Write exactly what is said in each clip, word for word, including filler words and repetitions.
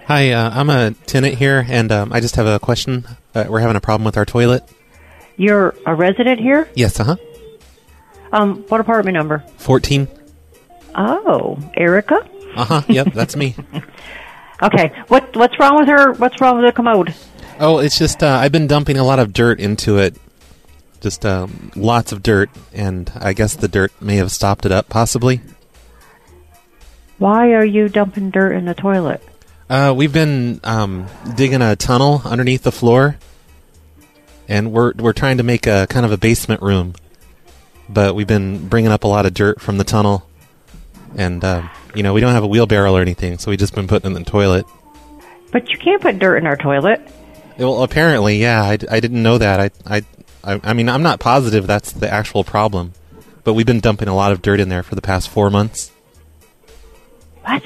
Hi, uh, I'm a tenant here, and um, I just have a question. Uh, we're having a problem with our toilet. You're a resident here? Yes, uh-huh. Um, what apartment number? fourteen. Oh, Erica? Uh-huh, yep, that's me. Okay, what what's wrong with her? What's wrong with the commode? Oh, it's just, uh, I've been dumping a lot of dirt into it. Just um, lots of dirt, and I guess the dirt may have stopped it up, possibly. Why are you dumping dirt in the toilet? Uh, we've been um, digging a tunnel underneath the floor, and we're we're trying to make a kind of a basement room. But we've been bringing up a lot of dirt from the tunnel, and uh, you know, we don't have a wheelbarrow or anything, so we've just been putting it in the toilet. But you can't put dirt in our toilet. Well, apparently, yeah, I, I didn't know that. I, I I I mean, I'm not positive that's the actual problem, but we've been dumping a lot of dirt in there for the past four months. What?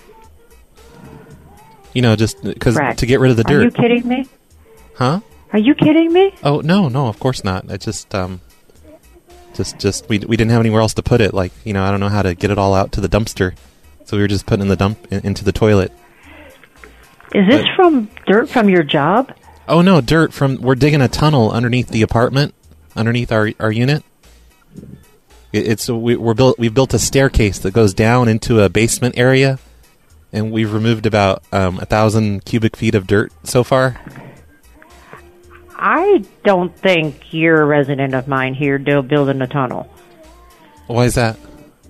You know, just because to get rid of the dirt. Are you kidding me? Huh? Are you kidding me? Oh no, no, of course not. I just um, just just we we didn't have anywhere else to put it. Like, you know, I don't know how to get it all out to the dumpster, so we were just putting in the dump in, into the toilet. Is this but, from dirt from your job? Oh no, dirt from we're digging a tunnel underneath the apartment, underneath our our unit. It, it's we, we're built we've built a staircase that goes down into a basement area. And we've removed about um, a thousand cubic feet of dirt so far. I don't think you're a resident of mine here building a tunnel. Why is that?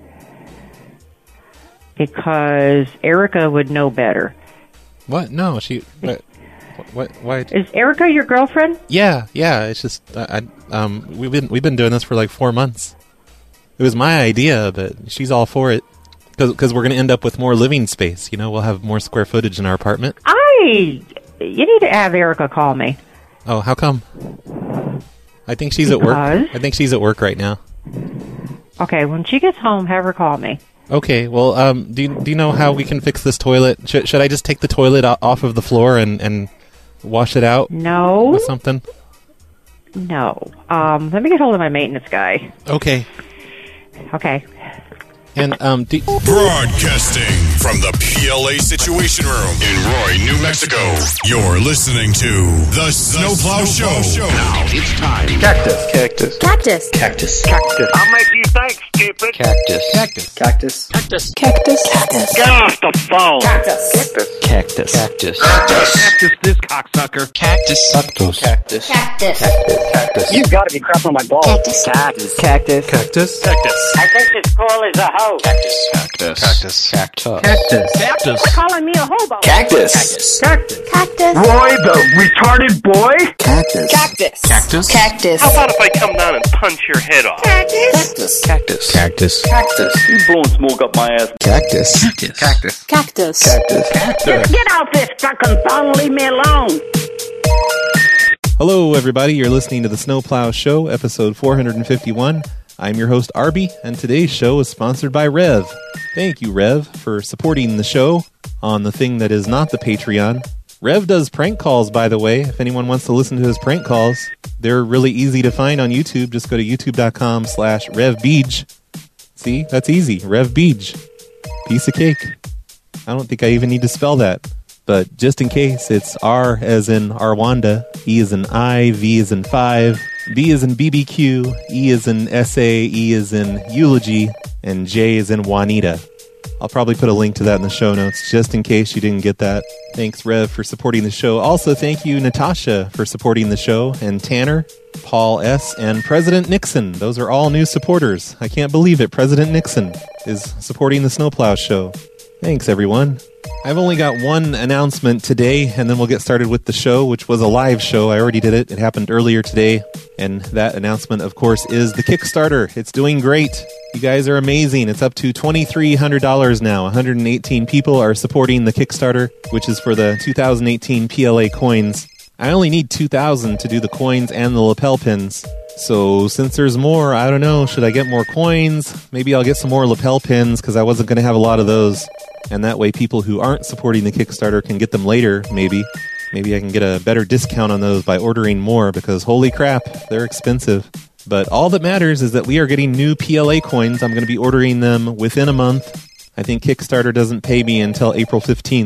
Because Erica would know better. What? No, she... What? what why? Is Erica your girlfriend? Yeah, yeah. It's just... I, I, um, we've been we've been doing this for like four months. It was my idea, but she's all for it. Because we're going to end up with more living space. You know, we'll have more square footage in our apartment. I... You need to have Erica call me. Oh, how come? I think she's because? at work. I think she's at work right now. Okay, when she gets home, have her call me. Okay, well, um, do you, do you know how we can fix this toilet? Should, should I just take the toilet off of the floor and, and wash it out? No. With something? No. Um, let me get hold of my maintenance guy. Okay. Okay. And um, do- broadcasting from the P L A Situation Room in Roy, New Mexico. You're listening to the Snowplow Show. Show. Now it's time. Cactus. Cactus. Cactus. Cactus. Cactus. I'll make you think, stupid. Cactus. Cactus. Cactus. Cactus. Cactus. Cactus. Get off the phone. Cactus. Cactus. Cactus. Cactus. Cactus. Cactus this cocksucker. Cactus. Cactus. Cactus. Cactus. Cactus. You've got to be crapping on my balls. Cactus. Cactus. Cactus. Cactus. Cactus. I think this call is a hoe. Cactus. Cactus. Cactus. Cactus. Cactus. Cactus. Quit calling me a hobo. Cactus. Cactus. Cactus. Roy the retarded boy. Cactus. Cactus. Cactus. Cactus. How about if I come down and punch your head off? Cactus. Cactus. Cactus. Cactus. You blowing smoke up my ass. Cactus. Cactus. Cactus. Cactus. Cactus. Just get off this fucking phone and leave me alone. Hello, everybody. You're listening to the Snowplow Show, episode four fifty-one. I'm your host, Arby, and today's show is sponsored by Rev. Thank you, Rev, for supporting the show on the thing that is not the Patreon. Rev does prank calls, by the way. If anyone wants to listen to his prank calls, they're really easy to find on YouTube. Just go to youtube.com slash RevBeej. See? That's easy. RevBeej. Piece of cake. I don't think I even need to spell that. But just in case, it's R as in Arwanda, E as in I, V as in five, B as in B B Q, E as in S A, E as in eulogy, and J as in Juanita. I'll probably put a link to that in the show notes, just in case you didn't get that. Thanks, Rev, for supporting the show. Also, thank you, Natasha, for supporting the show, and Tanner, Paul S., and President Nixon. Those are all new supporters. I can't believe it. President Nixon is supporting the Snowplow Show. Thanks, everyone. I've only got one announcement today, and then we'll get started with the show, which was a live show. I already did it. It happened earlier today. And that announcement, of course, is the Kickstarter. It's doing great. You guys are amazing. It's up to two thousand three hundred dollars now. one hundred eighteen people are supporting the Kickstarter, which is for the two thousand eighteen P L A coins. I only need two thousand to do the coins and the lapel pins. So since there's more, I don't know, should I get more coins? Maybe I'll get some more lapel pins because I wasn't going to have a lot of those. And that way people who aren't supporting the Kickstarter can get them later, maybe. Maybe I can get a better discount on those by ordering more because holy crap, they're expensive. But all that matters is that we are getting new P L A coins. I'm going to be ordering them within a month. I think Kickstarter doesn't pay me until April fifteenth.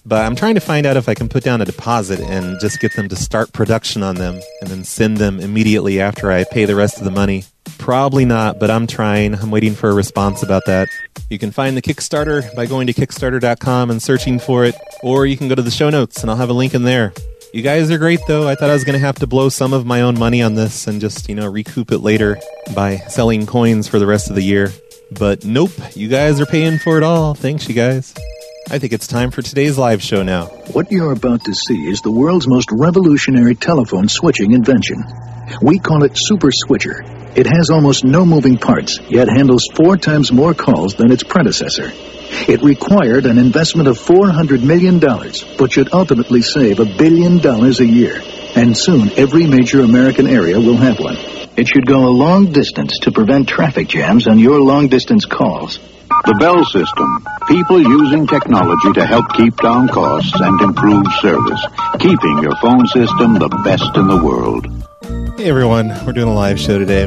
But I'm trying to find out if I can put down a deposit and just get them to start production on them and then send them immediately after I pay the rest of the money. Probably not, but I'm trying. I'm waiting for a response about that. You can find the Kickstarter by going to Kickstarter dot com and searching for it, or you can go to the show notes and I'll have a link in there. You guys are great, though. I thought I was going to have to blow some of my own money on this and just, you know, recoup it later by selling coins for the rest of the year. But nope, you guys are paying for it all. Thanks, you guys. I think it's time for today's live show now. What you're about to see is the world's most revolutionary telephone switching invention. We call it Super Switcher. It has almost no moving parts, yet handles four times more calls than its predecessor. It required an investment of four hundred million dollars, but should ultimately save a billion dollars a year. And soon every major American area will have one. It should go a long distance to prevent traffic jams on your long-distance calls. The Bell System. People using technology to help keep down costs and improve service. Keeping your phone system the best in the world. Hey everyone, we're doing a live show today.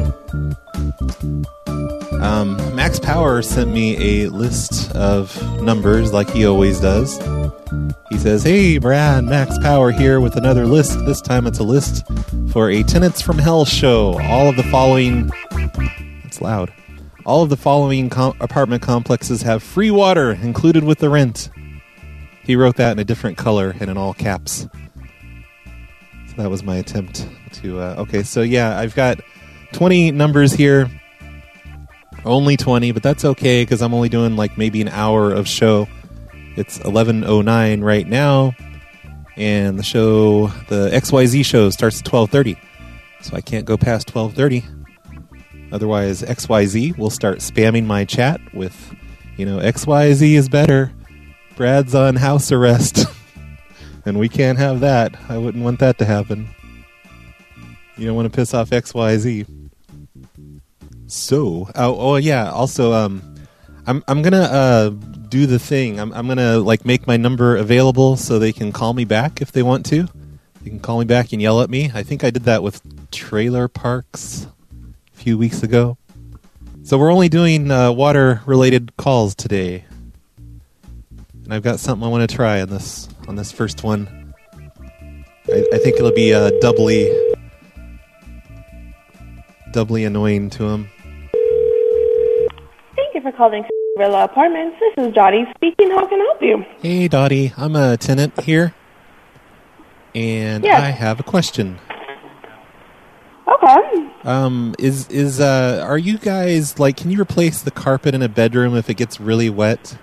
Um, Max Power sent me a list of numbers like he always does. He says, hey Brad, Max Power here with another list. This time it's a list for a Tenants from Hell show. All of the following... That's loud. All of the following com- apartment complexes have free water included with the rent. He wrote that in a different color and in all caps. So that was my attempt to... Uh, okay, so yeah, I've got twenty numbers here. Only twenty, but that's okay because I'm only doing like maybe an hour of show. It's eleven oh nine right now, and the show, the X Y Z show, starts at twelve thirty. So I can't go past twelve thirty. Otherwise, X Y Z will start spamming my chat with, you know, X Y Z is better. Brad's on house arrest. And we can't have that. I wouldn't want that to happen. You don't want to piss off X Y Z. So, oh, oh yeah, also, um, I'm I'm gonna uh, do the thing. I'm I'm gonna like make my number available so they can call me back if they want to. They can call me back and yell at me. I think I did that with trailer parks a few weeks ago. So we're only doing uh, water-related calls today, and I've got something I want to try on this on this first one. I, I think it'll be uh, doubly doubly annoying to him. Thank you for calling Villa Apartments. This is Dottie speaking. How can I help you? Hey, Dottie. I'm a tenant here, and yes. I have a question. Okay. Um, is is uh, are you guys like? Can you replace the carpet in a bedroom if it gets really wet?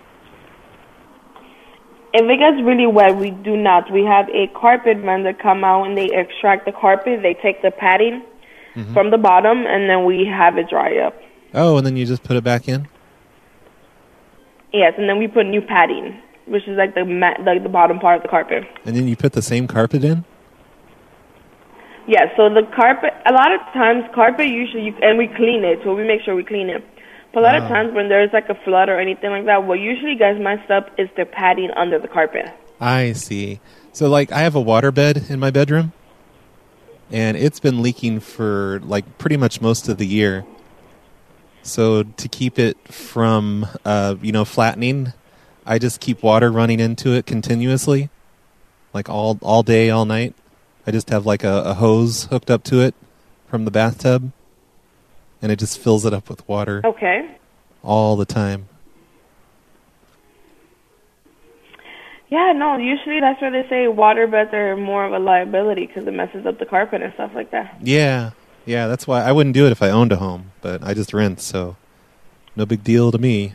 If it gets really wet, we do not. We have a carpet vendor come out and they extract the carpet. They take the padding mm-hmm. from the bottom, and then we have it dry up. Oh, and then you just put it back in? Yes, and then we put new padding, which is like the mat, like the bottom part of the carpet. And then you put the same carpet in? Yeah, so the carpet, a lot of times carpet usually, you, and we clean it, so we make sure we clean it. But a lot wow. of times when there's like a flood or anything like that, what usually gets messed up is the padding under the carpet. I see. So like I have a waterbed in my bedroom, and it's been leaking for like pretty much most of the year. So to keep it from, uh, you know, flattening, I just keep water running into it continuously, like all all day, all night. I just have like a, a hose hooked up to it from the bathtub, and it just fills it up with water. Okay. All the time. Yeah, no, usually that's where they say water beds are more of a liability because it messes up the carpet and stuff like that. Yeah. Yeah, that's why I wouldn't do it if I owned a home, but I just rent, so no big deal to me.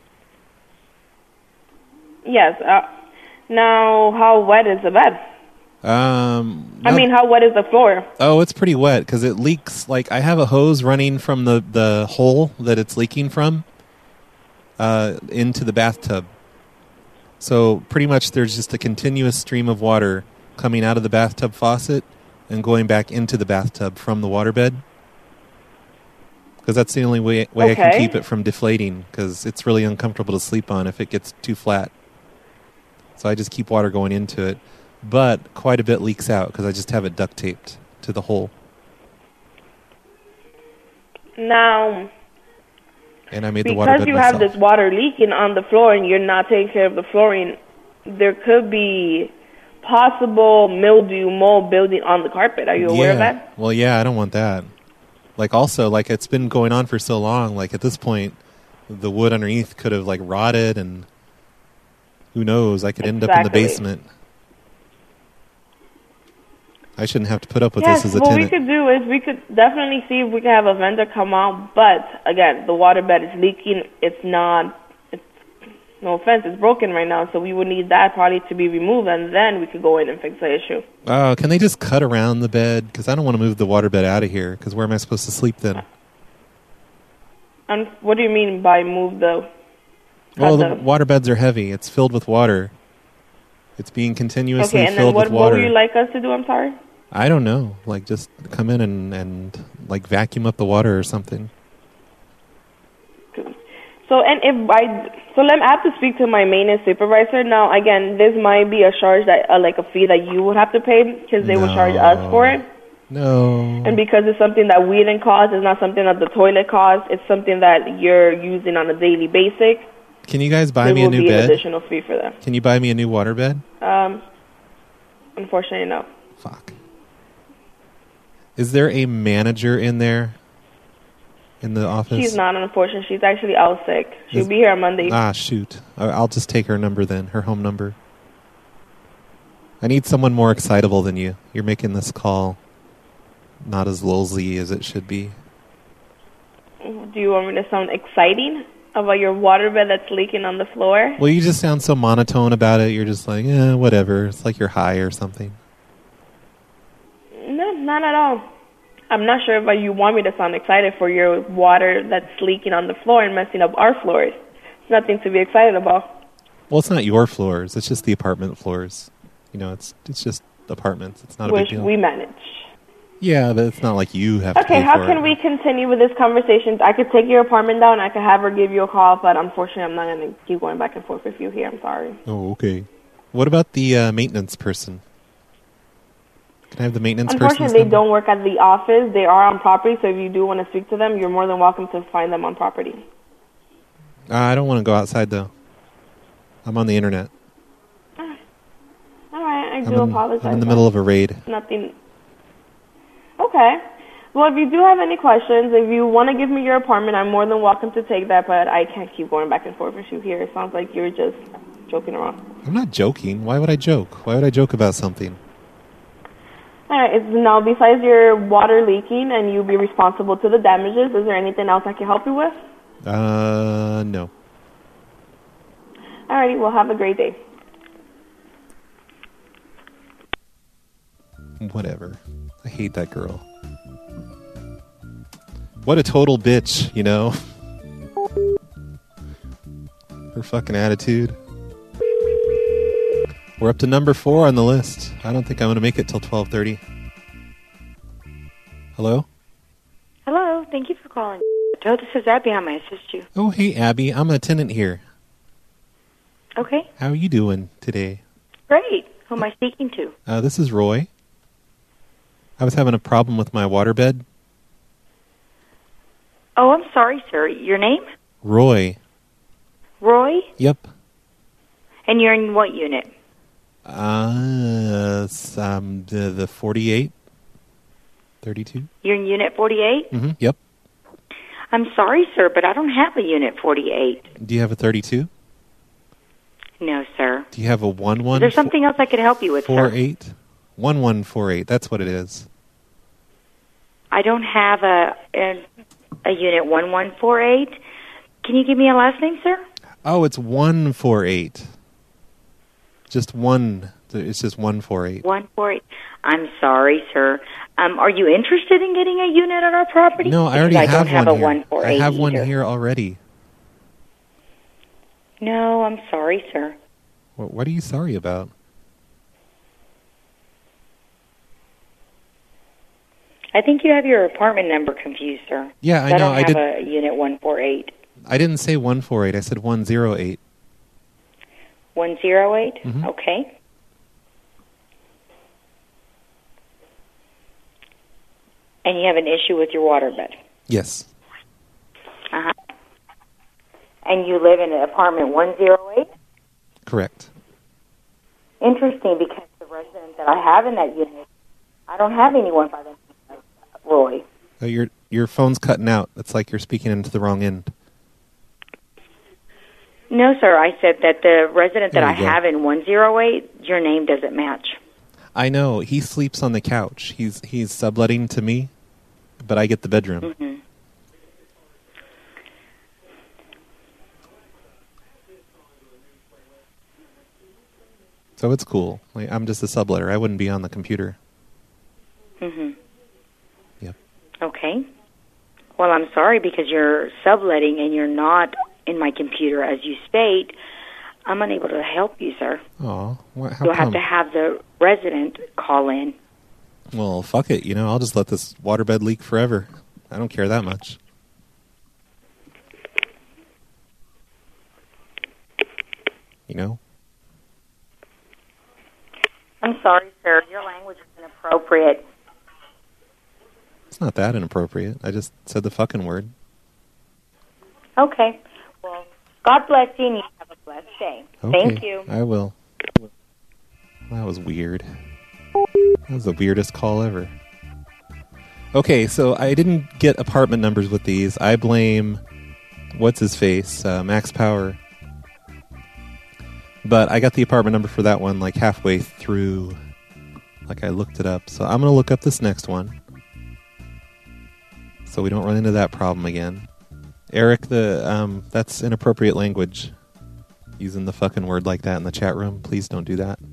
Yes. Uh, now, how wet is the bed? Um, I mean, how wet is the floor? Oh, it's pretty wet because it leaks. Like I have a hose running from the, the hole that it's leaking from uh, into the bathtub. So pretty much there's just a continuous stream of water coming out of the bathtub faucet and going back into the bathtub from the waterbed. Because that's the only way, way okay. I can keep it from deflating, because it's really uncomfortable to sleep on if it gets too flat. So I just keep water going into it. But quite a bit leaks out because I just have it duct taped to the hole. Now, and I made the because waterbed you myself. have this water leaking on the floor and you're not taking care of the flooring, there could be possible mildew, mold building on the carpet. Are you aware yeah. of that? Well, yeah, I don't want that. Like, also, like, it's been going on for so long. Like, at this point, the wood underneath could have, like, rotted, and who knows? I could end exactly. up in the basement. I shouldn't have to put up with yes, this as a what tenant. we could do is we could definitely see if we can have a vendor come out. But, again, the waterbed is leaking. It's not... No offense, it's broken right now, so we would need that probably to be removed, and then we could go in and fix the issue. Oh, can they just cut around the bed? Because I don't want to move the waterbed out of here, because where am I supposed to sleep then? And what do you mean by move the... Well, the the waterbeds are heavy. It's filled with water. It's being continuously okay, and filled then what, with water. what would you like us to do? I'm sorry? I don't know. Like, just come in and, and like, vacuum up the water or something. So, and if I... So let me, I have to speak to my maintenance supervisor. Now, again, this might be a charge that, uh, like a fee that you would have to pay because they no. would charge us for it. No. And because it's something that we didn't cost, it's not something that the toilet costs. It's something that you're using on a daily basis. Can you guys buy there me a will new be bed? An additional fee for that. Can you buy me a new waterbed? Um, unfortunately, no. Fuck. Is there a manager in there? In the office? She's not, unfortunately. She's actually out sick. She'll Is, be here on Monday. Ah, shoot. I'll just take her number then, her home number. I need someone more excitable than you. You're making this call not as lulzy as it should be. Do you want me to sound exciting about your waterbed that's leaking on the floor? Well, you just sound so monotone about it. You're just like, eh, whatever. It's like you're high or something. No, not at all. I'm not sure if you want me to sound excited for your water that's leaking on the floor and messing up our floors. It's nothing to be excited about. Well, it's not your floors. It's just the apartment floors. You know, it's it's just apartments. It's not a Which big deal. we manage. Yeah, but it's not like you have to Okay, pay how for can it. we continue with this conversation? I could take your apartment down. I could have her give you a call, but unfortunately, I'm not going to keep going back and forth with you here. I'm sorry. Oh, okay. What about the uh, maintenance person? Can I have the maintenance person? Unfortunately, they don't work at the office. They are on property, so if you do want to speak to them, you're more than welcome to find them on property. Uh, I don't want to go outside, though. I'm on the internet. All right, I I'm do in, apologize. I'm in the middle of a raid. Nothing. Okay. Well, if you do have any questions, if you want to give me your apartment, I'm more than welcome to take that, but I can't keep going back and forth with you here. It sounds like you're just joking around. I'm not joking. Why would I joke? Why would I joke about something? All right. It's, now, besides your water leaking and you be responsible to the damages, is there anything else I can help you with? Uh, no. All righty. Well, have a great day. Whatever. I hate that girl. What a total bitch, you know? Her fucking attitude. We're up to number four on the list. I don't think I'm going to make it till twelve thirty. Hello? Hello. Thank you for calling. This is Abby. How may I assist you? Oh, hey, Abby. I'm a tenant here. Okay. How are you doing today? Great. Who am I speaking to? Uh, this is Roy. I was having a problem with my waterbed. Oh, I'm sorry, sir. Your name? Roy. Roy? Yep. And you're in what unit? Uh, um, the, the forty-eight? thirty-two? You're in unit forty-eight? Mm-hmm. Yep. I'm sorry, sir, but I don't have a unit forty-eight. Do you have a thirty-two? No, sir. Do you have a one one? Is there something else I could help you with, four sir? eight? one one four eight. That's what it is. I don't have a, a a unit one one four eight. Can you give me a last name, sir? Oh, it's one four eight. Just one. It's just one four eight. one four eight. I'm sorry, sir. Um, are you interested in getting a unit on our property? No, I already because have, I don't have one a here. one four eight I have one either. here already. No, I'm sorry, sir. What, what are you sorry about? I think you have your apartment number confused, sir. Yeah, I I know. don't I have did. a unit one four eight. I didn't say one four eight. I said one zero eight. one zero eight? Mm-hmm. Okay. And you have an issue with your waterbed? Yes. Uh-huh. And you live in apartment one zero eight? Correct. Interesting, because the resident that I have in that unit, I don't have anyone by the name of Roy. Oh, your your phone's cutting out. It's like you're speaking into the wrong end. No, sir. I said that the resident that There I you go. have in one oh eight, your name doesn't match. I know. He sleeps on the couch. He's he's subletting to me, but I get the bedroom. Mm-hmm. So it's cool. Like, I'm just a subletter. I wouldn't be on the computer. Mm-hmm. Yep. Okay. Well, I'm sorry, because you're subletting and you're not in my computer, as you state. I'm unable to help you, sir. Aw, what, how You'll come? have to have the resident call in. Well, fuck it. You know, I'll just let this waterbed leak forever. I don't care that much. You know? I'm sorry, sir. Your language is inappropriate. It's not that inappropriate. I just said the fucking word. Okay. Well, God bless you, and you have a blessed day. Okay, Thank you. I will. That was weird. That was the weirdest call ever. Okay, so I didn't get apartment numbers with these. I blame what's his face, uh, Max Power. But I got the apartment number for that one like halfway through. Like I looked it up. So I'm going to look up this next one, so we don't run into that problem again. Eric, the um, that's inappropriate language. Using the fucking word like that in the chat room. Please don't do that.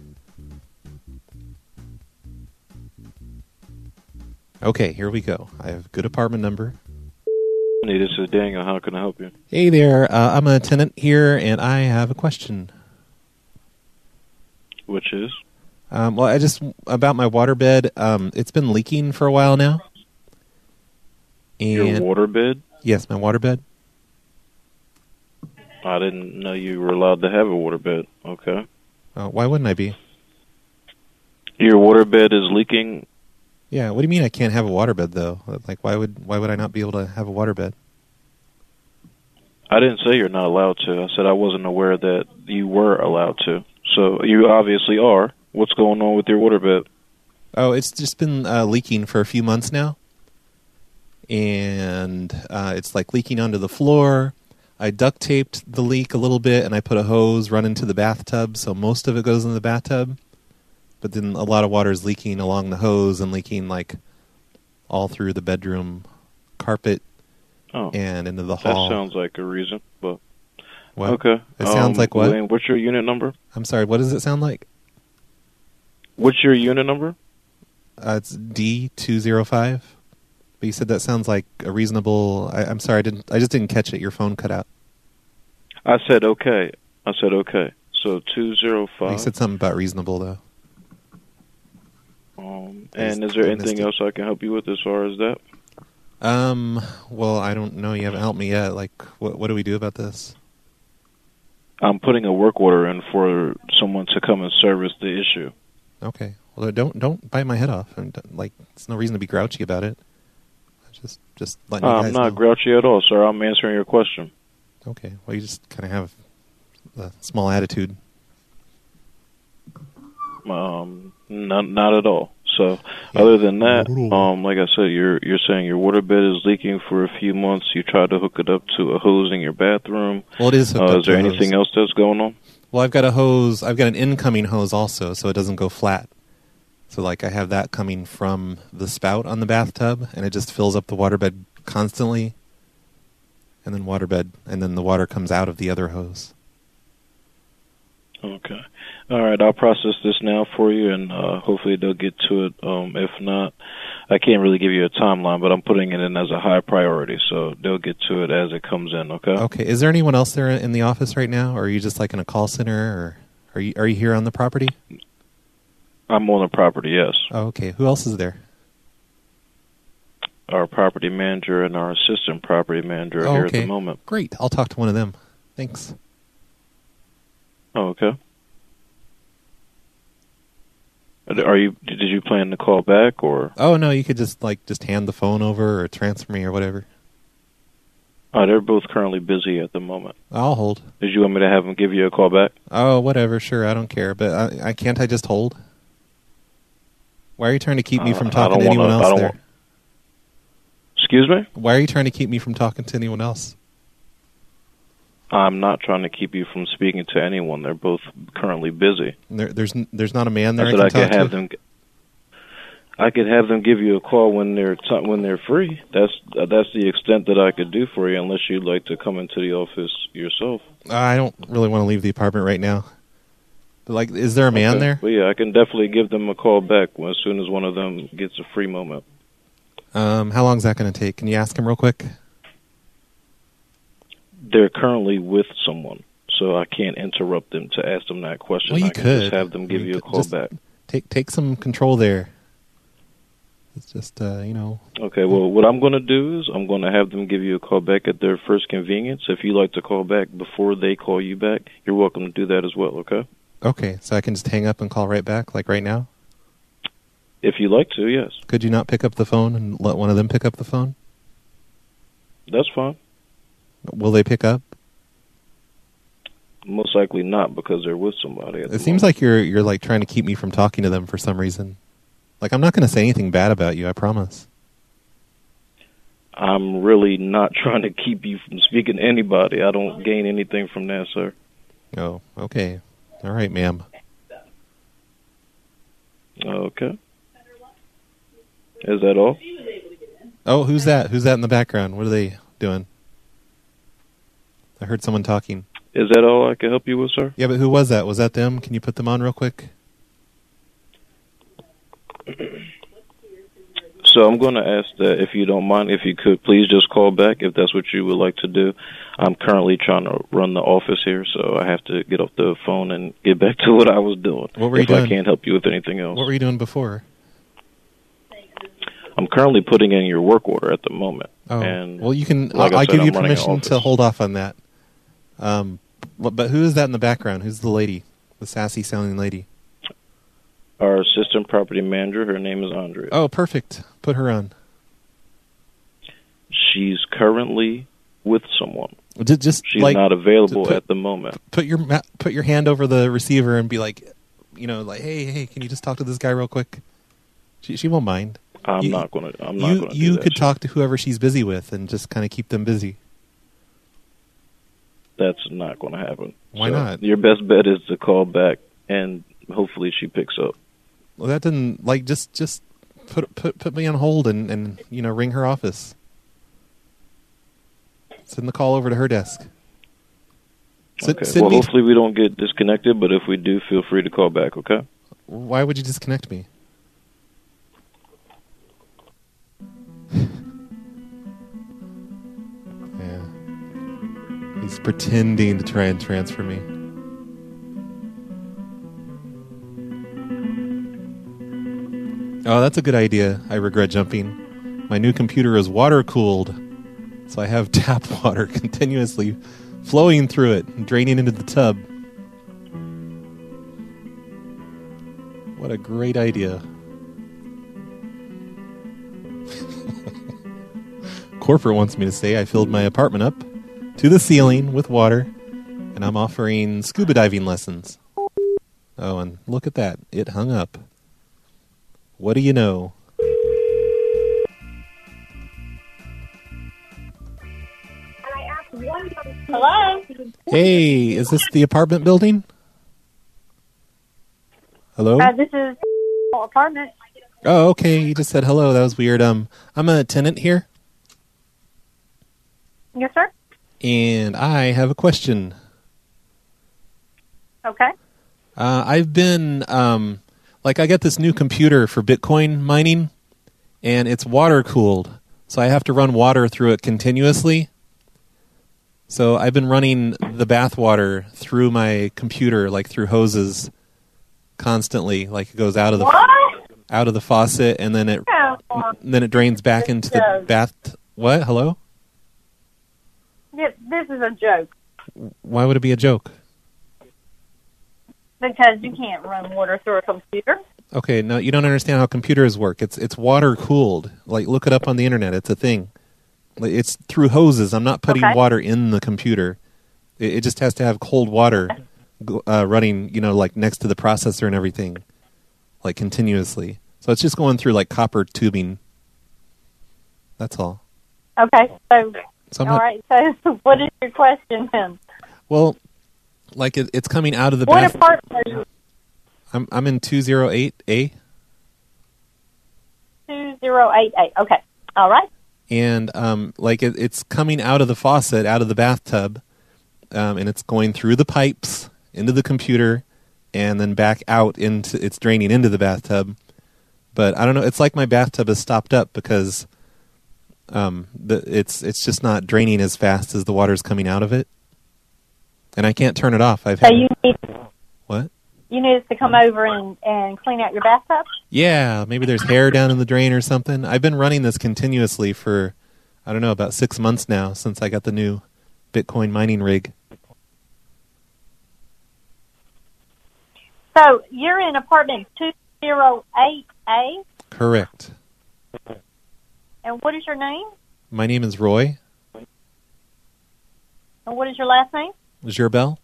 Okay, here we go. I have a good apartment number. Hey, this is Daniel. How can I help you? Hey there. Uh, I'm a tenant here, and I have a question. Which is? Um, well, I just about my waterbed. Um, it's been leaking for a while now. And Your waterbed? Yes, my waterbed. I didn't know you were allowed to have a waterbed. Okay. Uh, why wouldn't I be? Your waterbed is leaking. Yeah. What do you mean I can't have a waterbed though? Like, why would why would I not be able to have a waterbed? I didn't say you're not allowed to. I said I wasn't aware that you were allowed to. So you obviously are. What's going on with your waterbed? Oh, it's just been uh, leaking for a few months now. And uh, it's like leaking onto the floor. I duct taped the leak a little bit, and I put a hose run into the bathtub, so most of it goes in the bathtub. But then a lot of water is leaking along the hose and leaking like all through the bedroom carpet oh, and into the hall. That sounds like a reason, but what? Okay. It sounds um, like what? Wayne, what's your unit number? I'm sorry, what does it sound like? What's your unit number? Uh, it's D two oh five. But you said that sounds like a reasonable... I, I'm sorry, I didn't. I just didn't catch it. Your phone cut out. I said okay. I said okay. So two oh five. You said something about reasonable, though. Um, and is there anything else I can help you with as far as that? Um. Well, I don't know. You haven't helped me yet. Like, what, what do we do about this? I'm putting a work order in for someone to come and service the issue. Okay. Well, don't don't bite my head off. And like, there's no reason to be grouchy about it. Just just letting you I'm guys not know. grouchy at all, sir. I'm answering your question. Okay. Well, you just kind of have a small attitude. Um, not not at all. So, yeah. Other than that, um, like I said, you're you're saying your waterbed is leaking for a few months. You tried to hook it up to a hose in your bathroom. Well, it is hooked uh, up Is there to a anything hose. else that's going on? Well, I've got a hose. I've got an incoming hose also, so it doesn't go flat. So, like, I have that coming from the spout on the bathtub, and it just fills up the waterbed constantly. And then waterbed, and then the water comes out of the other hose. Okay. All right, I'll process this now for you, and uh, hopefully they'll get to it. Um, if not, I can't really give you a timeline, but I'm putting it in as a high priority, so they'll get to it as it comes in, okay? Okay. Is there anyone else there in the office right now, or are you just, like, in a call center, or are you are you here on the property? I'm on the property, yes. Oh, okay. Who else is there? Our property manager and our assistant property manager are oh, here okay. at the moment. Great. I'll talk to one of them. Thanks. Oh, okay. Are you? Did you plan to call back, or? Oh no, you could just like just hand the phone over or transfer me or whatever. Uh, they're both currently busy at the moment. I'll hold. Did you want me to have them give you a call back? Oh, whatever. Sure, I don't care. But I, I can't I just hold? Why are you trying to keep me Uh, from I talking don't to anyone wanna- I else don't there? wa- Excuse me? Why are you trying to keep me from talking to anyone else? I'm not trying to keep you from speaking to anyone. They're both currently busy. There, there's n- there's not a man there I I said can I talk could have to? them. I could have them give you a call when they're t- when they're free. That's uh, that's the extent that I could do for you, unless you'd like to come into the office yourself. I don't really want to leave the apartment right now. But, like, is there a man Okay. there? Well, yeah, I can definitely give them a call back as soon as one of them gets a free moment. Um, how long is that going to take? Can you ask him real quick? They're currently with someone, so I can't interrupt them to ask them that question. Well, you I can could. just have them give I mean, you a c- call just back. Take take some control there. It's just, uh, you know... Okay, well, what I'm going to do is I'm going to have them give you a call back at their first convenience. If you like to call back before they call you back, you're welcome to do that as well, okay? Okay, so I can just hang up and call right back, like right now? If you like to, yes. Could you not pick up the phone and let one of them pick up the phone? That's fine. Will they pick up? Most likely not, because they're with somebody. At It the seems like you're you're like trying to keep me from talking to them for some reason. Like, I'm not going to say anything bad about you, I promise. I'm really not trying to keep you from speaking to anybody. I don't gain anything from that, sir. Oh, okay. All right, ma'am. Okay. Is that all? Oh, who's that? Who's that in the background? What are they doing? I heard someone talking. Is that all I can help you with, sir? Yeah, but who was that? Was that them? Can you put them on real quick? So I'm going to ask that if you don't mind, if you could please just call back if that's what you would like to do. I'm currently trying to run the office here, so I have to get off the phone and get back to what I was doing. What were you if doing? I can't help you with anything else. What were you doing before? I'm currently putting in your work order at the moment. Oh, and well, you can. like I'll, I I'll said, give you I'm running an permission office. to hold off on that. Um, but, but who is that in the background? Who's the lady? The sassy sounding lady? Our assistant property manager, her name is Andrea. Oh, perfect. Put her on. She's currently with someone. Just, just She's like, not available put- at the moment. Put your ma- put your hand over the receiver and be like, you know, like, hey, hey, can you just talk to this guy real quick? She she won't mind. I'm You- not going to. I'm not You going to. you do that, could sir. talk to whoever she's busy with and just kind of keep them busy. That's not going to happen. Why So not? Your best bet is to call back, and hopefully she picks up. Well, that didn't like just just put put put me on hold and and you know ring her office. Send the call over to her desk. Send- Okay. send Well, me- hopefully we don't get disconnected, but if we do, feel free to call back, okay? Why would you disconnect me? Yeah. He's pretending to try and transfer me. Oh, that's a good idea. I regret jumping. My new computer is water-cooled, so I have tap water continuously flowing through it and draining into the tub. What a great idea. Corporate wants me to say I filled my apartment up to the ceiling with water, and I'm offering scuba diving lessons. Oh, and look at that. It hung up. What do you know? Hello? Hey, is this the apartment building? Hello? Uh, this is apartment. Oh, okay. You just said hello. That was weird. Um, I'm a tenant here, Yes, sir. and I have a question. Okay. Uh, I've been, um, like, I got this new computer for Bitcoin mining, and it's water-cooled, so I have to run water through it continuously. So I've been running the bath water through my computer, like through hoses, constantly. Like, it goes out of the What? out of the faucet, and then it Yeah. then it drains back into the Joke. bath. What? Hello? This, this is a joke Why would it be a joke? because you can't run water through a computer. Okay, no, you don't understand how computers work. It's it's water cooled. Like, look it up on the internet. It's a thing. It's through hoses. I'm not putting Okay. water in the computer. It, it just has to have cold water uh, running, you know, like next to the processor and everything, like continuously. So it's just going through like copper tubing. That's all. Okay, so, So I'm all not- right, so what is your question then? Well, like it, it's coming out of the What bath. apartment are you I'm I'm in two oh eight A, two zero eight eight? Okay, all right. and um, like it, it's coming out of the faucet, out of the bathtub, um, and it's going through the pipes into the computer, and then back out into it's draining into the bathtub. But I don't know. It's like my bathtub is stopped up because um, the, it's it's just not draining as fast as the water's coming out of it, and I can't turn it off. I've So had you need what? you need us to come over and, and clean out your bathtub? Yeah, maybe there's hair down in the drain or something. I've been running this continuously for, I don't know, about six months now since I got the new Bitcoin mining rig. So you're in apartment two zero eight A, Correct. and what is your name? My name is Roy. And what is your last name? Gerbel?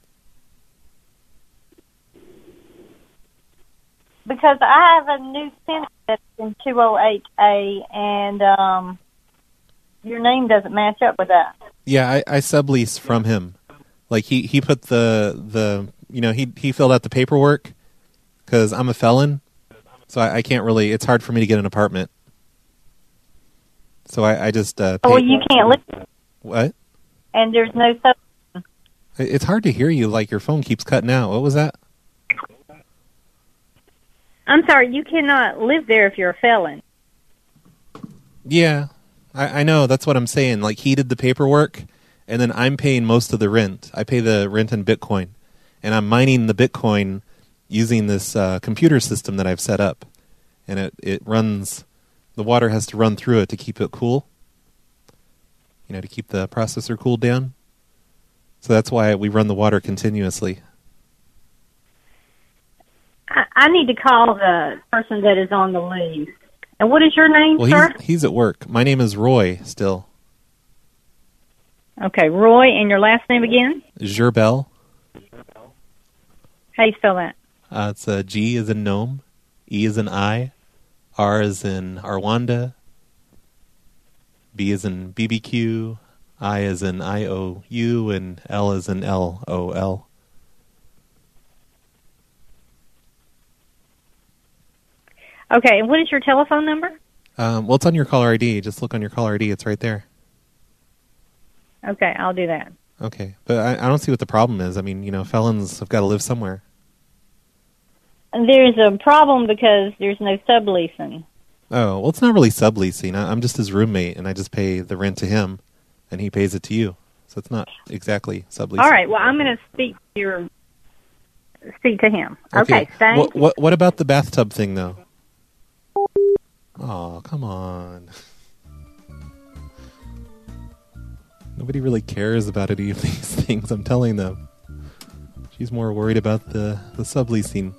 Because I have a new tenant that's in two oh eight A, and um, your name doesn't match up with that. Yeah, I, I sublease from him. Like he, he put the, the, you know, he, he filled out the paperwork because I'm a felon. So I, I can't really, it's hard for me to get an apartment. So I, I just, uh, Oh, well, pay- you can't live, What? and there's no sub. It- It's hard to hear you, like your phone keeps cutting out. What was that? I'm sorry, you cannot live there if you're a felon. Yeah, I, I know. That's what I'm saying. Like, he did the paperwork, and then I'm paying most of the rent. I pay the rent in Bitcoin, and I'm mining the Bitcoin using this uh, computer system that I've set up. And it, it runs, the water has to run through it to keep it cool, you know, to keep the processor cooled down. So that's why we run the water continuously. I, I need to call the person that is on the leave. And what is your name, Well, sir? he's, he's at work. My name is Roy still. Okay, Roy, and your last name again? Gerbel. How do you spell that? Uh, it's a G as in gnome, E as in I, R as in Rwanda, B as in B B Q, I as in I O U, and L as in L O L. Okay, and what is your telephone number? Um, well, it's on your caller I D. Just look on your caller I D. It's right there. Okay, I'll do that. Okay. But I, I don't see what the problem is. I mean, you know, felons have got to live somewhere. There's a problem because there's no subleasing. Oh, well, it's not really subleasing. I, I'm just his roommate, and I just pay the rent to him, and he pays it to you. So it's not exactly subleasing. All right, well, I'm going to speak to your speak to him. Okay, thanks. What, what, what about the bathtub thing, though? Oh, come on. Nobody really cares about any of these things, I'm telling them. She's more worried about the, the subleasing.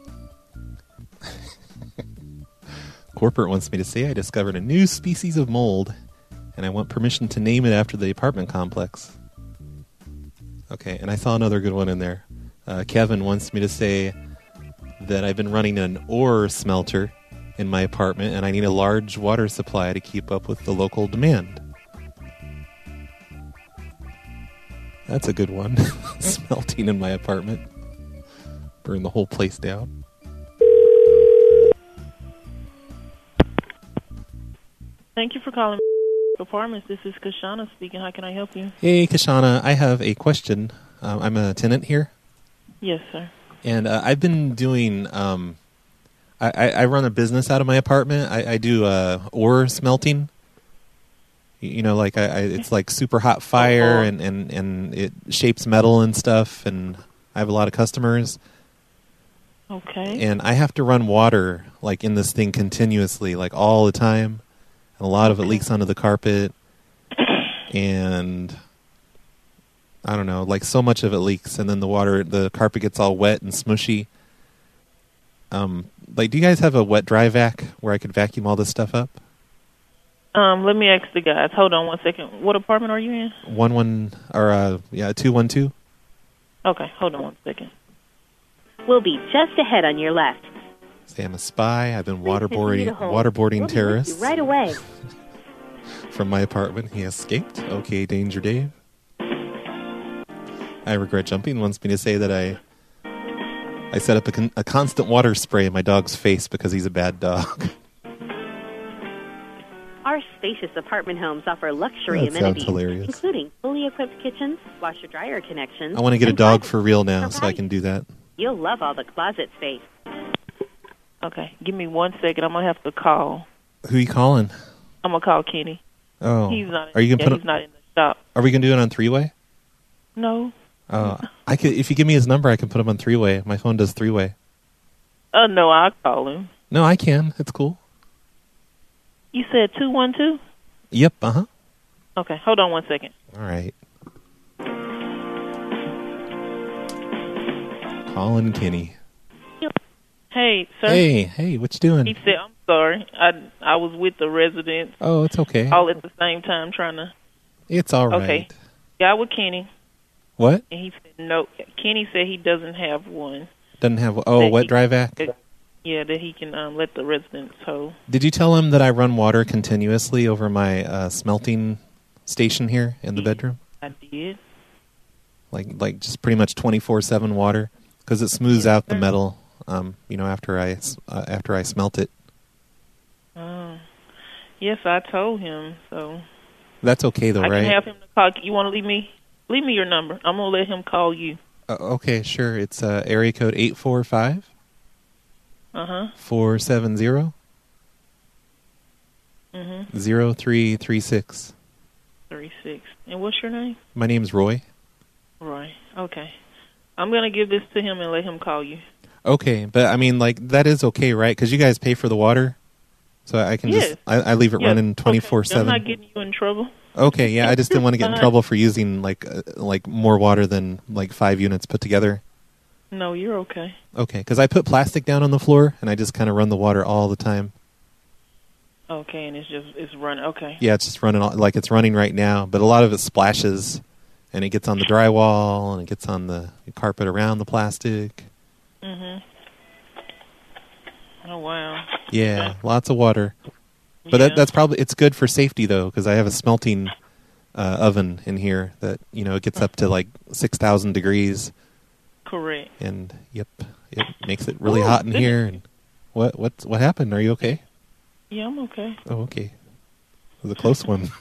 Corporate wants me to say I discovered a new species of mold, and I want permission to name it after the apartment complex. Okay, and I saw another good one in there. Uh, Kevin wants me to say that I've been running an ore smelter in my apartment, and I need a large water supply to keep up with the local demand. That's a good one. Smelting in my apartment. Burn the whole place down. Thank you for calling Apartments. This is Kashana speaking. How can I help you? Hey, Kashana, I have a question. Um, I'm a tenant here. Yes, sir. And uh, I've been doing... Um, I, I, I run a business out of my apartment. I, I do uh, ore smelting. You know, like I, I, it's like super hot fire, and, and, and it shapes metal and stuff, and I have a lot of customers. Okay. And I have to run water like in this thing continuously, like all the time. And a lot of it leaks onto the carpet. And I don't know, like so much of it leaks, and then the water, the carpet gets all wet and smushy. Um, like, do you guys have a wet dry vac where I could vacuum all this stuff up? Um, let me ask the guys. Hold on one second. What apartment are you in? One one or uh, yeah, two one two. Okay, hold on one second. We'll be just ahead on your left. Say I'm a spy. I've been waterboarding to hold. waterboarding We'll be with terrorists you right away. from my apartment. He escaped. Okay, Danger Dave. I regret jumping wants me to say that I I set up a, con- a constant water spray in my dog's face because he's a bad dog. Our spacious apartment homes offer luxury That sounds amenities, hilarious. including fully equipped kitchens, washer-dryer connections. I want to get a and dog private- for real now, so I can do that. You'll love all the closet space. Okay, give me one second. I'm gonna have to call. Who are you calling? I'm gonna call Kenny. Oh, He's not. are you gonna yeah, put? He's not in the shop. Are we gonna do it on three way? No. Uh, I could. If you give me his number, I can put him on three way. My phone does three way. Oh no, I'll call him. No, I can. It's cool. You said two one two. Yep. Uh huh. Okay, hold on one second. All right. Calling Kenny. Hey, sir. Hey, hey, what you doing? He said, "I'm sorry. I I was with the residents Oh, it's okay. all at the same time trying to." It's all right. Okay. Got with Kenny, What? and he said no. Kenny said he doesn't have one. Doesn't have. Oh, That wet he- dry vac. Yeah, that he can um, let the residents hold. Did you tell him that I run water continuously over my uh, smelting station here in the bedroom? I did. Like, like just pretty much twenty-four seven water because it smooths out the metal. Um, you know, after I s- uh, after I smelt it. Oh. Yes, I told him. So That's okay though, I right? can have him to call. You want to leave me? Leave me your number. I'm gonna let him call you. Uh, okay, sure. It's uh, area code eight four five. Uh huh. Four seven zero Mhm. zero three three six. Three six. And what's your name? My name's Roy. Roy. Okay. I'm gonna give this to him and let him call you. Okay, but I mean, like that is okay, right? Because you guys pay for the water, so I can Yes. just I, I leave it Yes. running twenty four I'm seven. not getting you in trouble. Okay, yeah, I just didn't want to get in Uh, trouble for using like uh, like more water than like five units put together. No, you're okay. Okay, because I put plastic down on the floor and I just kind of run the water all the time. Okay, and it's just it's running. Okay. Yeah, it's just running all, like it's running right now, but a lot of it splashes, and it gets on the drywall and it gets on the carpet around the plastic. Mhm. Oh wow. Yeah, lots of water. But Yeah. that, that's probably it's good for safety though, because I have a smelting uh, oven in here that you know it gets up to like six thousand degrees. Correct. And yep, it makes it really hot in here. And what what what happened? Are you okay? Yeah, I'm okay. Oh, okay. It was a close one.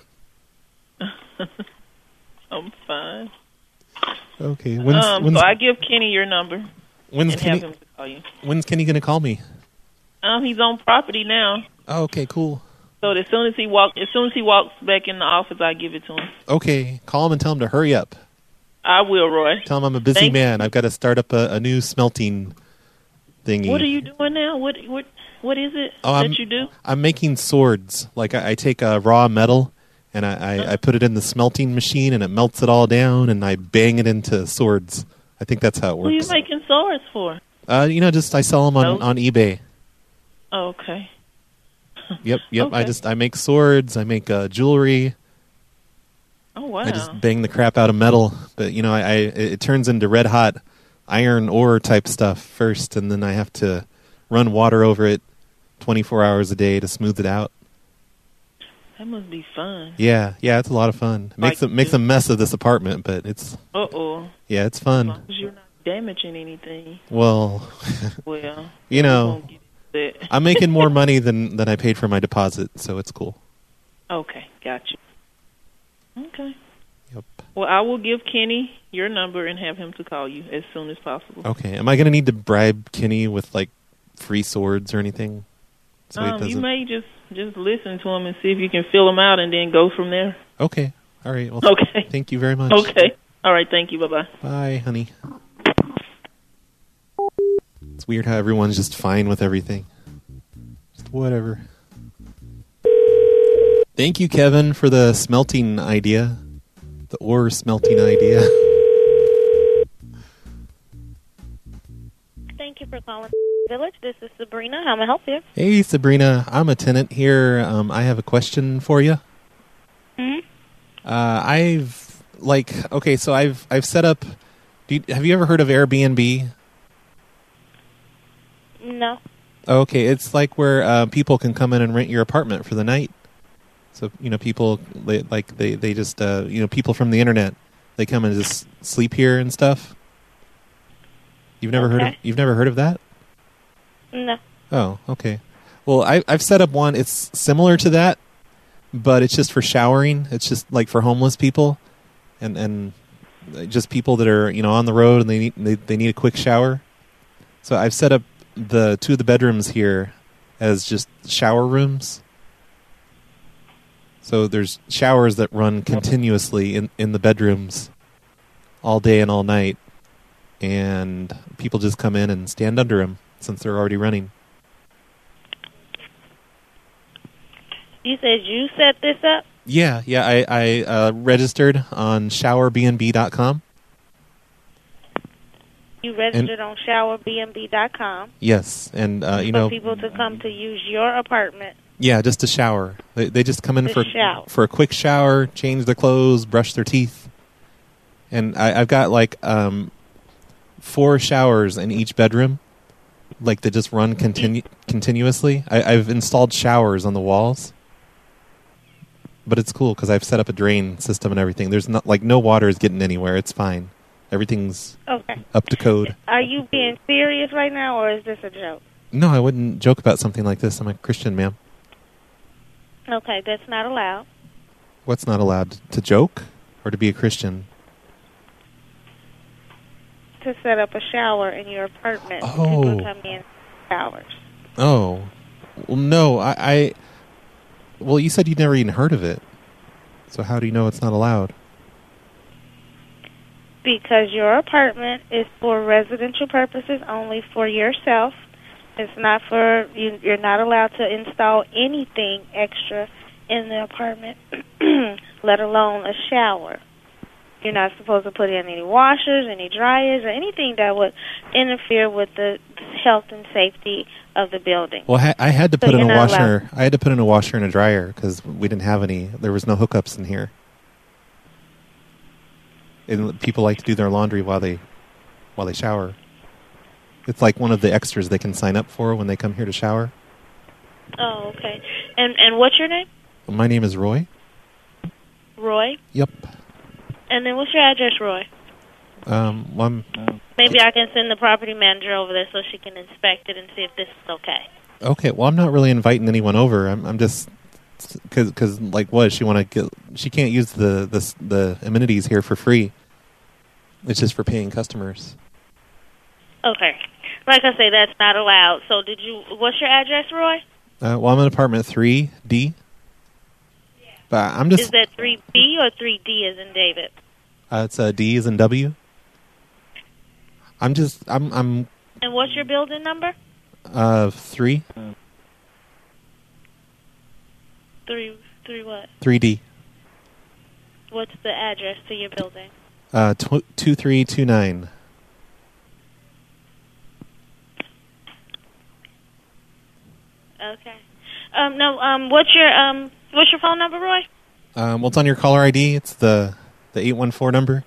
I'm fine. Okay. When's um, when's, so I give Kenny your number when's and Kenny have him to call you. when's Kenny gonna call me? Um, he's on property now. Oh, okay, cool. So as soon as he walk, as soon as he walks back in the office, I give it to him. Okay, call him and tell him to hurry up. I will, Roy. Tell him I'm a busy Thank man. I've got to start up a, a new smelting thingy. What are you doing now? What what what is it Oh, that I'm, you do? I'm making swords. Like I, I take a raw metal and I, I, I put it in the smelting machine and it melts it all down and I bang it into swords. I think that's how it What are you works. making swords for? Uh, you know, just I sell them on, Oh. on eBay. Oh, okay. Yep, yep. I Okay. just I make swords. I make uh, jewelry. Oh wow. I just bang the crap out of metal. But you know, I, I it turns into red hot iron ore type stuff first, and then I have to run water over it twenty-four hours a day to smooth it out. That must be fun. Yeah, yeah, it's a lot of fun. It makes Like a, makes a mess of this apartment, but it's Uh oh. yeah, it's fun. Because you're not damaging anything. Well, Well. you know, we won't get into that. I'm making more money than than I paid for my deposit, so it's cool. Okay, got you. Okay. Yep. Well, I will give Kenny your number and have him to call you as soon as possible. Okay. Am I going to need to bribe Kenny with like free swords or anything? So he um, you doesn't. may just just listen to him and see if you can fill him out and then go from there. Okay. All right. Well, Okay. Thank you very much. Okay. All right. Thank you. Bye bye. Bye, honey. It's weird how everyone's just fine with everything. Just whatever. Thank you, Kevin, for the smelting idea. The ore smelting idea. Thank you for calling. Village. This is Sabrina. How may I help you? Hey, Sabrina. I'm a tenant here. Um, I have a question for you. Hmm. Uh, I've like okay, so I've I've set up. Do you, have you ever heard of Airbnb? No. Okay, it's like where uh, people can come in and rent your apartment for the night. So you know, people they, like they they just uh, you know people from the internet, they come and just sleep here and stuff. You've never Okay. heard of you've never heard of that? No. Oh, okay. Well, I, I've set up one. It's similar to that, but it's just for showering. It's just like for homeless people, and and just people that are you know on the road and they need they, they need a quick shower. So I've set up the two of the bedrooms here as just shower rooms. So there's showers that run continuously in, in the bedrooms all day and all night. And people just come in and stand under them since they're already running. You said you set this up? Yeah, yeah. I, I uh, registered on shower b n b dot com. You registered on shower b n b dot com Yes, and uh, you for know, people to come to use your apartment. yeah, just to shower. They, they just come in To for shower. for a quick shower, change their clothes, brush their teeth, and I, I've got like um, four showers in each bedroom, like that just run continu- continuously. I, I've installed showers on the walls, but it's cool because I've set up a drain system and everything. There's not like no water is getting anywhere. It's fine. Everything's Okay. up to code. Are you being serious right now, or is this a joke? No, I wouldn't joke about something like this. I'm a Christian, ma'am. Okay, that's not allowed. What's not allowed? To joke or to be a Christian? To set up a shower in your apartment. Oh. People come in showers. Oh. Well, no, I, I... Well, you said you'd never even heard of it. So how do you know it's not allowed? Because your apartment is for residential purposes only for yourself. It's not for, you, you're not allowed to install anything extra in the apartment, let alone a shower. You're not supposed to put in any washers, any dryers, or anything that would interfere with the health and safety of the building. Well, I, I had to So put in you're a not washer. allowed- I had to put in a washer and a dryer because we didn't have any. There was no hookups in here. And people like to do their laundry while they while they shower. It's like one of the extras they can sign up for when they come here to shower. Oh, okay. And and what's your name? My name is Roy. Roy? Yep. And then what's your address, Roy? Um, well, I'm, Maybe I can send the property manager over there so she can inspect it and see if this is okay. okay. Well, I'm not really inviting anyone over. I'm, I'm just because because like what she want to get. She can't use the the the amenities here for free. It's just for paying customers. Okay. Like I say, that's not allowed. So did you, what's your address, Roy? Uh, well, I'm in apartment three D. But I'm just... Is that three B or three D as in David? Uh, it's uh, D as in W. I'm just... I'm... I'm And what's your building number? uh, three. Three, three what? three D. What's the address to your building? Uh, tw- two three two nine. Okay. Um, no, um, what's your, um, what's your phone number, Roy? Um, well, it's on your caller I D. It's the the eight one four number.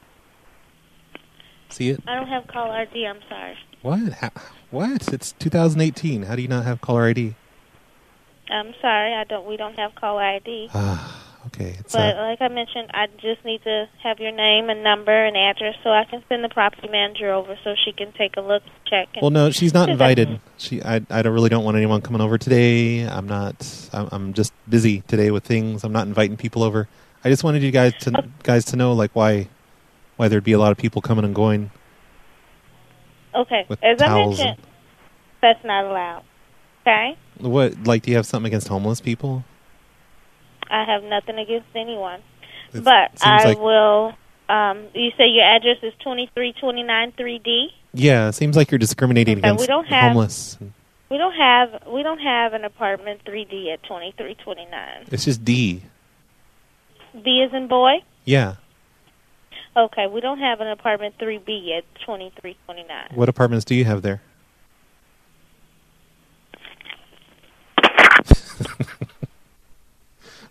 See it? I don't have call I D, I'm sorry. What? How, what? It's two thousand eighteen. How do you not have caller I D? I'm sorry, I don't, we don't have call I D. Ah, okay. It's, But uh, like I mentioned, I just need to have your name and number and address so I can send the property manager over so she can take a look, check. And well, no, she's not see if I- invited. She, I, I don't really don't want anyone coming over today. I'm not. I'm, I'm just busy today with things. I'm not inviting people over. I just wanted you guys to guys to know like why why there'd be a lot of people coming and going. Okay, with as I towels mentioned, that's not allowed. Okay? What? Like, do you have something against homeless people? I have nothing against anyone. It but seems I like- will, um, you say your address is twenty-three twenty-nine three D? Yeah, it seems like you're discriminating Okay, against we don't have- homeless. We don't have, we don't have an apartment three D at twenty-three twenty-nine. It's just D. B as in boy? Yeah. Okay, we don't have an apartment three B at twenty-three twenty-nine. What apartments do you have there?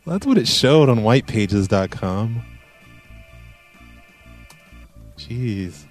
That's what it showed on white pages dot com. Jeez.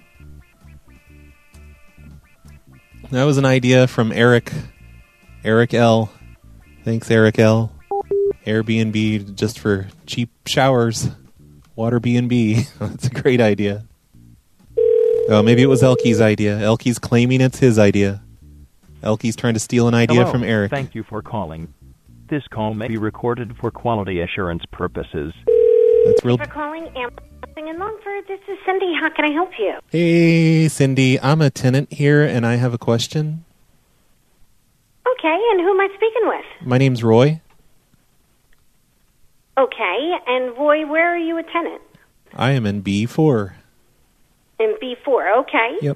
That was an idea from Eric. Eric L. Thanks, Eric L. Airbnb just for cheap showers. Water B and B. That's a great idea. Oh, maybe it was Elke's idea. Elke's claiming it's his idea. Elke's trying to steal an idea Hello. from Eric. Thank you for calling. This call may be recorded for quality assurance purposes. That's real. For calling Ambulance in Longford, this is Cindy. How can I help you? Hey, Cindy. I'm a tenant here, and I have a question. Okay, and who am I speaking with? My name's Roy. Okay, and Roy, where are you a tenant? I am in B four. In B four, okay. Yep.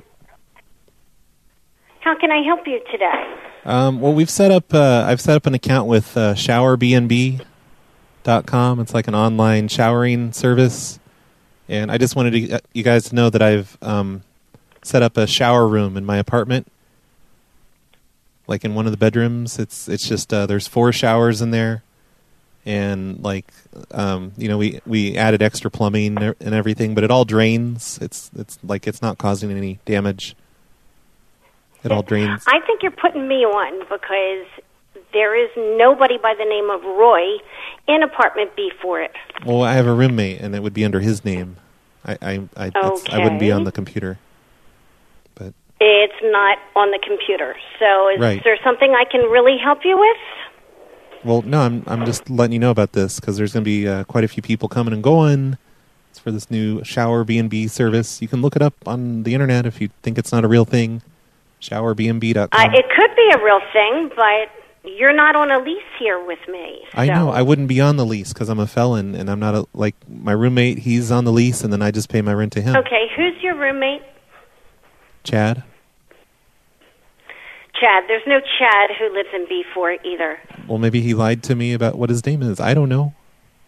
How can I help you today? Um, well, we've set up. Uh, I've set up an account with uh, shower B and B dot com. It's like an online showering service, and I just wanted to, uh, you guys to know that I've um, set up a shower room in my apartment. Like in one of the bedrooms, it's it's just uh, there's four showers in there, and like um, you know we we added extra plumbing and everything, but it all drains. It's it's like it's not causing any damage. It all drains. I think you're putting me on because there is nobody by the name of Roy in apartment B for it. Well, I have a roommate, and it would be under his name. I I I, it's, I wouldn't be on the computer. But it's not on the computer. So is Right. there something I can really help you with? well, no, I'm I'm just letting you know about this because there's going to be uh, quite a few people coming and going. It's for this new shower B and B service. You can look it up on the internet if you think it's not a real thing. shower B and B dot com. Uh, it could be a real thing, but you're not on a lease here with me. I so- know. I wouldn't be on the lease because I'm a felon, and I'm not a, like my roommate. He's on the lease, and then I just pay my rent to him. Okay, who's your roommate? Chad? Chad. There's no Chad who lives in B four either. Well, maybe he lied to me about what his name is. I don't know.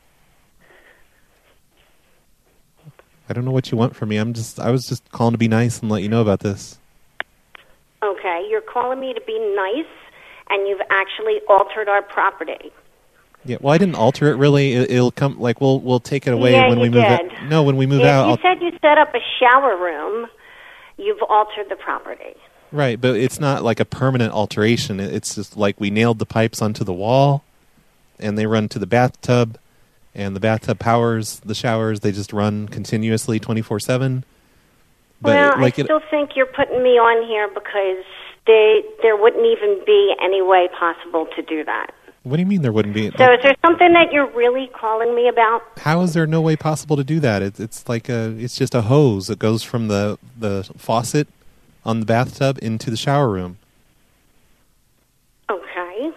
I don't know what you want from me. I'm just. I was just calling to be nice and let you know about this. Okay, you're calling me to be nice, and you've actually altered our property. Yeah. Well, I didn't alter it really. It, it'll come. Like we'll we'll take it away Yeah, when you we move did. out. No, when we move if out. you I'll, said you set up a shower room, you've altered the property. Right, but it's not like a permanent alteration. It- It's just like we nailed the pipes onto the wall, and they run to the bathtub, and the bathtub powers the showers. They just run continuously twenty-four seven. But well, like I it, still think you're putting me on here because they, there wouldn't even be any way possible to do that. what do you mean there wouldn't be? So is there something that you're really calling me about? How is there no way possible to do that? It's it's like a it's just a hose that goes from the the faucet on the bathtub into the shower room. Okay.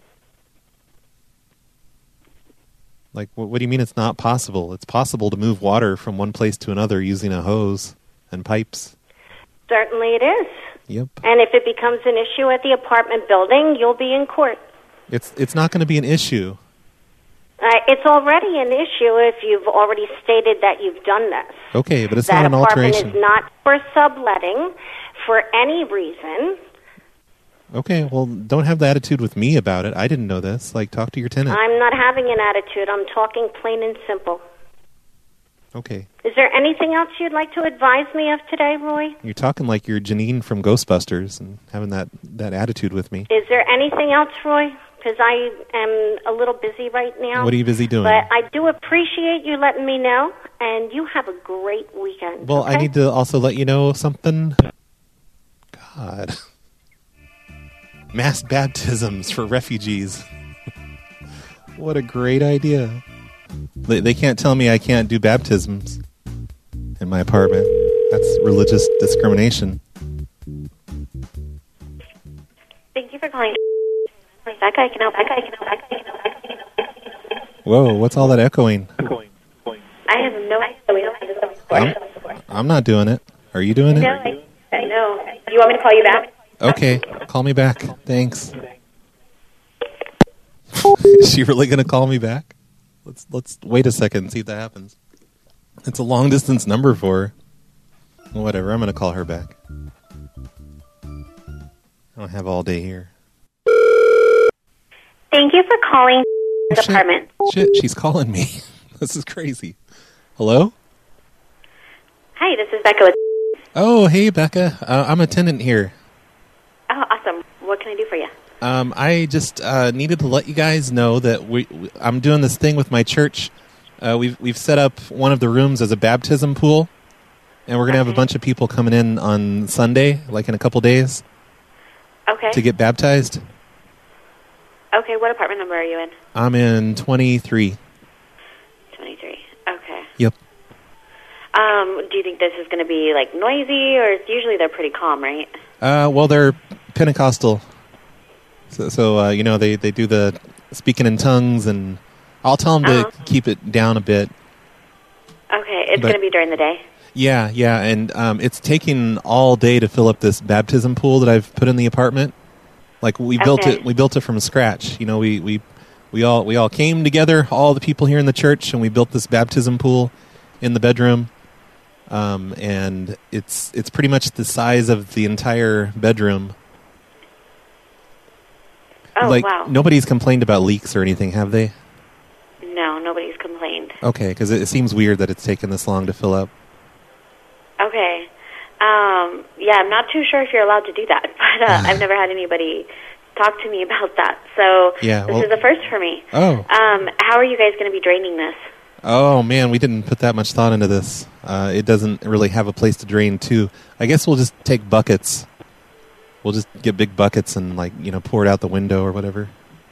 Like what, what do you mean it's not possible? It's possible to move water from one place to another using a hose and pipes. Certainly it is. Yep. And if it becomes an issue at the apartment building, you'll be in court. It's it's not going to be an issue. Uh, it's already an issue if you've already stated that you've done this. Okay, but it's that not an apartment alteration. is not for subletting for any reason. Okay, well, don't have the attitude with me about it. I didn't know this. Like, talk to your tenant. I'm not having an attitude. I'm talking plain and simple. Okay. Is there anything else you'd like to advise me of today, Roy? You're talking like you're Janine from Ghostbusters and having that, that attitude with me. Is there anything else, Roy? Because I am a little busy right now. What are you busy doing? But I do appreciate you letting me know, and you have a great weekend. Well, I okay? need to also let you know something. God. Mass baptisms for refugees. What a great idea. They, they can't tell me I can't do baptisms in my apartment. That's religious discrimination. Thank you for calling. Becca, I can help. Becca, I can help. Becca, I can help. Becca, I can help. Whoa, what's all that echoing? I have no idea. I'm, I'm not doing it. Are you doing it? No, I, I know. You want me to call you back? Okay, call me back. Thanks. Is she really going to call me back? Let's let's wait a second and see if that happens. It's a long distance number for her. Whatever, I'm going to call her back. I don't have all day here. Thank you for calling. Oh, shit. Department. Shit, she's calling me. This is crazy. Hello? Hi, this is Becca with... Oh, hey, Becca. Uh, I'm a tenant here. Oh, awesome. What can I do for you? Um, I just uh, needed to let you guys know that we, we I'm doing this thing with my church. Uh, we've we've set up one of the rooms as a baptism pool, and we're going to okay. have a bunch of people coming in on Sunday, like in a couple days, okay. to get baptized. Okay, what apartment number are you in? I'm in twenty-three. twenty-three. Okay. Yep. Um, do you think this is going to be, like, noisy, or usually they're pretty calm, right? Uh, well, they're Pentecostal. So, so uh, you know, they, they do the speaking in tongues, and I'll tell them uh-huh. to keep it down a bit. Okay, it's But- going to be during the day? Yeah, yeah, and um, it's taking all day to fill up this baptism pool that I've put in the apartment. Like, we built Okay. it we built it from scratch. You know, we, we we all we all came together, all the people here in the church, and we built this baptism pool in the bedroom. Um, and it's it's pretty much the size of the entire bedroom. Oh, like, wow. Nobody's complained about leaks or anything, have they? No, nobody's complained. Okay, because it, it seems weird that it's taken this long to fill up. Okay. Um, yeah, I'm not too sure if you're allowed to do that, but uh, I've never had anybody talk to me about that. So Yeah, this well- is a first for me. Oh. Um, how are you guys going to be draining this? Oh, man, we didn't put that much thought into this. Uh, it doesn't really have a place to drain, too. I guess we'll just take buckets. We'll just get big buckets and, like, you know, pour it out the window or whatever.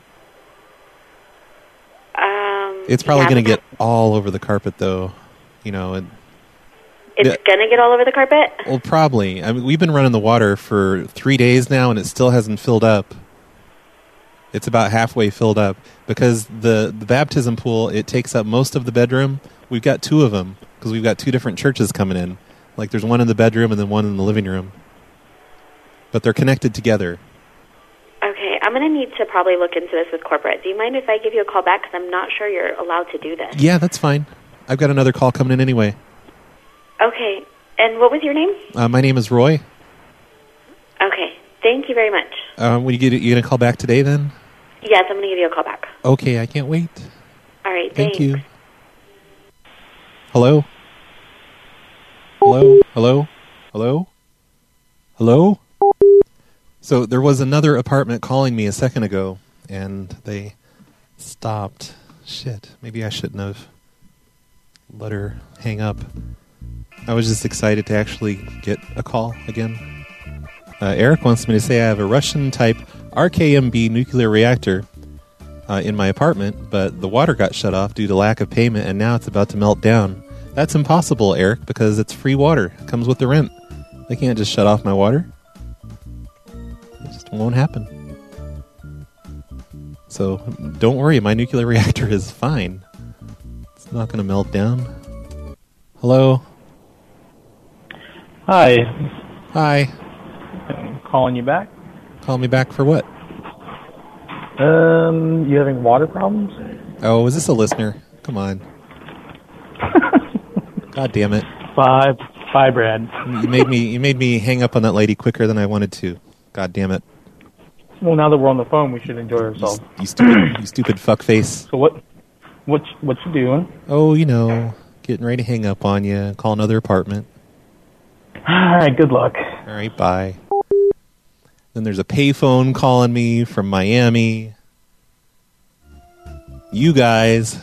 Um, It's probably yeah, going to but get all over the carpet, though. You know, and It's Yeah. going to get all over the carpet? well, probably. I mean, we've been running the water for three days now, and it still hasn't filled up. It's about halfway filled up because the, the baptism pool, it takes up most of the bedroom. We've got two of them because we've got two different churches coming in. Like, there's one in the bedroom and then one in the living room. But they're connected together. Okay, I'm going to need to probably look into this with corporate. Do you mind if I give you a call back? Because I'm not sure you're allowed to do this. Yeah, that's fine. I've got another call coming in anyway. Okay, and what was your name? Uh, my name is Roy. Okay, thank you very much. Um, when you get it, you going to call back today then? Yes, I'm going to give you a call back. Okay, I can't wait. All right, Thank thanks. you. Hello? Hello? Hello? Hello? Hello? So there was another apartment calling me a second ago, and they stopped. Shit, maybe I shouldn't have let her hang up. I was just excited to actually get a call again. Uh, Eric wants me to say I have a Russian-type R K M B nuclear reactor uh, in my apartment, but the water got shut off due to lack of payment, and now it's about to melt down. That's impossible, Eric, because it's free water. It comes with the rent. They can't just shut off my water. It just won't happen. So don't worry, my nuclear reactor is fine. It's not going to melt down. Hello? Hi. Hi. I'm calling you back. Call me back for what? Um, you having water problems? Oh, is this a listener? Come on. God damn it. Bye, bye, Brad. You made me you made me hang up on that lady quicker than I wanted to. God damn it. Well, now that we're on the phone, we should enjoy ourselves. You, you stupid you stupid fuckface. So what? What? What you doing? Oh, you know, getting ready to hang up on you. Call another apartment. All right. Good luck. All right. Bye. Then there's a payphone calling me from Miami. You guys.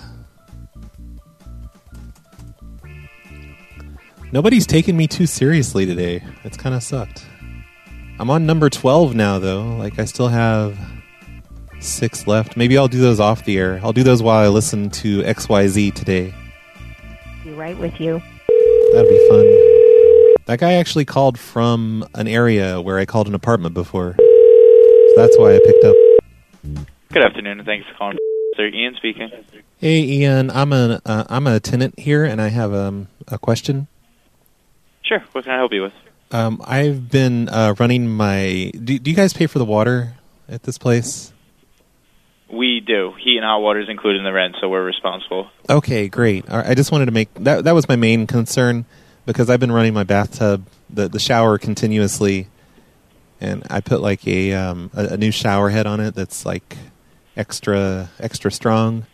Nobody's taking me too seriously today. It's kind of sucked. I'm on number twelve now, though. Like, I still have six left. Maybe I'll do those off the air. I'll do those while I listen to X Y Z today. Be right with you. That'd be fun. That guy actually called from an area where I called an apartment before. So that's why I picked up. Good afternoon, and thanks for calling. Sir, Ian speaking. Hey, Ian. I'm a uh, I'm a tenant here, and I have um, a question. Sure. What can I help you with? Um, I've been uh, running my... Do, do you guys pay for the water at this place? We do. Heat and hot water is included in the rent, so we're responsible. Okay, great. All right, I just wanted to make... That That was my main concern, because I've been running my bathtub, the, the shower continuously, and I put like a, um, a, a new shower head on it that's like extra extra strong.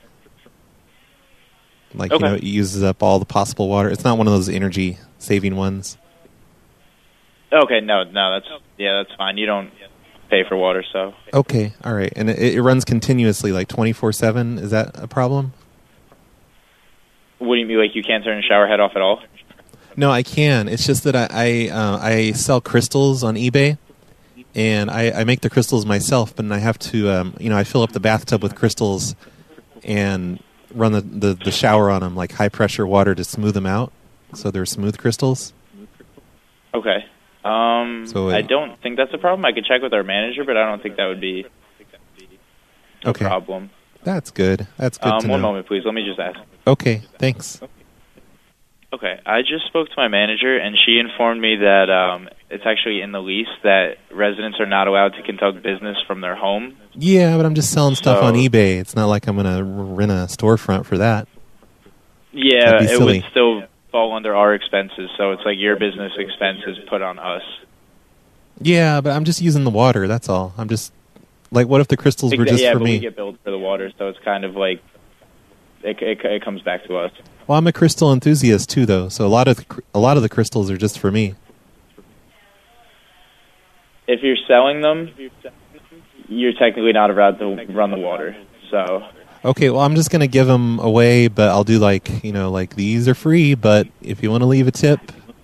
Like, Okay. you know, it uses up all the possible water. It's not one of those energy-saving ones. Okay, no, no, that's yeah, that's fine. You don't pay for water, so Okay, all right. And it, it runs continuously, like twenty-four seven. Is that a problem? what do you mean? Like you can't turn the shower head off at all? No, I can. It's just that I I, uh, I sell crystals on eBay, and I, I make the crystals myself. But I have to, um, you know, I fill up the bathtub with crystals and run the, the, the shower on them, like high pressure water to smooth them out, so they're smooth crystals. Okay. Um, So, uh, I don't think that's a problem. I could check with our manager, but I don't think that would be a Okay. problem. That's good. That's good Um, to one know. moment, please. Let me just ask. Okay, thanks. Okay, I just spoke to my manager, and she informed me that um, it's actually in the lease that residents are not allowed to conduct business from their home. Yeah, but I'm just selling stuff So- on eBay. It's not like I'm going to rent a storefront for that. Yeah, That'd be it silly. would still fall under our expenses, so it's like your business expenses put on us. Yeah, but I'm just using the water, that's all. I'm just, like, what if the crystals were Exa- just yeah, for but me? we get billed for the water, so it's kind of like it, it, it comes back to us. Well, I'm a crystal enthusiast too, though, so a lot of the, cr- a lot of the crystals are just for me. If you're selling them, you're technically not allowed to run the water. So Okay, well, I'm just going to give them away, but I'll do like, you know, like these are free, but if you want to leave a tip,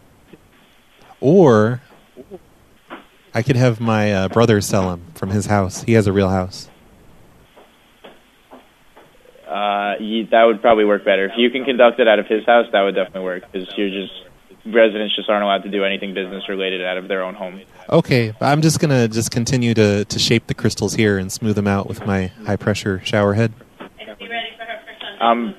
or I could have my uh, brother sell them from his house. He has a real house. uh, you, that would probably work better. If you can conduct it out of his house, that would definitely work because you're just residents just aren't allowed to do anything business related out of their own home. Okay, but I'm just going to just continue to, to shape the crystals here and smooth them out with my high-pressure shower head. Um,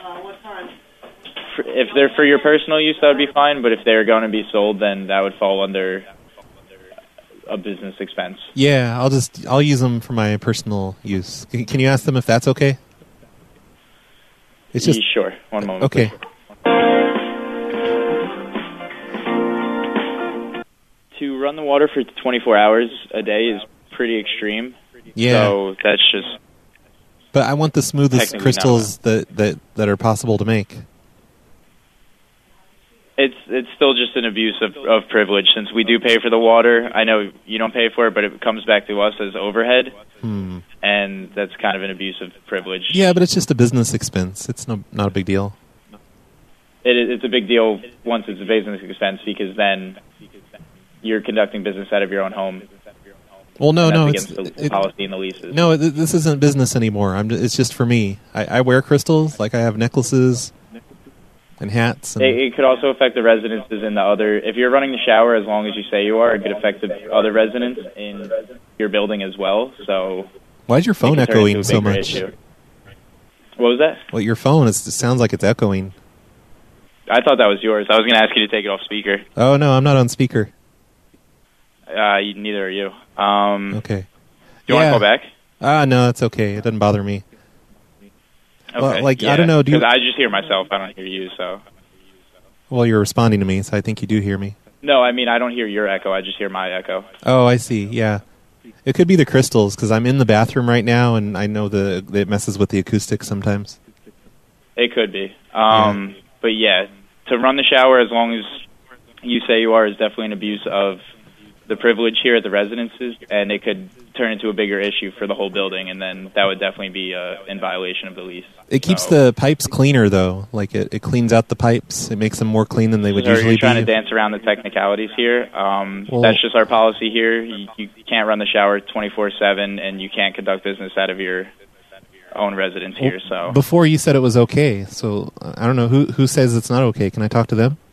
f- if they're for your personal use, that would be fine. But if they're going to be sold, then that would fall under a business expense. Yeah, I'll just I'll use them for my personal use. Can, can you ask them if that's okay? It's just Yeah, sure. One moment. okay. please. To run the water for twenty-four hours a day is pretty extreme. Yeah. So that's just But I want the smoothest Technically crystals that, that, that are possible to make. it's it's still just an abuse of, of privilege since we do pay for the water. I know you don't pay for it, but it comes back to us as overhead, Hmm. and that's kind of an abuse of privilege. Yeah, but it's just a business expense. It's no not a big deal. It, is- it's a big deal once it's a business expense because then you're conducting business out of your own home. Well, no, and no, that's it's against the it- policy and the leases. no. Th- this isn't business anymore. I'm. It's just for me. I, I wear crystals. Like I have necklaces and hats. And, It, it could also affect the residences in the other. If you're running the shower, as long as you say you are, it could affect the other residents in your building as well. So why is your it phone could turn echoing into a so bigger much? issue. What was that? Well, your phone is, it sounds like it's echoing. I thought that was yours. I was going to ask you to take it off speaker. Oh no, I'm not on speaker. Uh, you, neither are you. Um, Okay. Do you Yeah. want to call back? Ah, no, it's okay. It doesn't bother me. Okay. Well, like, I yeah, don't know, do you- 'cause I just hear myself. I don't hear you. So Well, you're responding to me, so I think you do hear me. no, I mean I don't hear your echo. I just hear my echo. Oh, I see. Yeah, it could be the crystals because I'm in the bathroom right now, and I know the it messes with the acoustics sometimes. It could be. Um, But yeah, to run the shower as long as you say you are is definitely an abuse of the privilege here at the residences, and it could turn into a bigger issue for the whole building, and then that would definitely be uh, in violation of the lease. It keeps So- the pipes cleaner, though. Like it, it cleans out the pipes. It makes them more clean than they would So usually you're trying be. to dance around the technicalities here. Um, Well- that's just our policy here. You, you can't run the shower twenty-four seven, and you can't conduct business out of your own residence here. So Before you said it was okay, so uh, I don't know who who says it's not okay. Can I talk to them?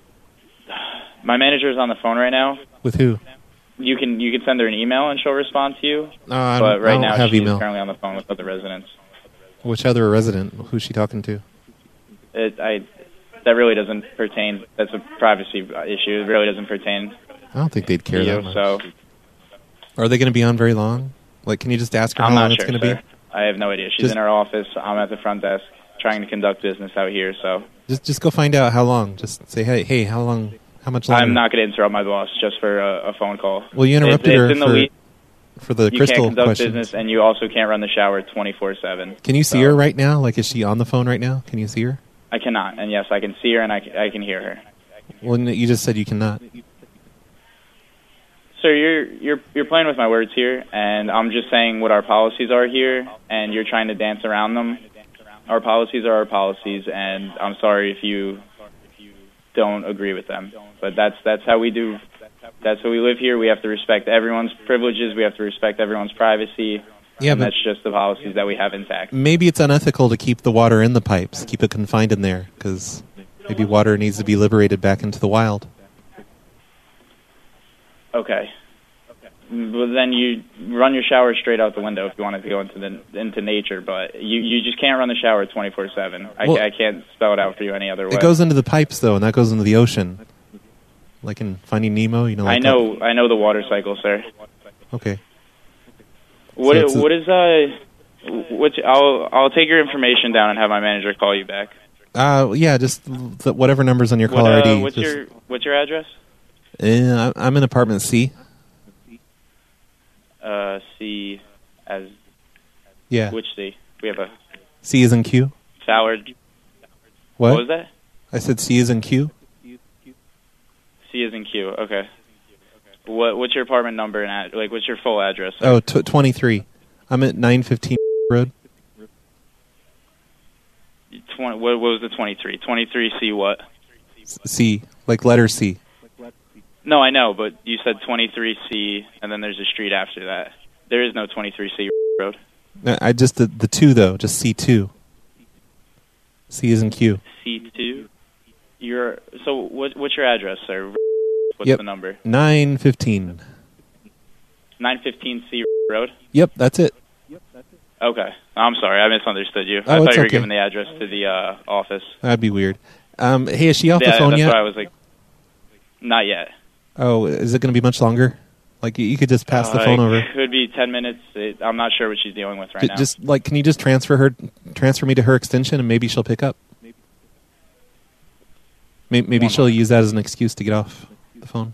my manager is on the phone right now. With who? You can you can send her an email and she'll respond to you. No, I but don't- right I don't now have she's email. currently on the phone with other residents. Which other resident? Who's she talking to? It, I that really doesn't pertain. That's a privacy issue. It really doesn't pertain I don't think they'd care to that you. much. So Are they going to be on very long? Like, can you just ask her I'm how long not it's sure. going to sir. be? I have no idea. She's Just- in her office. I'm at the front desk trying to conduct business out here. So Just just go find out how long. Just say, hey, hey, how long? How much longer? I'm not going to interrupt my boss just for a, a phone call. Well, you interrupted it's, her it's in the for- lease. for the you crystal can't conduct questions. business, and you also can't run the shower twenty-four seven. Can you see So, her right now? Like, is she on the phone right now? Can you see her? I cannot, and yes, I can see her and I can, I can hear her. Well, you just said you cannot. Sir, you're you're you're playing with my words here, and I'm just saying what our policies are here, and you're trying to dance around them. Our policies are our policies, and I'm sorry if you don't agree with them, but that's that's how we do. That's how we live here. We have to respect everyone's privileges. We have to respect everyone's privacy. Yeah, and but that's just the policies that we have intact. maybe it's unethical to keep the water in the pipes, keep it confined in there, because maybe water needs to be liberated back into the wild. Okay. Well, then you run your shower straight out the window if you wanted to go into the into nature, but you, you just can't run the shower twenty-four seven. I, Well, I can't spell it out for you any other way. It goes into the pipes, though, and that goes into the ocean. Like in Finding Nemo, you know. Like I know I know the water cycle, sir. Okay. What So it's a- what is uh which I'll I'll take your information down and have my manager call you back. Uh, yeah, just th- whatever number's on your What, caller uh, I D. what's just, your what's your address? Uh, I'm in apartment C. Uh, C as Yeah. which C? We have a C is in Q. Fallard. What? What was that? I said C is in Q. C is in Q. Okay. What what's your apartment number and ad- like what's your full address? Oh, t- twenty-three. I'm at nine fifteen Road. twenty, what, what was the twenty-three? twenty-three C what? C, like letter C. No, I know, but you said twenty-three C, and then there's a street after that. There is no twenty-three C road. No, I just the, the two though, just C two. C is in Q. C two. Your so what? What's your address, sir? What's Yep. the number? Nine fifteen. nine fifteen C road. Yep, that's it. Okay, I'm sorry, I misunderstood you. Oh, I thought it's you were okay. giving the address to the uh, office. That'd be weird. Um, hey, is she off yeah, the phone that's yet? why I was like, not yet. Oh, is it going to be much longer? Like, you, you could just pass the Uh, phone over. It could be ten minutes. It, I'm not sure what she's dealing with right J- now. Just like, can you just transfer her, transfer me to her extension, and maybe she'll pick up. Maybe, maybe she'll use that as an excuse to get off the phone.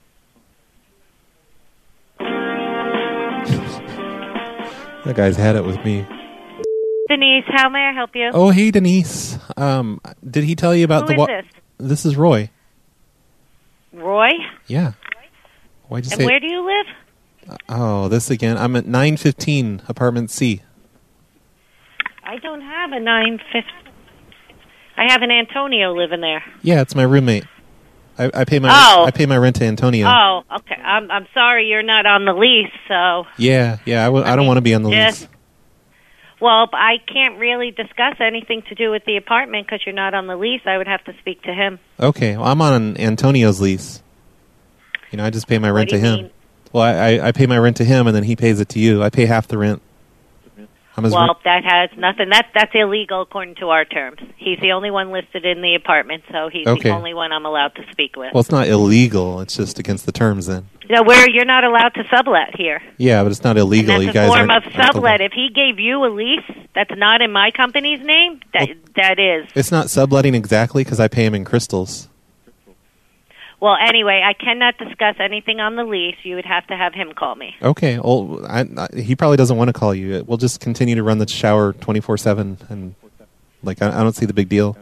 That guy's had it with me. Denise, how may I help you? Oh, hey, Denise. Um, did he tell you about Who the is wa- this? This is Roy. Roy? Yeah. Why'd you And say? where do you live? Oh, this again. I'm at nine fifteen, apartment C. I don't have a nine fifty. I have an Antonio living there. Yeah, it's my roommate. I, I pay my Oh. I pay my rent to Antonio. Oh, okay. I'm I'm sorry you're not on the lease, so Yeah, yeah. I, w- I don't want to be on the just lease. well, I can't really discuss anything to do with the apartment because you're not on the lease. I would have to speak to him. Okay, well, I'm on Antonio's lease. You know, I just pay my rent do to you him. mean? Well, I, I I pay my rent to him, and then he pays it to you. I pay half the rent. I'm his Well, rent- that has nothing. That that's illegal according to our terms. He's the only one listed in the apartment, so he's Okay. the only one I'm allowed to speak with. well, it's not illegal. It's just against the terms then. No, where you're not allowed to sublet here. Yeah, but it's not illegal. And you that's guys a form aren't, of aren't the- sublet. If he gave you a lease that's not in my company's name, that that is. It's not subletting exactly because I pay him in crystals. Well, anyway, I cannot discuss anything on the lease. You would have to have him call me. Okay, well, I, I, he probably doesn't want to call you. We'll just continue to run the shower twenty-four seven, and like I, I don't see the big deal.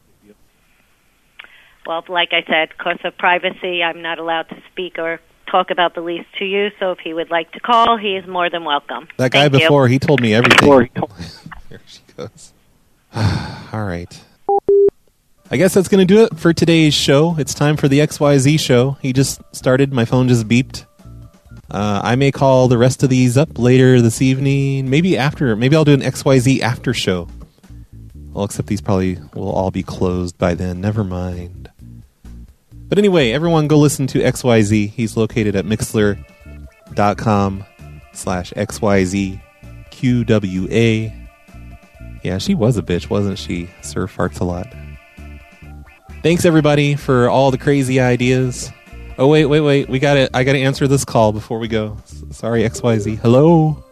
Well, like I said, because of privacy, I'm not allowed to speak or talk about the lease to you. So if he would like to call, he is more than welcome. That guy Thank you. before, he told me everything. There she goes. All right. I guess that's going to do it for today's show. It's time for the X Y Z show. He just started. My phone just beeped. Uh, I may call the rest of these up later this evening. Maybe after. Maybe I'll do an X Y Z after show. Well, except these probably will all be closed by then. Never mind. But anyway, everyone go listen to X Y Z. He's located at mixler.com slash XYZ QWA. Yeah, she was a bitch, wasn't she? Sir farts a lot. Thanks everybody for all the crazy ideas. Oh wait, wait, wait. We got to I got to answer this call before we go. S- sorry, X Y Z. Hello.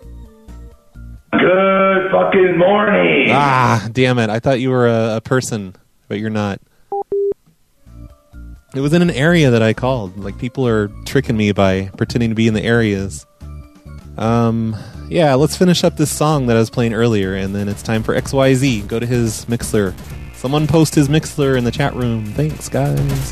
Good fucking morning. Ah, damn it. I thought you were a, a person, but you're not. It was in an area that I called. Like, people are tricking me by pretending to be in the areas. Um, yeah, let's finish up this song that I was playing earlier, and then it's time for X Y Z. Go to his Mixler. Someone post his Mixler in the chat room. Thanks, guys.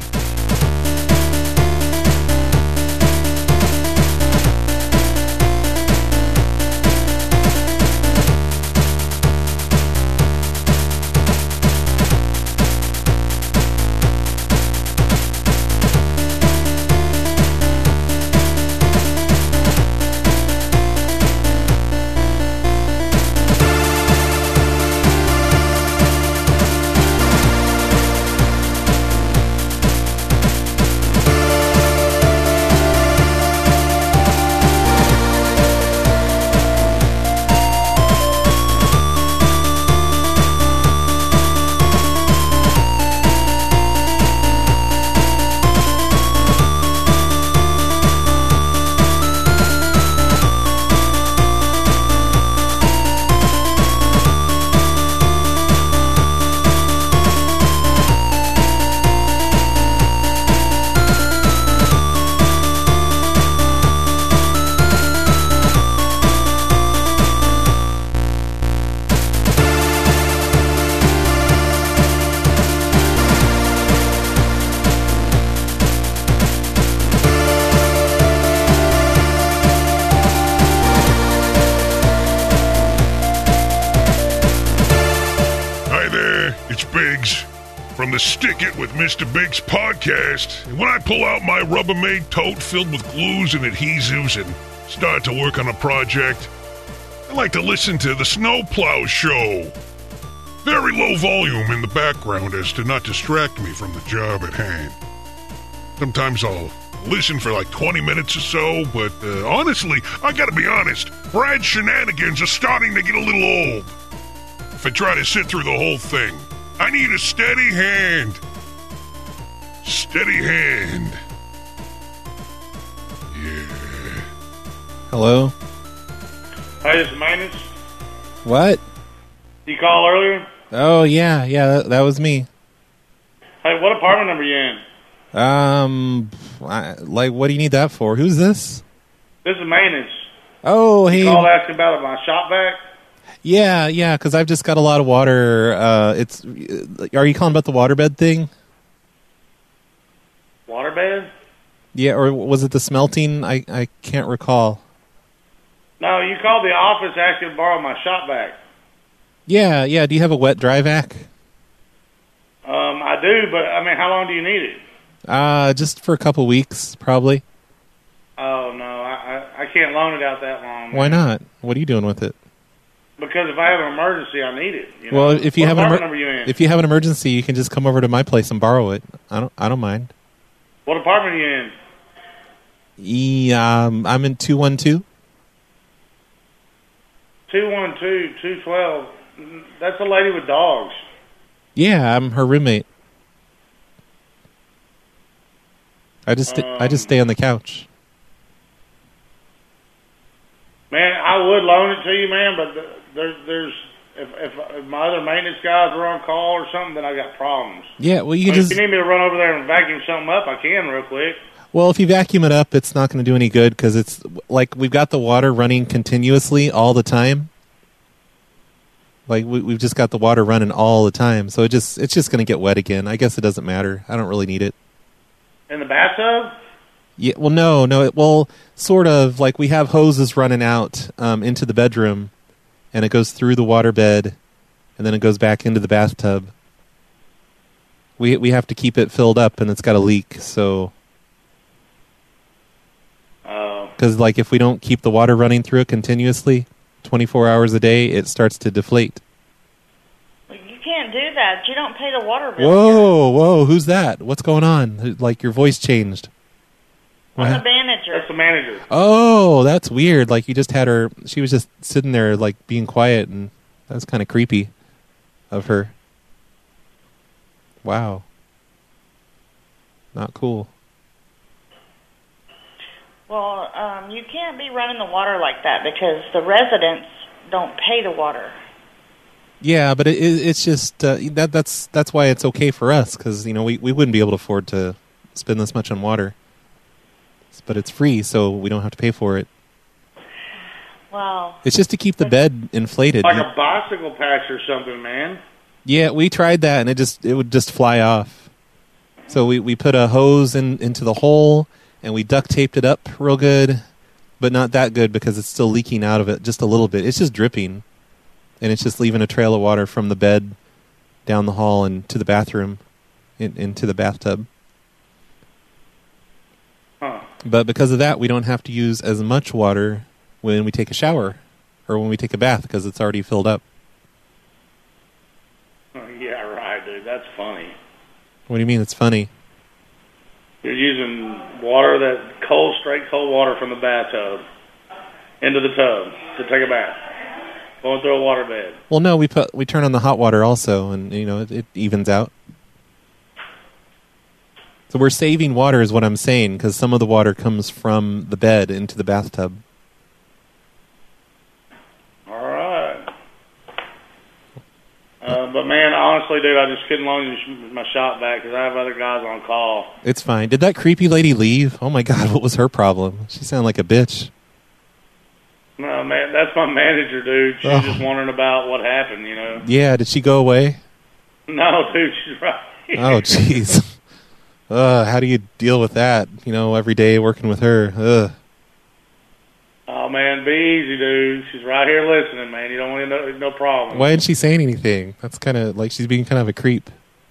From the Stick It with Mister Biggs podcast. And when I pull out my Rubbermaid tote filled with glues and adhesives and start to work on a project, I like to listen to the Snowplow Show. Very low volume in the background as to not distract me from the job at hand. Sometimes I'll listen for like twenty minutes or so, but uh, honestly, I gotta be honest, Brad's shenanigans are starting to get a little old. If I try to sit through the whole thing, I need a steady hand. Steady hand. Yeah. Hello? Hi, this is Minus. What? Did you call earlier? Oh, yeah, yeah, that, that was me. Hey, what apartment number are you in? Um, I, like, what do you need that for? Who's this? This is Manus. Oh, hey. You called asking about my shop vac? Yeah, yeah, because I've just got a lot of water. Uh, it's. Are you calling about the waterbed thing? Waterbed? Yeah, or was it the smelting? I, I can't recall. No, you called the office asking to borrow my shop vac. Yeah, yeah. Do you have a wet dry vac? Um, I do, but I mean, how long do you need it? Uh, just for a couple weeks, probably. Oh no, I I, I can't loan it out that long. Why not? What are you doing with it? Because if I have an emergency, I need it. You know? Well, if you what have an apartment emer- number you in? if you have an emergency, you can just come over to my place and borrow it. I don't I don't mind. What apartment are you in? E, um, I'm in two one two. Two one two two twelve. That's a lady with dogs. Yeah, I'm her roommate. I just Um, I just stay on the couch. Man, I would loan it to you, man, but th- there's there's if, if if my other maintenance guys were on call or something, then I got problems. Yeah, well, you I can mean, just if you need me to run over there and vacuum something up, I can real quick. well, if you vacuum it up, it's not going to do any good because it's like we've got the water running continuously all the time. Like we, we've just got the water running all the time, so it just it's just going to get wet again. I guess it doesn't matter. I don't really need it. In the bathtub? Yeah, well, no, no. It, well, sort of like we have hoses running out um, into the bedroom, and it goes through the waterbed, and then it goes back into the bathtub. We we have to keep it filled up, and it's got a leak. So, because like if we don't keep the water running through it continuously, twenty-four hours a day, it starts to deflate. You can't do that. You don't pay the water bill. Whoa, whoa! Who's that? What's going on? Like your voice changed. I'm the manager. That's the manager. Oh, that's weird. Like you just had her, she was just sitting there like being quiet, and that's kind of creepy of her. Wow. Not cool. Well, um, you can't be running the water like that because the residents don't pay the water. Yeah, but it, it, it's just, uh, that that's that's why it's okay for us, because, you know, we, we wouldn't be able to afford to spend this much on water. But it's free, so we don't have to pay for it. Wow. It's just to keep the bed inflated. Like a bicycle patch or something, man. Yeah, we tried that, and it just it would just fly off. So we, we put a hose in into the hole, and we duct taped it up real good, but not that good because it's still leaking out of it just a little bit. It's just dripping, and it's just leaving a trail of water from the bed down the hall and to the bathroom, in, into the bathtub. Huh. But because of that, we don't have to use as much water when we take a shower or when we take a bath because it's already filled up. Oh, yeah, right, dude. That's funny. What do you mean it's funny? You're using water, that cold, straight cold water from the bathtub into the tub to take a bath. Going through a waterbed. Well, no, we put we turn on the hot water also, and you know it, it evens out. So we're saving water, is what I'm saying, because some of the water comes from the bed into the bathtub. All right. Uh, but man, honestly, dude, I just couldn't loan you my shop back because I have other guys on call. It's fine. Did that creepy lady leave? Oh my God, what was her problem? She sounded like a bitch. No, man, that's my manager, dude. She's Oh. just wondering about what happened, you know. Yeah, did she go away? No, dude, she's right. Oh, jeez. Uh, how do you deal with that? You know, every day working with her. Ugh. Oh man, be easy, dude. She's right here listening, man. You don't want to know, no problem. Why isn't she saying anything? That's kind of like she's being kind of a creep.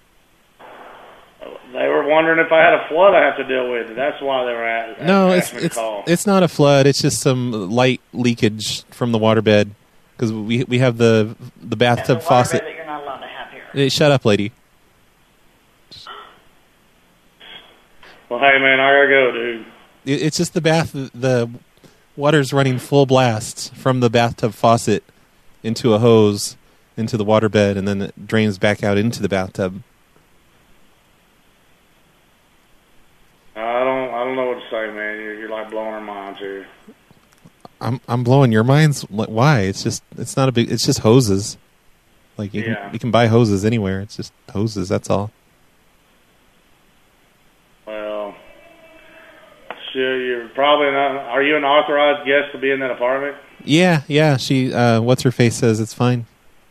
They were wondering if I had a flood I have to deal with. That's why they were at. No, it's asking me to it's call. it's not a flood. It's just some light leakage from the waterbed because we we have the the bathtub faucet. That you're not allowed to have here. Hey, shut up, lady. Well, hey man, I gotta go, dude. It, it's just the bath. The water's running full blast from the bathtub faucet into a hose into the waterbed, and then it drains back out into the bathtub. I don't, I don't know what to say, man. You're, you're like blowing our minds here. I'm I'm blowing your minds. Like, why? It's just it's not a big. It's just hoses. Like you Yeah. can you can buy hoses anywhere. It's just hoses. That's all. Well, sure, you're probably not. Are you an authorized guest to be in that apartment? Yeah, yeah. She uh, what's her face says it's fine.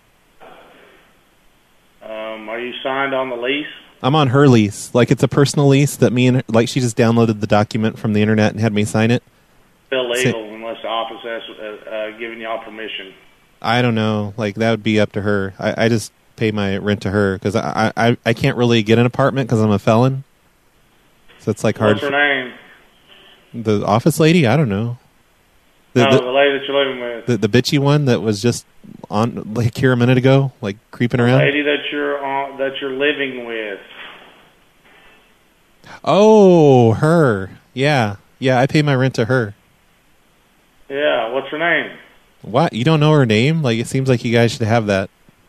Um, are you signed on the lease? I'm on her lease. Like it's a personal lease that me and her, like she just downloaded the document from the internet and had me sign it. Still legal unless the office has uh, uh, given y'all permission. I don't know. Like that would be up to her. I, I just pay my rent to her because I, I I can't really get an apartment because I'm a felon. So it's like hard. What's her name? The office lady? I don't know. The, no, the, the lady that you're living with. the the bitchy one that was just on like here a minute ago, like creeping The around. lady that you're on, that you're living with. Oh, her. Yeah, yeah. I pay my rent to her. Yeah, what's her name? What? You don't know her name? Like it seems like you guys should have that.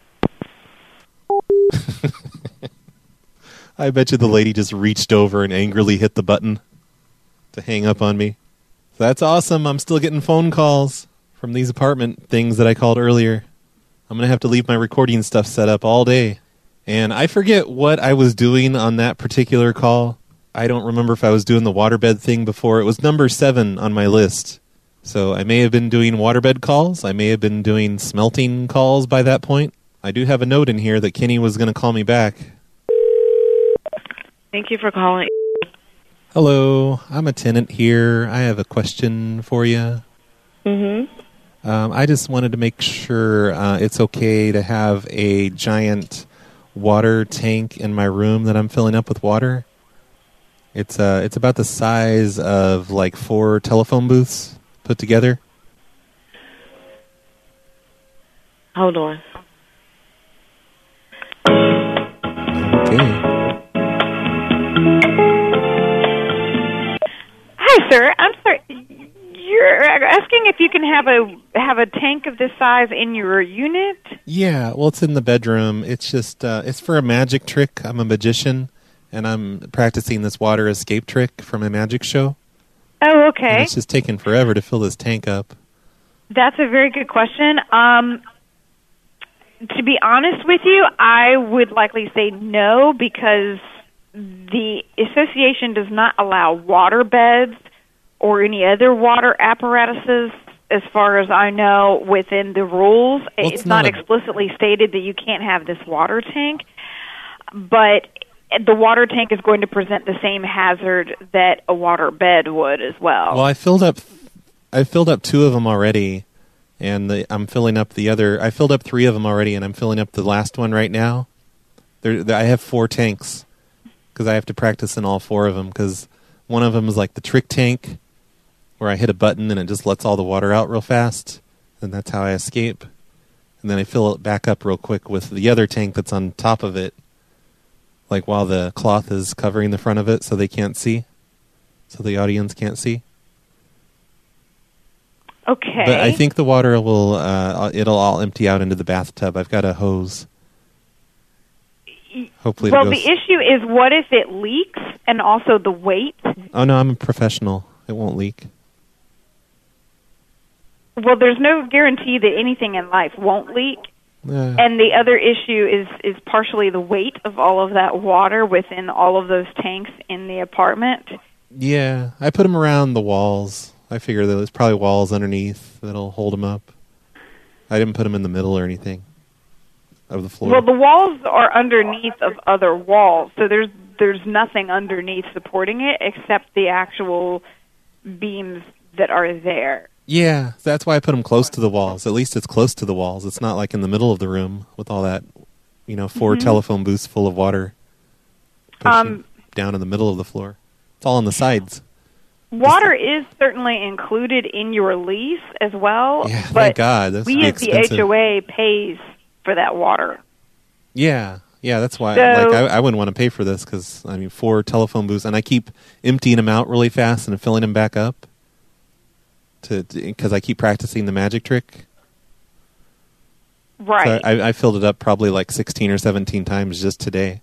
I bet you the lady just reached over and angrily hit the button to hang up on me. That's awesome. I'm still getting phone calls from these apartment things that I called earlier. I'm going to have to leave my recording stuff set up all day. And I forget what I was doing on that particular call. I don't remember if I was doing the waterbed thing before. It was number seven on my list. So I may have been doing waterbed calls. I may have been doing smelting calls by that point. I do have a note in here that Kenny was going to call me back. Thank you for calling. Hello, I'm a tenant here. I have a question for you. Mm-hmm. Um, I just wanted to make sure uh, it's okay to have a giant water tank in my room that I'm filling up with water. It's uh, it's about the size of like four telephone booths put together. Hold on. Okay. Hi, sir. I'm sorry. You're asking if you can have a have a tank of this size in your unit? Yeah, well, it's in the bedroom. It's just uh, it's for a magic trick. I'm a magician, and I'm practicing this water escape trick from a magic show. Oh, And okay. it's just taking forever to fill this tank up. That's a very good question. Um, to be honest with you, I would likely say no because the association does not allow water beds or any other water apparatuses as far as I know, within the rules. Well, it's it's not, not a- explicitly stated that you can't have this water tank, but the water tank is going to present the same hazard that a water bed would as well. Well, I filled up, I filled up two of them already, and the, I'm filling up the other. I filled up three of them already, and I'm filling up the last one right now. There, there I have four tanks because I have to practice in all four of them. Because one of them is like the trick tank, where I hit a button and it just lets all the water out real fast, and that's how I escape. And then I fill it back up real quick with the other tank that's on top of it, like while the cloth is covering the front of it so they can't see, so the audience can't see. Okay. But I think the water will, uh, it'll all empty out into the bathtub. I've got a hose. Hopefully well, it goes. the issue is what if it leaks, and also the weight? Oh, no, I'm a professional. It won't leak. Well, there's no guarantee that anything in life won't leak. Uh, And the other issue is, is partially the weight of all of that water within all of those tanks in the apartment. yeah, I put them around the walls. I figure there's probably walls underneath that'll hold them up. I didn't put them in the middle or anything of the floor. Well, the walls are underneath of other walls, so there's there's nothing underneath supporting it except the actual beams that are there. Yeah, that's why I put them close to the walls. At least it's close to the walls. It's not like in the middle of the room with all that, you know, four Mhm. telephone booths full of water pushing Um, down in the middle of the floor. It's all on the sides. Water is certainly included in your lease as well, Yeah, but thank God. That's we be as the expensive. H O A pays for that water. Yeah, yeah, that's why. So- like, I, I wouldn't want to pay for this because I mean, four telephone booths, and I keep emptying them out really fast and filling them back up to because I keep practicing the magic trick. Right. So I, I filled it up probably like sixteen or seventeen times just today.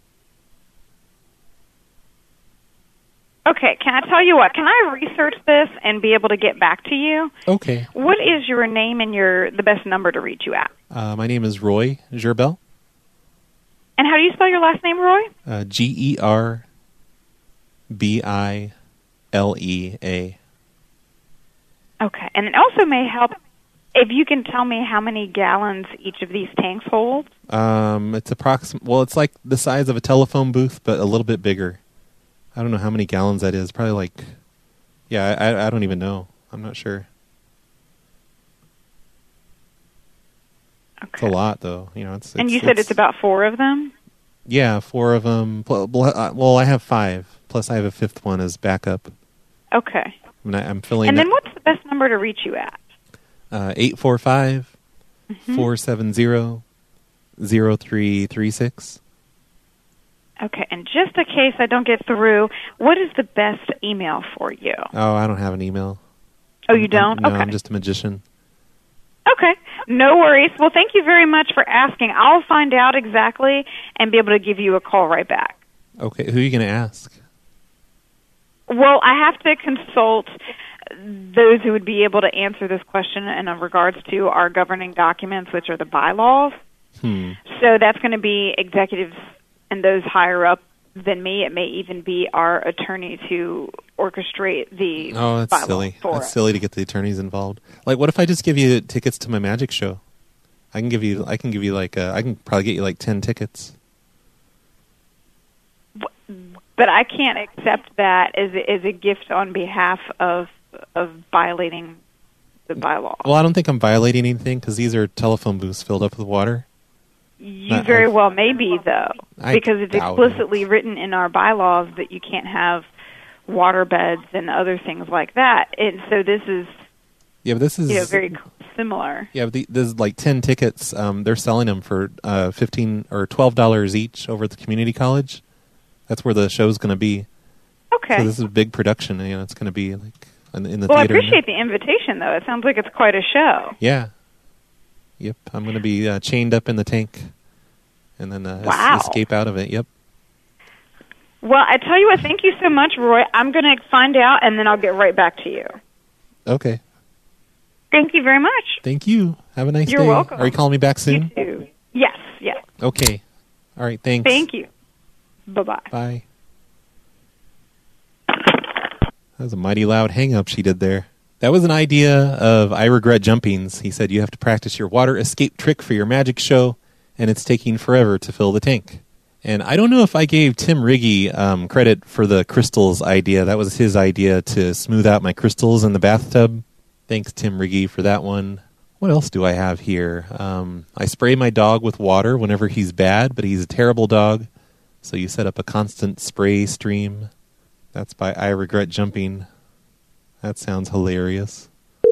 Okay, can I tell you what? Can I research this and be able to get back to you? Okay. What is your name and your the best number to reach you at? Uh, my name is Roy Gerbel. And how do you spell your last name, Roy? Uh, G E R B I L E A. Okay, and it also may help if you can tell me how many gallons each of these tanks hold. Um, it's approximate. Well, it's like the size of a telephone booth, but a little bit bigger. I don't know how many gallons that is. Probably like, yeah, I, I don't even know. I'm not sure. Okay. It's a lot, though. You know, it's. and it's- you said it's about four of them? Yeah, four of them. Well, I have five. Plus, I have a fifth one as backup. Okay. I mean, I, I'm filling. And then it- what's the best number to reach you at? Uh, eight four five four seven zero zero three three six. Okay, and just in case I don't get through, what is the best email for you? Oh, I don't have an email. Oh, you don't? No, Okay. I'm just a magician. Okay, no worries. Well, thank you very much for asking. I'll find out exactly and be able to give you a call right back. Okay, who are you going to ask? Well, I have to consult those who would be able to answer this question in regards to our governing documents, which are the bylaws. Hmm. So that's going to be executives and those higher up than me. It may even be our attorneys who orchestrate the Oh, that's bylaws silly. for That's us. silly to get the attorneys involved. Like, what if I just give you tickets to my magic show? I can give you. I can give you like. Uh, I can probably get you like ten tickets. But I can't accept that as a, as a gift on behalf of of violating the bylaw. Well, I don't think I'm violating anything because these are telephone booths filled up with water. You Not- very I- well may be, though, I because it's doubt explicitly written in our bylaws that you can't have water beds and other things like that. And so this is, Yeah, but this is you know, very similar. Yeah, but the, there's like ten tickets. Um, they're selling them for uh, fifteen or twelve dollars each over at the community college. That's where the show's going to be. Okay. So this is a big production. You know, it's going to be like in, in the Well, I theater. appreciate the invitation, though. It sounds like it's quite a show. Yeah. Yep. I'm going to be uh, chained up in the tank, and then uh, es- Wow. escape out of it. Yep. Well, I tell you what, thank you so much, Roy. I'm going to find out, and then I'll get right back to you. Okay. Thank you very much. Thank you. Have a nice You're day. welcome. Are you calling me back soon? You too. Yes, yes. Okay. All right. Thanks. Thank you. Bye-bye. Bye. That was a mighty loud hang up she did there. That was an idea of I Regret Jumping's. He said you have to practice your water escape trick for your magic show, and it's taking forever to fill the tank. And I don't know if I gave Tim Riggy um, credit for the crystals idea. That was his idea to smooth out my crystals in the bathtub. Thanks, Tim Riggy, for that one. What else do I have here? Um, I spray my dog with water whenever he's bad, but he's a terrible dog. So you set up a constant spray stream. That's by I Regret Jumping. That sounds hilarious.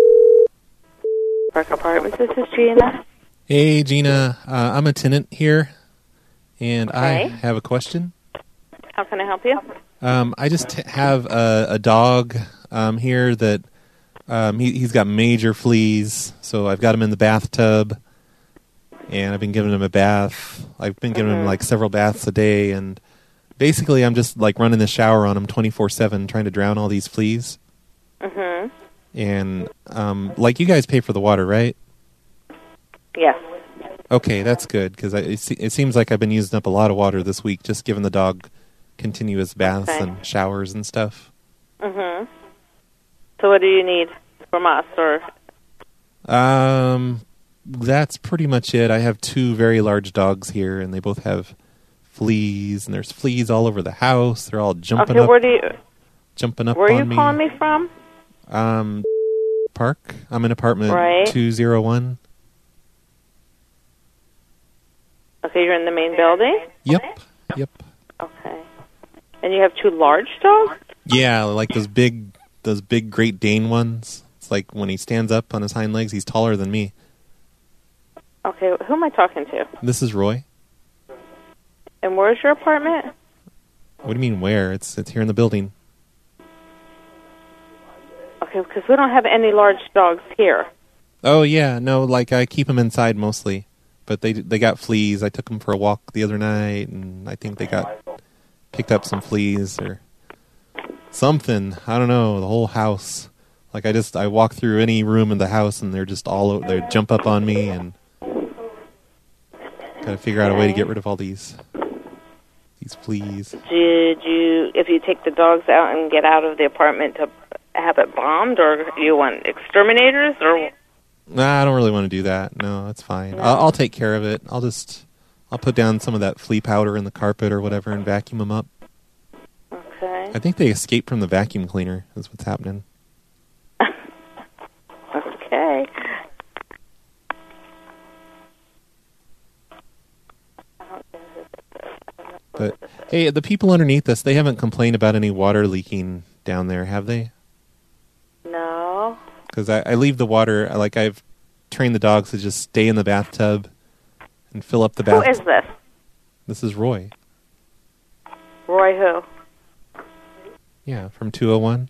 Park Apartments, this is Gina. Hey, Gina. Uh, I'm a tenant here, and Okay. I have a question. How can I help you? Um, I just t- have a, a dog um, here that um, he, he's got major fleas, so I've got him in the bathtub, and I've been giving him a bath. I've been giving Mm-hmm. him like several baths a day, and basically I'm just like running the shower on him twenty-four seven, trying to drown all these fleas. Mm-hmm. And um, like you guys pay for the water, right? Yes. Okay, that's good, because it, se- it seems like I've been using up a lot of water this week, just giving the dog continuous baths Okay. and showers and stuff. Mm-hmm. So what do you need from us, or? Um, that's pretty much it. I have two very large dogs here, and they both have fleas, and there's fleas all over the house. They're all jumping Okay, up, where do you, jumping up where are on you me. calling me from? Um, Park. I'm in apartment Right. two oh one. Okay, you're in the main building? Yep, yep. Okay. And you have two large dogs? Yeah, like those big, those big Great Dane ones. It's like when he stands up on his hind legs, he's taller than me. Okay, who am I talking to? This is Roy. And where's your apartment? What do you mean where? It's it's here in the building. Okay, because we don't have any large dogs here. Oh yeah, no, like I keep them inside mostly, but they they got fleas. I took them for a walk the other night, and I think they got picked up some fleas or something. I don't know. The whole house. Like I just I walk through any room in the house, and they're just all over, they jump up on me, and gotta figure out a way to get rid of all these these fleas. Did you, if you take the dogs out and get out of the apartment, to have it bombed, or you want exterminators, or? Nah, I don't really want to do that. No, that's fine. I'll, I'll take care of it. I'll just I'll put down some of that flea powder in the carpet or whatever and vacuum them up. Okay. I think they escaped from the vacuum cleaner. Is what's happening. Okay. But hey, the people underneath us, they haven't complained about any water leaking down there, have they? No. Because I, I leave the water, like I've trained the dogs to just stay in the bathtub and fill up the Who bath. is this? This is Roy. Roy who? Yeah, from two oh one.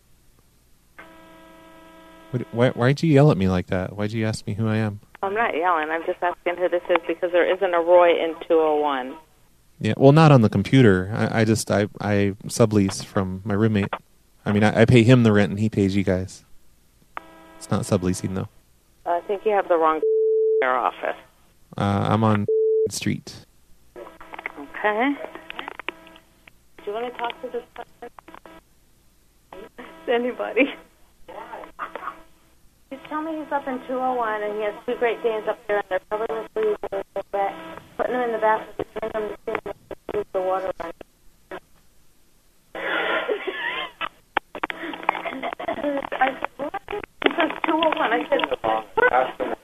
What, why, why'd you yell at me like that? Why'd you ask me who I am? I'm not yelling. I'm just asking who this is because there isn't a Roy in two oh one. Yeah, well, not on the computer. I, I just I I sublease from my roommate. I mean, I, I pay him the rent and he pays you guys. It's not subleasing though. I think you have the wrong office. Uh, I'm on street. Okay. Do you want to talk to this person? Anybody? Just tell me he's up in two oh one and he has two Great Danes up there and they're probably with fleas and they're back, putting them in the bathroom and them to sit and use the water on. I said, what? He says two oh one. I said,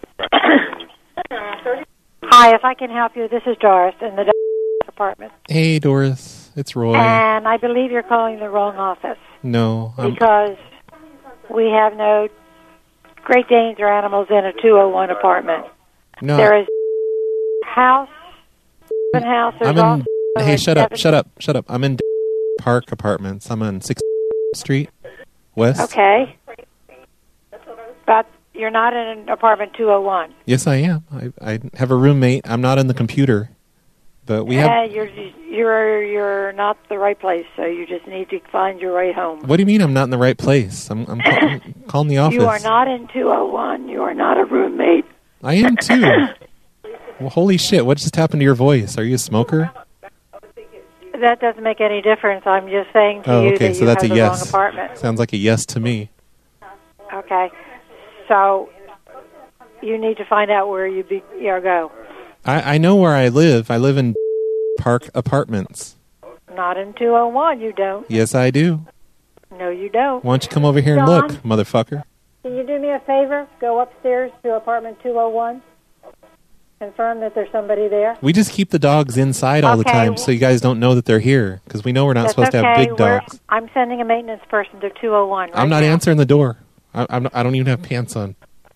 Hi, if I can help you, this is Doris in the apartment. Hey, Doris. It's Roy. And I believe you're calling the wrong office No, I'm... because we have no Great Danes or animals in a two oh one apartment. No. There is house, open house. There's I'm in... also Hey, a shut up, seven- shut up, shut up. I'm in Park Apartments. I'm on sixth Street West. Okay. But you're not in an apartment two oh one. Yes, I am. I, I have a roommate. I'm not in the computer. But we have... Uh, you're you're you're not the right place, so you just need to find your way home. What do you mean I'm not in the right place? I'm, I'm, call, I'm calling the office. You are not in two oh one. You are not a roommate. I am too. Well, holy shit, what just happened to your voice? Are you a smoker? That doesn't make any difference. I'm just saying to Oh, you okay, that so you that's have a the wrong yes. apartment. Sounds like a yes to me. Okay. So you need to find out where you be, you go. I, I know where I live. I live in Park Apartments. Not in two oh one, you don't. Yes, I do. No, you don't. Why don't you come over here and John, look, motherfucker? Can you do me a favor? Go upstairs to apartment two oh one. Confirm that there's somebody there. We just keep the dogs inside all the Okay. time so you guys don't know that they're here because we know we're not That's supposed to have okay. big We're- dogs. I'm sending a maintenance person to two oh one. Right I'm not now. answering the door. I, I'm not, I don't even have pants on.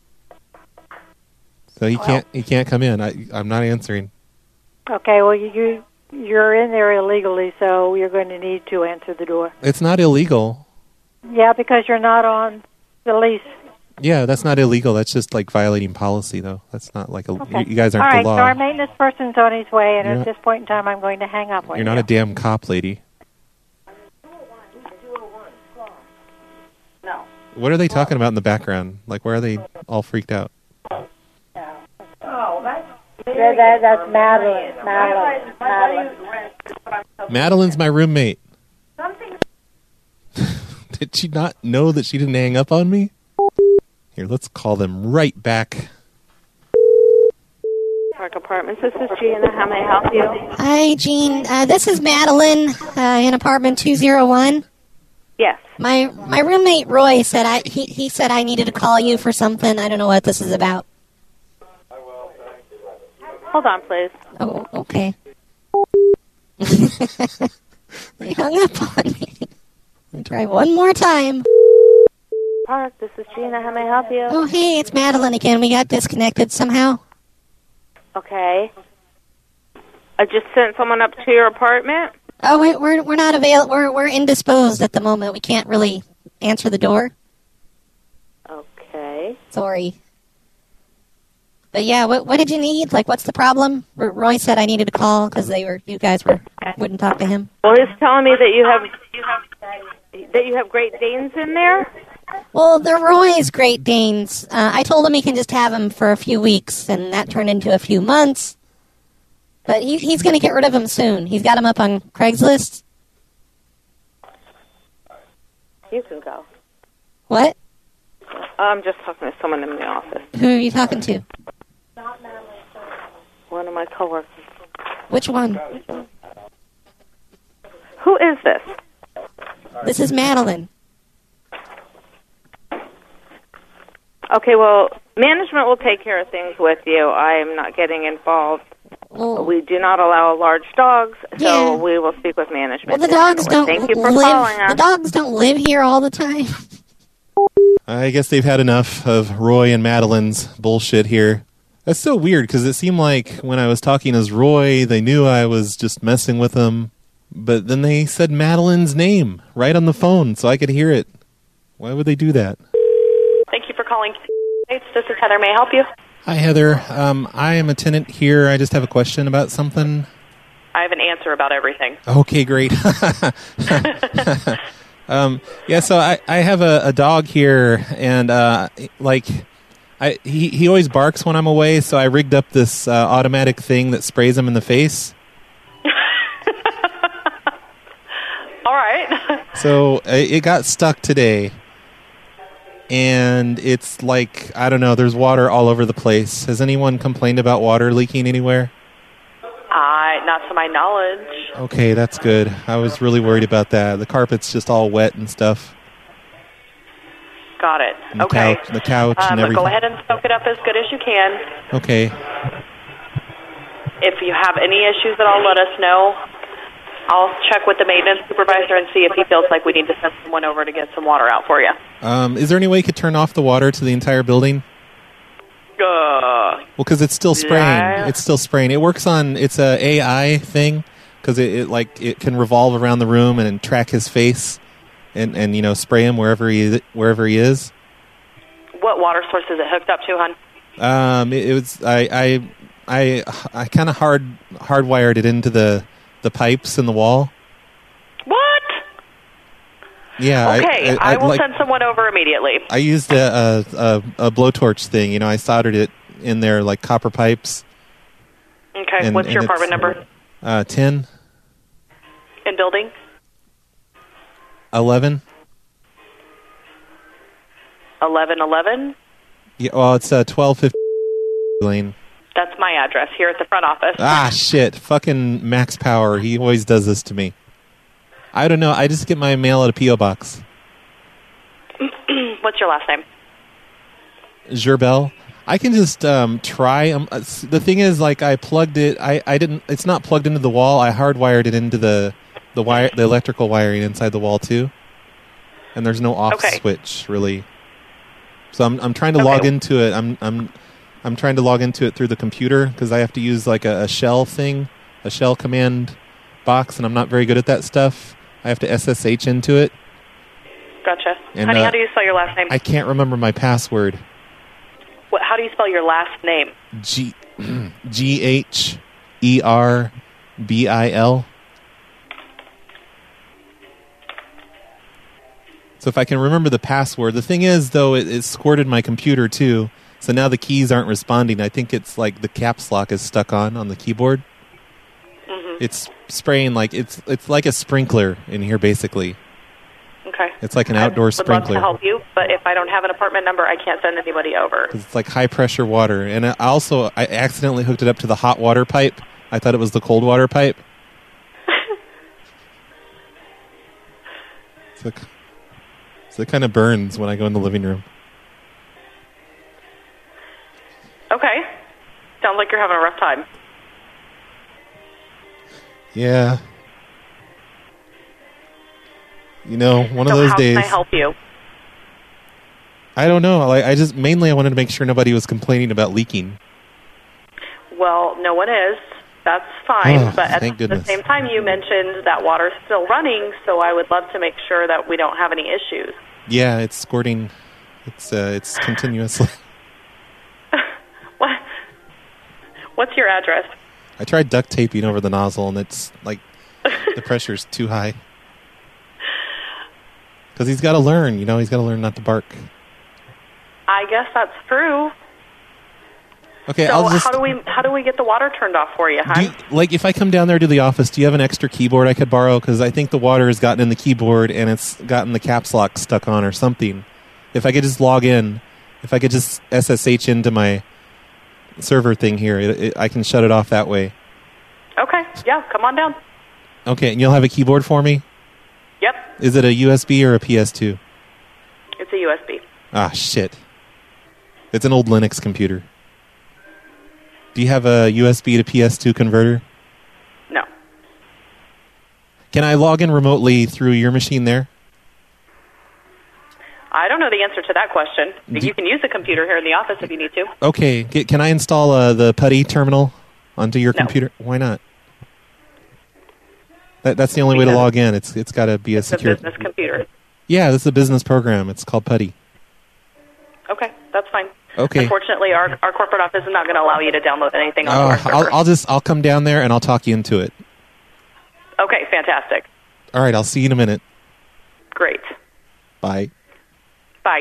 So he can't he can't come in. I, I'm not answering. Okay, well, you, you, you're in there illegally, so you're going to need to answer the door. It's not illegal. Yeah, because you're not on the lease. Yeah, that's not illegal. That's just like violating policy, though. That's not like a. Okay. You, you guys aren't All right, the law. so our maintenance person's on his way, and You're at not- this point in time, I'm going to hang up on You're you. not a damn cop, lady. No. What are they talking about in the background? Like, why are they all freaked out? Oh, that's that, that, that's Madeline. Madeline. Madeline. Madeline's my roommate. Did she not know that she didn't hang up on me? Here, let's call them right back. Park Apartments. This is Gina. How may I help you? Hi, Jean. Uh, this is Madeline uh, in apartment two oh one. Yes. My my roommate Roy said I he he said I needed to call you for something. I don't know what this is about. Hold on, please. Oh, okay. They hung up on me. Let me try one more time. Park. This is Gina. How may I help you? Oh, hey, it's Madeline again. We got disconnected somehow. Okay. I just sent someone up to your apartment. Oh, wait, we're we're not avail. We're we're indisposed at the moment. We can't really answer the door. Okay. Sorry. But yeah, what what did you need? Like, what's the problem? R- Roy said I needed to call because they were you guys were wouldn't talk to him. Well, he's telling me that you have that you have Great Danes in there. Well, they're Roy's Great Danes. Uh, I told him he can just have them for a few weeks, and that turned into a few months. But he, he's going to get rid of them soon. He's got them up on Craigslist. You can go. What? I'm just talking to someone in the office. Who are you talking to? One of my coworkers. Which one? Who is this? This is Madeline. Okay, well, management will take care of things with you. I am not getting involved. Well, we do not allow large dogs, so Yeah. we will speak with management. Well, the dogs don't Thank you for live. calling us. The dogs don't live here all the time. I guess they've had enough of Roy and Madeline's bullshit here. That's so weird because it seemed like when I was talking as Roy, they knew I was just messing with them. But then they said Madeline's name right on the phone so I could hear it. Why would they do that? Thank you for calling. This is Heather. May I help you? Hi, Heather. Um, I am a tenant here. I just have a question about something. I have an answer about everything. Okay, great. um, yeah, so I, I have a, a dog here, and uh, like I he, he always barks when I'm away, so I rigged up this uh, automatic thing that sprays him in the face. All right. So uh, it got stuck today, and it's like, I don't know, there's water all over the place. Has anyone complained about water leaking anywhere? Uh, not to my knowledge. Okay, that's good. I was really worried about that. The carpet's just all wet and stuff. Got it. And the Okay. couch, the couch Um, and everything. go ahead and soak it up as good as you can. Okay. If you have any issues at all, let us know. I'll check with the maintenance supervisor and see if he feels like we need to send someone over to get some water out for you. Um, is there any way you could turn off the water to the entire building? Uh, Well, because it's still spraying. Yeah. It's still spraying. It works on, it's a A I thing, because it, it like it can revolve around the room and, track his face, and, and you know spray him wherever he wherever he is. what water source is it hooked up to, hon? Um, it, it was I I I, I kind of hard hardwired it into the the pipes in the wall. What? Yeah. Okay, I, I, I, will like, send someone over immediately. I used a, a a a blowtorch thing. You know, I soldered it in there like copper pipes. Okay, And- what's and your it's- apartment number Uh, ten, and building? eleven eleven. Yeah, well, it's uh, twelve fifty Lane. That's my address here at the front office. Ah, shit. Fucking Max Power. He always does this to me. I don't know. I just get my mail at a P O box. What's your last name? Gerbel. I can just um, try. Um, the thing is, like, I plugged it. I, I didn't. It's not plugged into the wall. I hardwired it into the the wire, the electrical wiring inside the wall too. And there's no off Okay. switch really. So I'm I'm trying to Okay. log into it. I'm I'm I'm trying to log into it through the computer because I have to use like a, a shell thing, a shell command box, and I'm not very good at that stuff. I have to S S H into it. Gotcha. And, Honey, uh, how do you spell your last name? I can't remember my password. What, how do you spell your last name? G G H E R B I L. So if I can remember the password. The thing is, though, it, it squirted my computer, too. So now the keys aren't responding. I think it's like the caps lock is stuck on on the keyboard. Mm-hmm. It's spraying like, it's it's like a sprinkler in here, basically. Okay. It's like an outdoor I would sprinkler. love to help you, but if I don't have an apartment number, I can't send anybody over. It's like high-pressure water. And I also, I accidentally hooked it up to the hot water pipe. I thought it was the cold water pipe. so, so it kind of burns when I go in the living room. Okay. Sounds like you're having a rough time. Yeah. You know, one so of those how days. can I help you? I don't know. Like, I just mainly I wanted to make sure nobody was complaining about leaking. Well, no one is. That's fine. Oh, but at thank the goodness. same time, you mentioned that water's still running, so I would love to make sure that we don't have any issues. Yeah, it's squirting. It's uh, it's continuously. What? What's your address? I tried duct taping over the nozzle, and it's like the pressure's too high. Because he's got to learn, you know, he's got to learn not to bark. I guess that's true. Okay, so I'll just... how do we how do we get the water turned off for you, Do hon? you, like, if I come down there to the office, do you have an extra keyboard I could borrow? Because I think the water has gotten in the keyboard and it's gotten the caps lock stuck on or something. If I could just log in, if I could just S S H into my server thing here, it, it, I can shut it off that way. Okay, yeah, come on down. Okay, and you'll have a keyboard for me? Yep, Is it a U S B or a P S two? it's a U S B. Ah, shit. It's an old Linux computer. Do you have a U S B to P S two converter? No. Can I log in remotely through your machine there? I don't know the answer to that question. Do- You can use the computer here in the office if you need to. Okay, G- can I install uh, the PuTTY terminal onto your computer? Why not? That, that's the only way to log in. It's It's got to be a It's a secure... business computer. Yeah, this is a business program. It's called PuTTY. Okay, that's fine. Okay. Unfortunately, our our corporate office is not going to allow you to download anything onto Oh, our server. I'll, I'll just I'll come down there and I'll talk you into it. Okay, fantastic. All right, I'll see you in a minute. Great. Bye. Bye.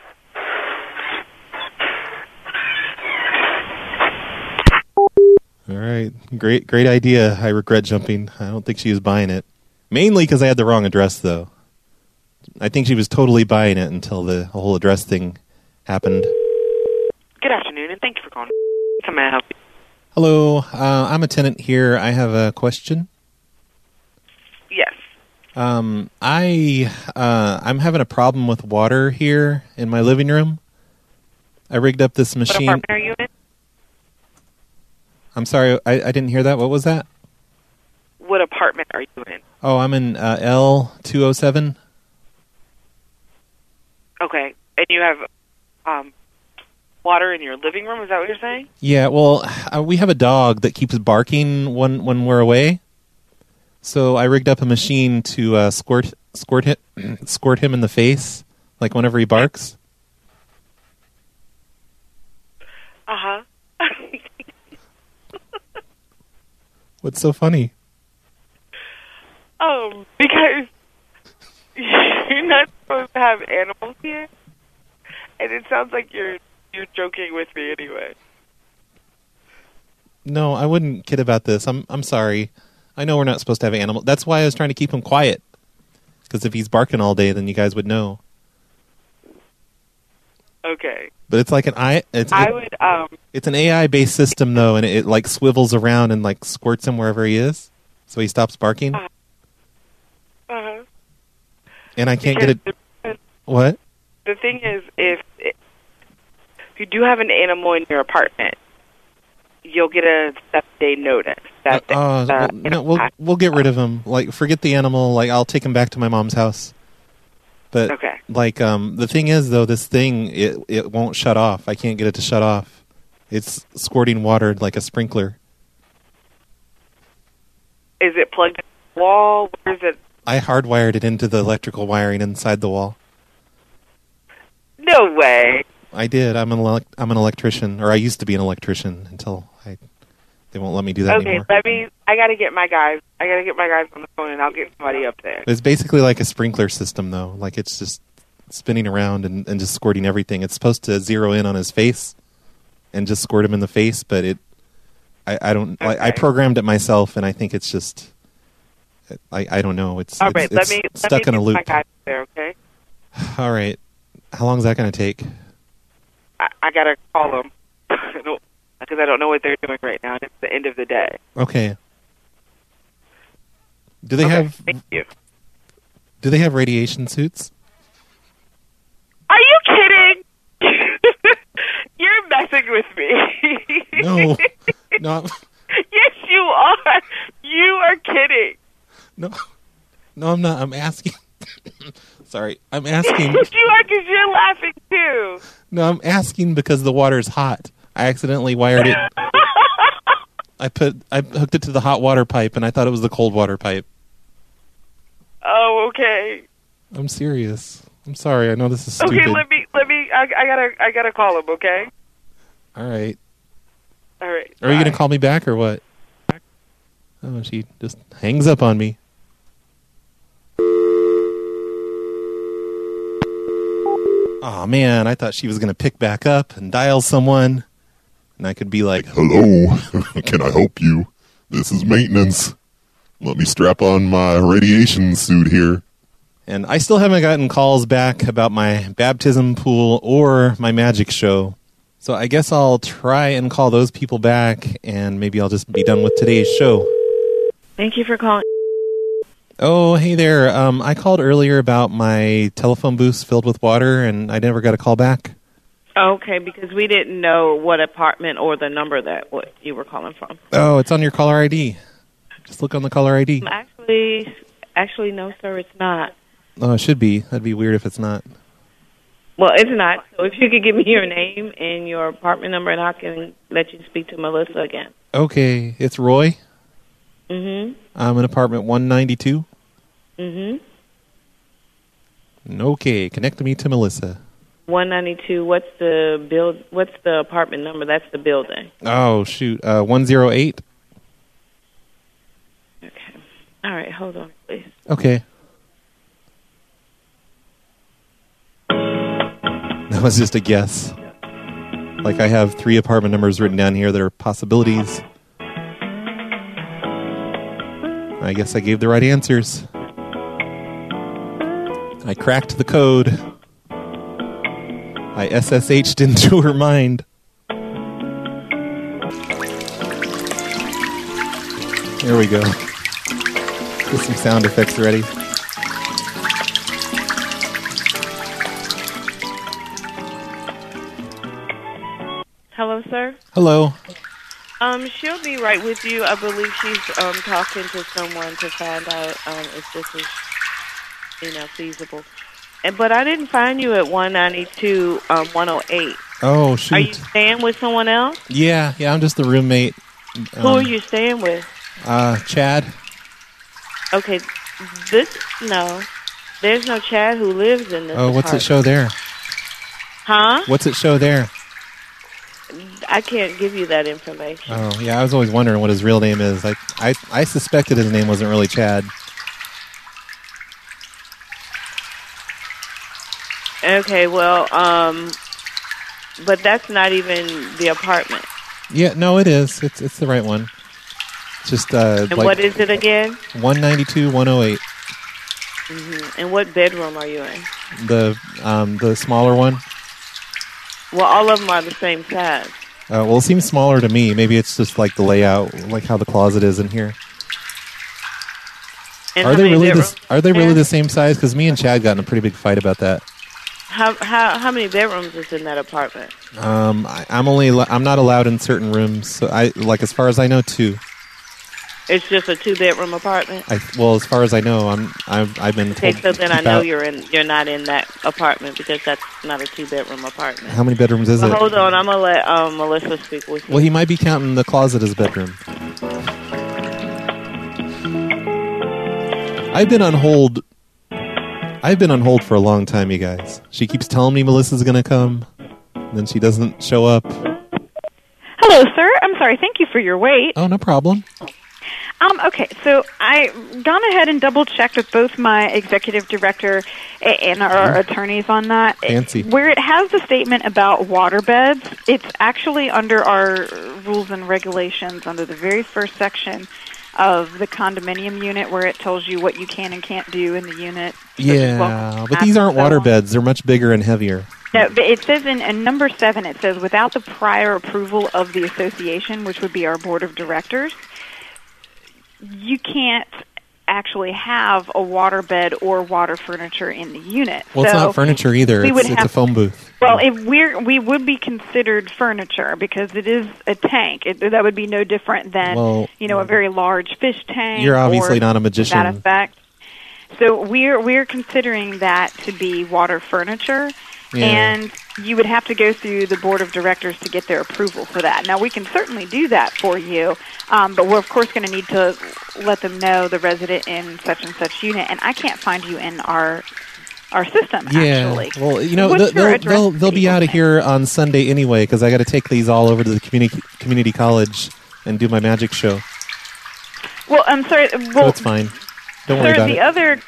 All right, great, great idea. I regret jumping. I don't think she was buying it. Mainly because I had the wrong address, though. I think she was totally buying it until the whole address thing happened. Good afternoon, and thank you for calling. How may I help you? Hello, uh, I'm a tenant here. I have a question. Yes. Um, I uh, I'm having a problem with water here in my living room. I rigged up this What machine. apartment are you in? I'm sorry, I, I didn't hear that. What was that? What apartment are you in? Oh, I'm in uh, L two oh seven. Okay, and you have um, water in your living room. Is that what you're saying? Yeah, well, uh, we have a dog that keeps barking when when we're away. So I rigged up a machine to uh, squirt squirt him squirt him in the face, like whenever he barks. Uh huh. What's so funny? Um, because you're not supposed to have animals here, and it sounds like you're you're joking with me anyway. No, I wouldn't kid about this. I'm I'm sorry. I know we're not supposed to have animals. That's why I was trying to keep him quiet. Because if he's barking all day, then you guys would know. Okay. But it's like an I. It's I it- would. Um. It's an A I based system though, and it, it like swivels around and like squirts him wherever he is, so he stops barking. Uh huh. And I can't get it. What? The thing is, if if you do have an animal in your apartment, you'll get a seven-day notice. That Uh, uh, uh, well, no, we'll we'll get rid of him. Like, forget the animal. Like, I'll take him back to my mom's house. But Okay. like, um, the thing is though, this thing it it won't shut off. I can't get it to shut off. It's squirting water like a sprinkler. Is it plugged in the wall? Where is it? I hardwired it into the electrical wiring inside the wall. No way. I did. I'm an elec- I'm an electrician, or I used to be an electrician until I they won't let me do that Okay, anymore. let me. I gotta get my guys. I gotta get my guys on the phone, and I'll get somebody up there. It's basically like a sprinkler system, though. Like it's just spinning around and, and just squirting everything. It's supposed to zero in on his face and just squirt him in the face, but it. I, I don't. Like, I programmed it myself, and I think it's just. I I don't know. It's All it's, right, it's let me stuck let me in a get loop. my guys there. Okay. All right. How long is that going to take? I, I gotta call them because I don't know what they're doing right now. And it's the end of the day. Okay. Do they Okay, have? Thank you. Do they have radiation suits? Are you kidding? You're messing with me. No. No. Yes, you are. You are kidding. No. No, I'm not. I'm asking. Sorry, I'm asking. Yes, you are because you're laughing too. No, I'm asking because the water's hot. I accidentally wired it. I put I hooked it to the hot water pipe, and I thought it was the cold water pipe. Oh, okay. I'm serious. I'm sorry. I know this is stupid. Okay, let me let me. I, I gotta I gotta call him. Okay. All right. All right. Are you gonna call me back or what? Oh, she just hangs up on me. Oh man, I thought she was gonna pick back up and dial someone, and I could be like, "Hello, can I help you? This is maintenance. Let me strap on my radiation suit here." And I still haven't gotten calls back about my baptism pool or my magic show. So I guess I'll try and call those people back, and maybe I'll just be done with today's show. Thank you for calling. Oh, hey there. Um, I called earlier about my telephone booth filled with water, and I never got a call back. Okay, because we didn't know what apartment or the number that what you were calling from. Oh, it's on your caller I D. Just look on the caller I D. Actually, actually, no, sir, it's not. Oh, it should be. That'd be weird if it's not. Well, it's not. So if you could give me your name and your apartment number, and I can let you speak to Melissa again. Okay, it's Roy. Mm-hmm. I'm in apartment one ninety-two. Mm-hmm. Okay, connect me to Melissa. one ninety-two. What's the build? What's the apartment number? That's the building. Oh, shoot. Uh, one oh eight. Okay. All right. Hold on, please. Okay. That was just a guess. Like I have three apartment numbers written down here that are possibilities. I guess I gave the right answers. I cracked the code. I S S H'd into her mind. There we go. Get some sound effects ready. Hello, sir. Hello. Um, she'll be right with you. I believe she's um talking to someone to find out um if this is, you know, feasible. And but I didn't find you at one ninety-two, um, one oh eight. Oh, shoot. Are you staying with someone else? Yeah, yeah, I'm just the roommate. Who are you staying with? Uh, Chad. Okay, this no, there's no Chad who lives in this. Oh, what's it apartment. show there? Huh? What's it show there? I can't give you that information. Oh, yeah, I was always wondering what his real name is. I, I, I suspected his name wasn't really Chad. Okay, well, um, but that's not even the apartment. Yeah, no, it is. It's it's the right one. It's just uh. And like what is it again? one ninety-two, one oh eight. Mm-hmm. And what bedroom are you in? The um the smaller one. Well, all of them are the same size. Uh, well, it seems smaller to me. Maybe it's just like the layout, like how the closet is in here. And are how they many really bedrooms the, Are they really there? the same size? Because me and Chad got in a pretty big fight about that. How how how many bedrooms is in that apartment? Um, I, I'm only al- I'm not allowed in certain rooms. So I like as far as I know, two. It's just a two bedroom apartment. I well, as far as I know, I'm I've I've been Okay, told. so then I keep know out- you're in. You're not in that apartment because that's not a two bedroom apartment. How many bedrooms is Well, it? hold on, I'm gonna let um, Melissa speak with you. Well, he might be counting the closet as a bedroom. I've been on hold. I've been on hold for a long time, you guys. She keeps telling me Melissa's going to come, and then she doesn't show up. Hello, sir. I'm sorry. Thank you for your wait. Oh, no problem. Um, okay, so I've gone ahead and double-checked with both my executive director a- and our attorneys on that. Fancy. Where it has the statement about water beds, it's actually under our rules and regulations under the very first section of the condominium unit where it tells you what you can and can't do in the unit. Yeah, but these aren't water beds. They're much bigger and heavier. No, but it says in, in number seven, it says, without the prior approval of the association, which would be our board of directors, you can't actually have a water bed or water furniture in the unit. Well, it's So not furniture either. we It's, would it's a have- phone booth. Well, if we're we would be considered furniture because it is a tank. It, that would be no different than Well, you know a very large fish tank. You're obviously or not a to magician. That effect. So we're we're considering that to be water furniture, Yeah. and you would have to go through the board of directors to get their approval for that. Now we can certainly do that for you, um, but we're of course going to need to let them know the resident in such and such unit, and I can't find you in our our system. Yeah. Actually, Well, you know, What's th- your they'll, address? they'll, they'll be out of here on Sunday anyway because I got to take these all over to the community community college and do my magic show. Well, I'm sorry. Well, So it's fine. Don't worry sir, about the it. other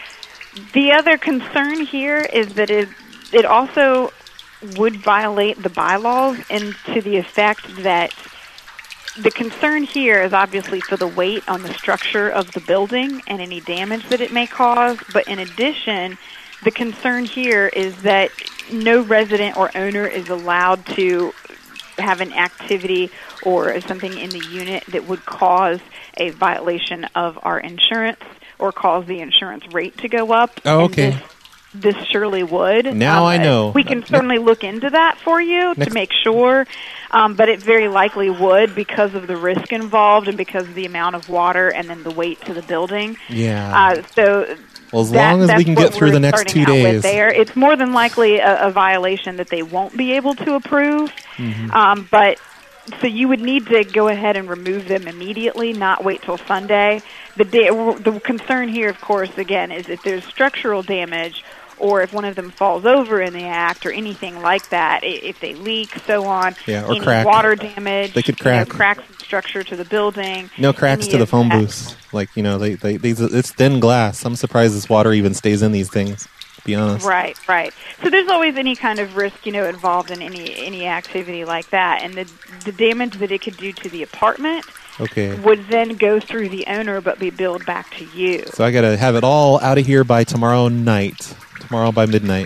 the other concern here is that it it also would violate the bylaws, and to the effect that the concern here is obviously for the weight on the structure of the building and any damage that it may cause. But in addition, the concern here is that no resident or owner is allowed to have an activity or something in the unit that would cause a violation of our insurance or cause the insurance rate to go up. Oh, And okay. This, this surely would. Now I know. We can certainly look into that for you Next- to make sure, um, but it very likely would because of the risk involved and because of the amount of water and then the weight to the building. Yeah. Uh, so Well, as that- long as we that's can what get through we're the next starting two out with days. There, it's more than likely a, a violation that they won't be able to approve. Mhm. Um, but so you would need to go ahead and remove them immediately, not wait till Sunday. The day, the concern here, of course, again, is if there's structural damage or if one of them falls over in the act or anything like that, i- if they leak, so on. Yeah, or any crack. water damage. They could you know, crack. cracks in structure to the building. No cracks any to the of phone that. booths. Like, you know, they, they these it's thin glass. I'm surprised this water even stays in these things, to be honest. Right, right. So there's always any kind of risk, you know, involved in any any activity like that, and the the damage that it could do to the apartment Okay. would then go through the owner, but be billed back to you. So I got to have it all out of here by tomorrow night. Tomorrow by midnight.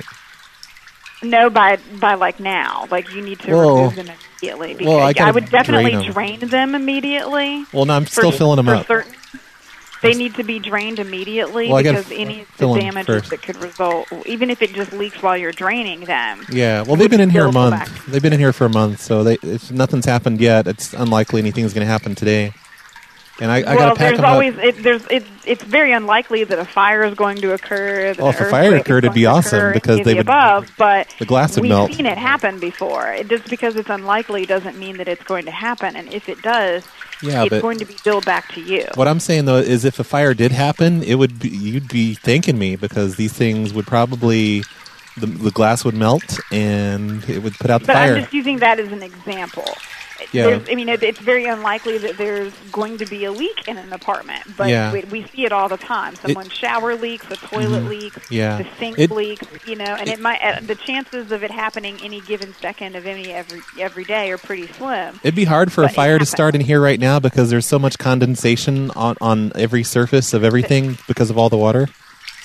No, by by like now, like you need to Well- remove them immediately. Because well, I gotta would definitely drain 'em. drain them immediately. Well, no, I'm for- still filling them for up. certain- They need to be drained immediately Well, I gotta because any of fill the 'em damages first. that could result, even if it just leaks while you're draining them. Yeah, well, they've been in here a billable month. They've been in here for a month, so they, if nothing's happened yet, it's unlikely anything's going to happen today. And I, I got well, to pack there's them always up. it, there's it, it's very unlikely that a fire is going to occur. That Well, if an a fire earthquake is occurred, it'd be going to awesome occur, because any of they the would- above, but the glass would we've melt. seen it happen before. It, just because it's unlikely doesn't mean that it's going to happen. And if it does, Yeah, it's but- going to be billed back to you. What I'm saying though is, if a fire did happen, it would be, you'd be thanking me because these things would probably the, the glass would melt and it would put out the But fire. I'm just using that as an example. Yeah. There's, I mean, it, it's very unlikely that there's going to be a leak in an apartment, but Yeah. we, we see it all the time. Someone's shower leaks, a toilet Mhm. leaks, Yeah. the sink It- leaks, you know, and it, might uh, the chances of it happening any given second of any every every day are pretty slim. It'd be hard for a But it fire to happens. start in here right now because there's so much condensation on, on every surface of everything because of all the water.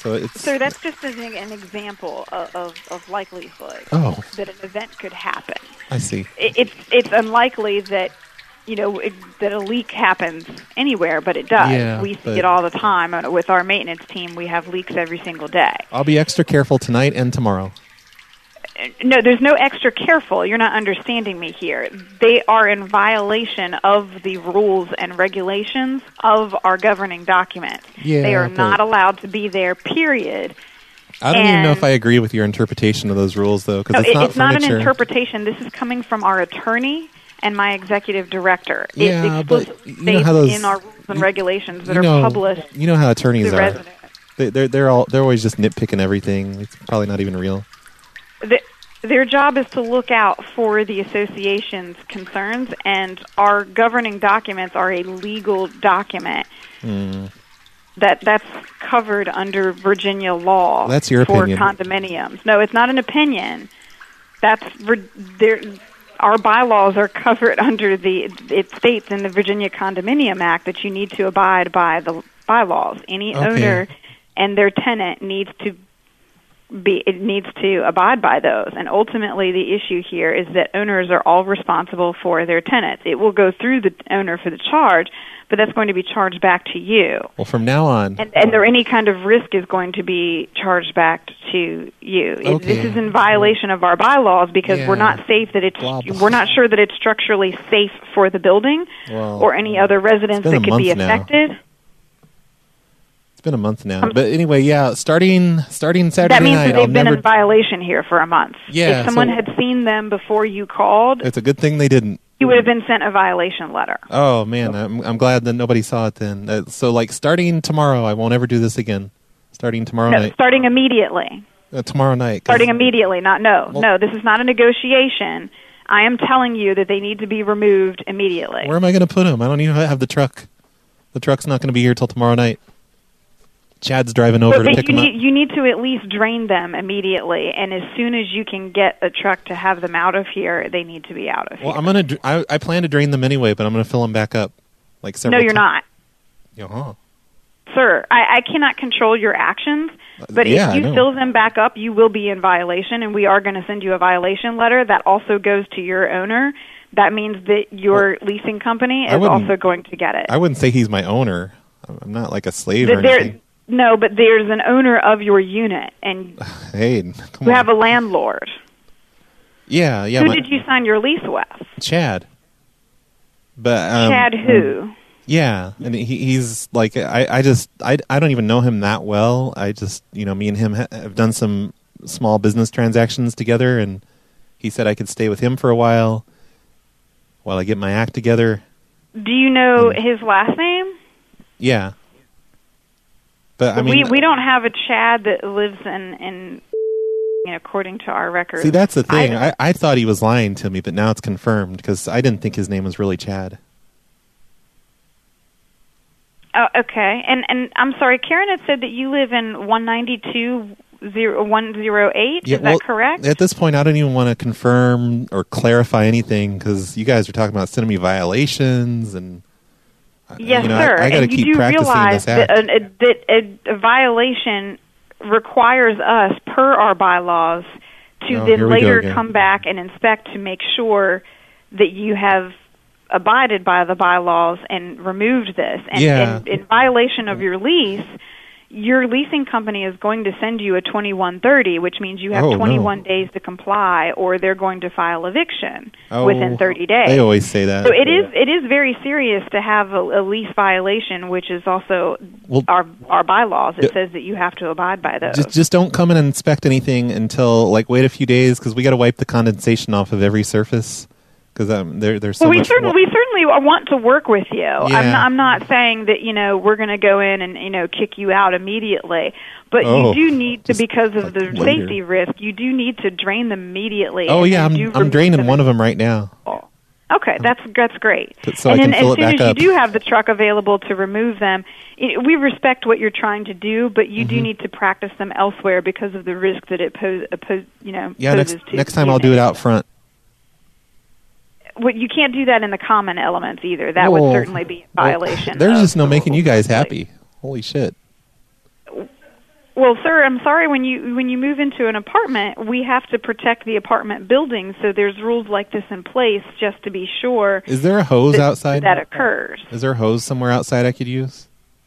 So it's So that's just an, an example of, of, of likelihood Oh. that an event could happen. I see. It, it's it's unlikely that you know it, that a leak happens anywhere, but it does. Yeah, we see but- it all the time. Uh, With our maintenance team, we have leaks every single day. I'll be extra careful tonight and tomorrow. No, there's no extra careful. You're not understanding me here. They are in violation of the rules and regulations of our governing documents. Yeah, they are but- not allowed to be there, period. I don't even know And- if I agree with your interpretation of those rules, though, because No, it's it- not it's not furniture. an interpretation. This is coming from our attorney and my executive director. Yeah, it but explicitly you know how states those- in our rules and regulations that you are know, published. You know how attorneys to are. residents. They, they're they're all they're always just nitpicking everything. It's probably not even real. The, their job is to look out for the association's concerns, and our governing documents are a legal document Hmm. that that's covered under Virginia law. That's your for opinion. condominiums. No, it's not an opinion. That's vir- there. Our bylaws are covered under the. It states in the Virginia Condominium Act that you need to abide by the bylaws. Any Okay. owner and their tenant needs to be. It needs to abide by those. And ultimately, the issue here is that owners are all responsible for their tenants. It will go through the owner for the charge, but that's going to be charged back to you. Well, from now on, And, and there any kind of risk is going to be charged back to you. It- Okay. This is in violation of our bylaws because Yeah. we're not safe that it's Blah, blah. we're not sure that it's structurally safe for the building Well, or any other residents been that a could be month now. affected. it's been a month now. But anyway, yeah, starting starting Saturday That means night, that they've I'll been never. in violation here for a month. Yeah, if someone so- had seen them before you called, It's a good thing they didn't. you would have been sent a violation letter. Oh man, I'm I'm glad that nobody saw it then. Uh, so like starting tomorrow, I won't ever do this again. Starting tomorrow No, night. starting immediately. Uh, tomorrow night. 'cause- Starting immediately, not no. Well- no, this is not a negotiation. I am telling you that they need to be removed immediately. Where am I going to put them? I don't even have the truck. The truck's not going to be here till tomorrow night. Chad's driving over But to you pick them need up. you need to at least drain them immediately, and as soon as you can get a truck to have them out of here, they need to be out of Well, here. I'm gonna. dr- I, I plan to drain them anyway, but I'm gonna fill them back up, like No, several. you're not, not. Uh-huh. sir. I, I cannot control your actions, but yeah, I if you know. fill them back up, you will be in violation, and we are going to send you a violation letter that also goes to your owner. That means that your leasing company I is wouldn't- also going to get it. I wouldn't say he's my owner. I'm not like a slave That or there- anything. no, but there's an owner of your unit, and Hey, come you on. have a landlord. yeah, yeah. Who my- did you sign your lease with? Chad. But um, Chad who? Yeah, and he, he's like I, I just I, I don't even know him that well. I just you know me and him ha- have done some small business transactions together, and he said I could stay with him for a while while I get my act together. Do you know his last name? Yeah, but I mean, we we don't have a Chad that lives in in according to our records. see that's the thing. I, I, I thought he was lying to me, but now it's confirmed because I didn't think his name was really Chad. oh, okay, and and I'm sorry, Karen had said that you live in one ninety-two zero one zero eight. Yeah, Is well, that correct? At this point, I don't even want to confirm or clarify anything because you guys are talking about sending me violations and. Yes, you know, sir. I, I got to and you keep do practicing realize this act. that, a, a, that a, a violation requires us, per our bylaws, to Oh, here then we go later again. come back and inspect to make sure that you have abided by the bylaws and removed this. And, Yeah. and in violation of your lease, your leasing company is going to send you a twenty-one thirty, which means you have Oh, no. twenty-one days to comply, or they're going to file eviction Oh, within thirty days. They always say that. So it is it is very serious to have a, a lease violation, which is also Well- our our bylaws. It Yeah. says that you have to abide by those. Just, just don't come in and inspect anything until like wait a few days because we got to wipe the condensation off of every surface because um, there there's so well, we much. certainly wa- we certainly want to work with you. I'm, Yeah. not, I'm not saying that you know we're going to go in and you know kick you out immediately, but Oh, you do need to because of the later. safety risk. You do need to drain them immediately. oh and yeah, then I'm do I'm remove draining them. one of them right now. Okay, that's that's great. But- so and I then can fill as it soon back as up. you do have the truck available to remove them, i we respect what you're trying to do, but you do Mhm. need to practice them elsewhere because of the risk that it pose, oppose, you know, Yeah, poses next to next time I'll do it out front. Well, you can't do that in the common elements either. That Well, would certainly be a violation. There's of just no the making rules. you guys happy. Holy shit! Well, sir, I'm sorry. When you when you move into an apartment, we have to protect the apartment building. So there's rules like this in place just to be sure. Is there a hose that, outside? that occurs? Is there a hose somewhere outside I could use?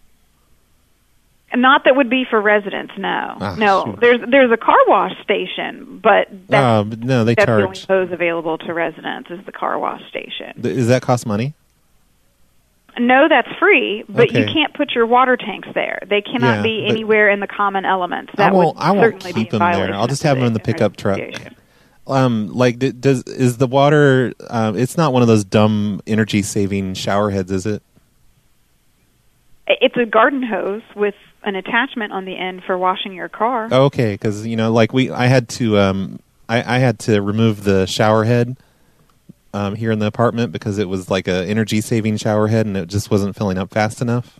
Not that would be for residents. No, Ah, no. shoot. There's there's a car wash station, but that's, Oh, but no, they that's the only charge. hose available to residents is the car wash station. Th- Does that cost money? No, that's free, but you Okay. can't put your water tanks there. They cannot Yeah, be but- anywhere in the common elements. I That won't. would I won't certainly keep be them a there. violation I'll just have them in the pickup truck. association. Um, like, d- does is the water? Um, it's not one of those dumb energy saving shower heads, is it? It's a garden hose with an attachment on the end for washing your car. Okay, because you know, like we, I had to, um, I, I had to remove the shower head um, here in the apartment because it was like a energy saving shower head, and it just wasn't filling up fast enough.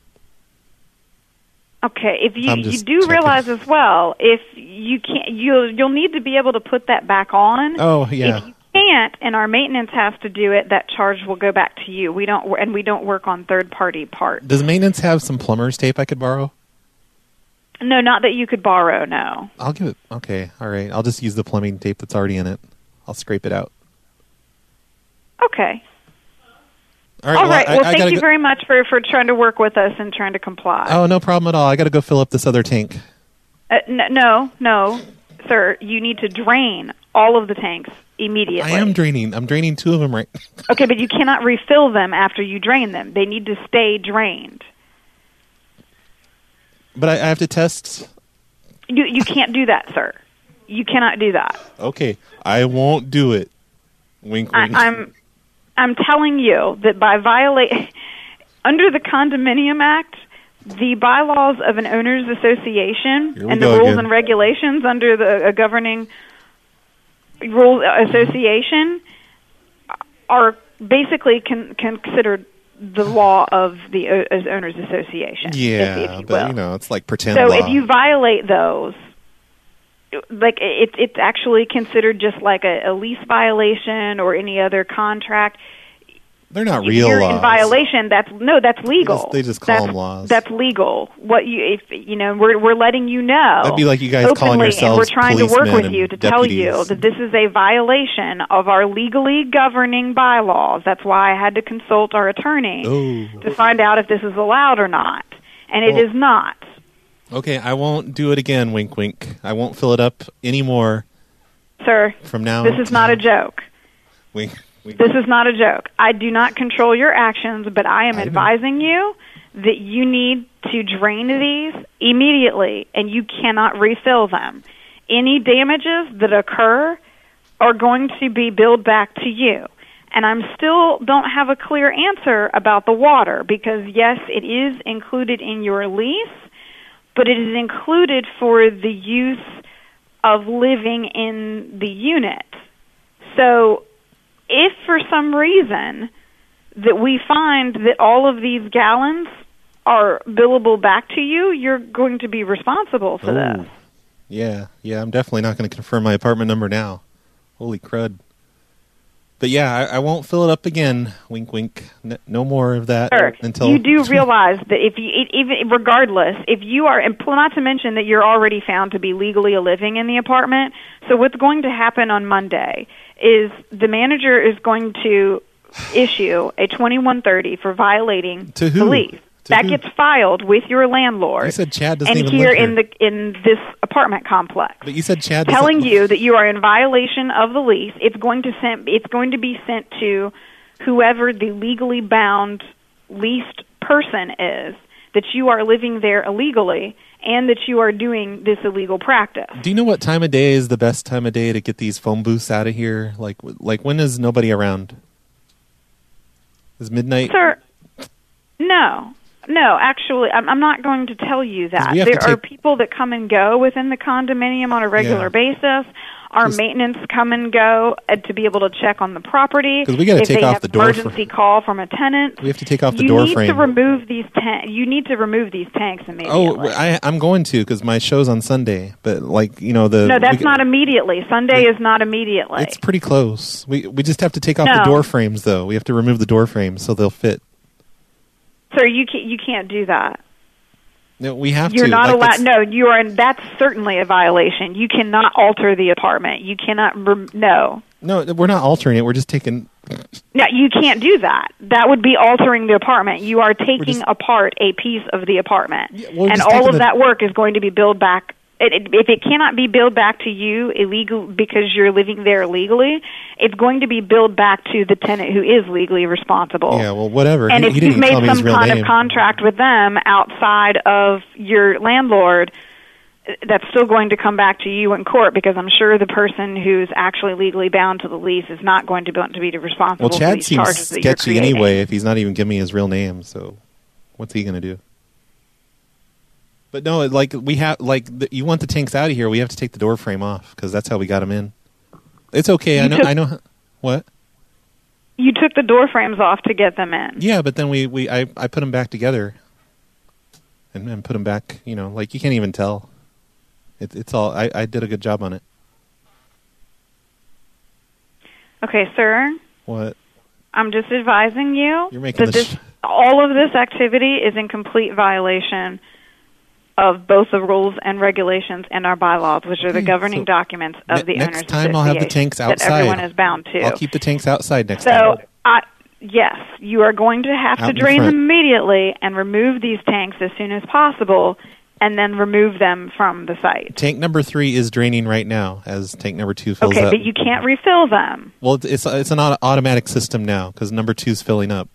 Okay, if you I'm you just do checking. realize as well, if you can't, you'll you'll need to be able to put that back on. Oh, yeah. If you can't, and our maintenance has to do it, that charge will go back to you. We don't, and we don't work on third party parts. Does maintenance have some plumber's tape I could borrow? No, not that you could borrow. No. I'll give it. Okay, all right. I'll just use the plumbing tape that's already in it. I'll scrape it out. Okay. All right. All right. I- Well, I thank gotta you go- very much for for trying to work with us and trying to comply. Oh, no problem at all. I got to go fill up this other tank. Uh, n- no, no, sir. You need to drain all of the tanks immediately. I am draining. I'm draining two of them right. Okay, but you cannot refill them after you drain them. They need to stay drained. But I, I have to test. You you can't do that, sir. You cannot do that. Okay, I won't do it. Wink, I, wink. I'm I'm telling you that by violate under the Condominium Act, the bylaws of an owners association Here we and the go rules again. and regulations under the uh, governing rules association are basically con- considered the law of the o- as owners association. if- Yeah, if you but will. you know, it's like pretend So law. if you violate those, like it, it's actually considered just like a, a lease violation or any other contract. They're not If real you're laws. in violation, that's no, that's legal. They just- they just call that's, them laws. That's legal. What you, if you know, we're we're letting you know. That'd be like you guys openly, calling and we're yourselves trying to work policemen with and you to tell you deputies. that this is a violation of our legally governing bylaws. That's why I had to consult our attorney Oh. to find out if this is allowed or not, and it Well- is not. Okay, I won't do it again. Wink, wink. I won't fill it up anymore Sir, from now. this is not a joke. Wink, wink. This is not a joke. I do not control your actions, but I am I know. advising you that you need to drain these immediately, and you cannot refill them. Any damages that occur are going to be billed back to you. And I'm still don't have a clear answer about the water because, yes, it is included in your lease, but it is included for the use of living in the unit. So if for some reason that we find that all of these gallons are billable back to you, you're going to be responsible for Oh. this. Yeah, yeah. I'm definitely not going to confirm my apartment number now. Holy crud. But yeah, I, I won't fill it up again. Wink, wink. N- no more of that Sir, until you do realize that if you, it, even regardless, if you are, and not to mention that you're already found to be legally living in the apartment, so what's going to happen on Monday is the manager is going to issue a twenty-one thirty for violating To who? the lease. To that who? gets filed with your landlord. You said Chad doesn't and even here live in the in this apartment complex. But you said Chad doesn't telling you that you are in violation of the lease. It's going to send. It's going to be sent to whoever the legally bound leased person is. That you are living there illegally and that you are doing this illegal practice. Do you know what time of day is the best time of day to get these phone booths out of here? Like, like when is nobody around? Is midnight? Sir, no. No, actually, I'm, I'm not going to tell you that. we have There to are take- people that come and go within the condominium on a regular Yeah. basis. Our Just- maintenance come and go uh, to be able to check on the property. 'Cause we gotta if take they off have the door fr- emergency call from a tenant. We have to take off the you door need frame. to remove these ta- You need to remove these tanks immediately. Oh, I, I'm going to because my show's on Sunday. But like you know the no, that's we- not immediately. Sunday is not immediately. It's pretty close. We we just have to take off No. the door frames though. We have to remove the door frames so they'll fit. Sir, you can't, you can't do that. No, we have You're to. not Like, allowed. it's- No, you are. That's certainly a violation. You cannot alter the apartment. You cannot. Rem- no. No, we're not altering it. We're just taking. No, you can't do that. That would be altering the apartment. You are taking just- apart a piece of the apartment, we're and just all taking of the- that work is going to be billed back. It, it, if it cannot be billed back to you illegal because you're living there illegally, it's going to be billed back to the tenant who is legally responsible. Yeah, well, whatever. And he, if he didn't you've tell made me his some real kind name. of contract with them outside of your landlord, that's still going to come back to you in court because I'm sure the person who's actually legally bound to the lease is not going to be, to be responsible well, for Chad these seems charges that you're sketchy creating. anyway if he's not even giving me his real name, so what's he going to do? But no, it- like, we have, like, the, you want the tanks out of here, we have to take the door frame off because that's how we got them in. It's okay. I You know. took- I know. What? You took the door frames off to get them in. Yeah, but then we, we I, I put them back together and, and put them back, you know, like you can't even tell. It, it's all, I, I did a good job on it. Okay, sir. What? I'm just advising you You're making that the this, sh- all of this activity is in complete violation of both the rules and regulations and our bylaws, which are the Okay, governing so documents of ne- the next owners time I'll have the association tanks that outside. everyone is bound to. I'll keep the tanks outside next so, time. I, yes, you are going to have Out to in drain front. them immediately and remove these tanks as soon as possible, and then remove them from the site. Tank number three is draining right now as tank number two fills Okay, up. but you can't refill them. Well, it's it's, it's an auto- automatic system now because number two's filling up.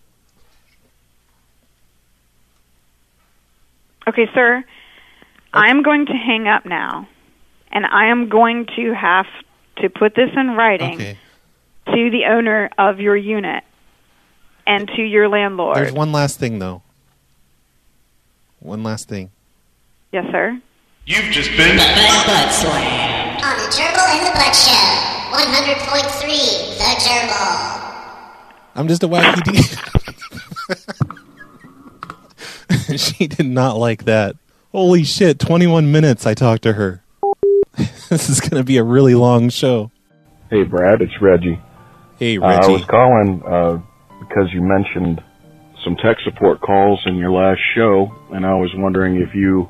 Okay, sir, I'm going to hang up now, and I am going to have to put this in writing Okay. to the owner of your unit and to your landlord. There's one last thing though. One last thing. Yes, sir. You've just been Blood Slam on the Gerbil and the Butt Show. one hundred point three, The Gerbil. I'm just a wacky D. She did not like that. Holy shit, twenty-one minutes I talked to her. This is going to be a really long show. Hey, Brad, it's Reggie. Hey, Uh, Reggie. I was calling uh, because you mentioned some tech support calls in your last show, and I was wondering if you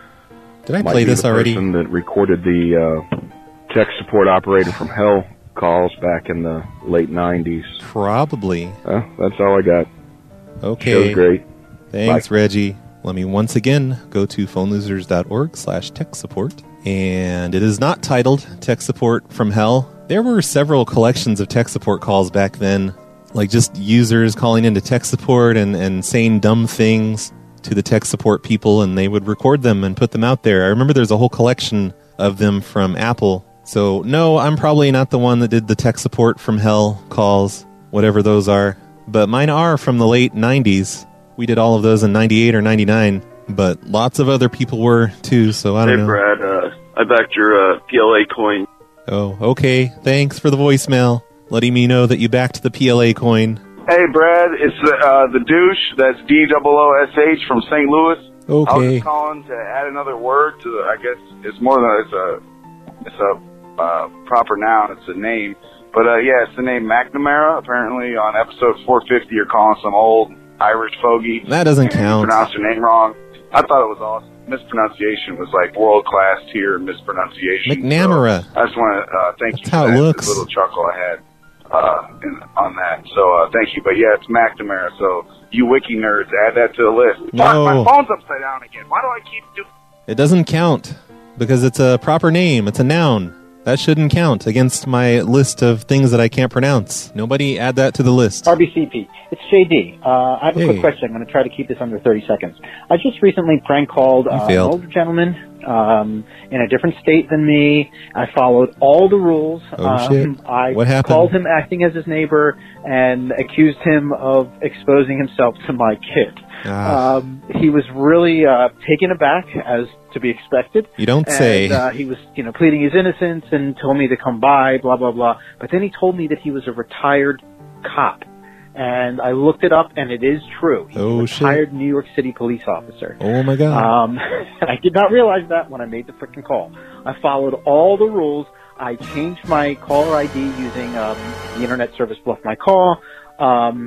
Did I might play be this the already? person that recorded the uh, tech support operator from hell calls back in the late nineties. Probably. Uh, that's all I got. Okay. Show's great. Thanks, Bye. Reggie. Let me once again go to phonelosers.org slash tech support. And it is not titled Tech Support from Hell. There were several collections of tech support calls back then, like just users calling into tech support and, and saying dumb things to the tech support people, and they would record them and put them out there. I remember there's a whole collection of them from Apple. So, no, I'm probably not the one that did the tech support from hell calls, whatever those are. But mine are from the late nineties. We did all of those in ninety-eight or ninety-nine, but lots of other people were too, so I Hey, don't know. Brad, uh, I backed your uh, P L A coin. Oh, okay. Thanks for the voicemail, letting me know that you backed the P L A coin. Hey, Brad, it's uh, the douche. That's D O O S H from Saint Louis. I was Okay. just calling to add another word to the. I guess it's more than it's a it's a uh, proper noun. It's a name, but uh, yeah, it's the name McNamara. Apparently, on episode four fifty, you're calling some old Irish fogey. That doesn't and you count. Pronounced your name wrong. I thought it was awesome. Mispronunciation was like world class tier mispronunciation. McNamara. I just want to uh, thank That's you how for it that looks. little chuckle I had uh, in, on that. So uh, thank you. But yeah, it's McNamara. So you wiki nerds, add that to the list. No. Fuck, my phone's upside down again. Why do I keep doing? It doesn't count because it's a proper name. It's a noun. That shouldn't count against my list of things that I can't pronounce. Nobody add that to the list. R B C P. It's J D. Uh, I have a Hey. quick question. I'm going to try to keep this under thirty seconds. I just recently prank called uh, an failed. older gentleman um, in a different state than me. I followed all the rules. Oh, um, shit. I What happened? called him acting as his neighbor and accused him of exposing himself to my kid. Ah. Um, he was really uh, taken aback, as to be expected. You don't and, say. Uh, he was, you know, pleading his innocence and told me to come by, blah, blah, blah. But then he told me that he was a retired cop. And I looked it up, and it is true. He's Oh, a shit. retired New York City police officer. Oh, my God. Um, and I did not realize that when I made the frickin' call. I followed all the rules. I changed my caller I D using um, the internet service Bluff My Call. Um,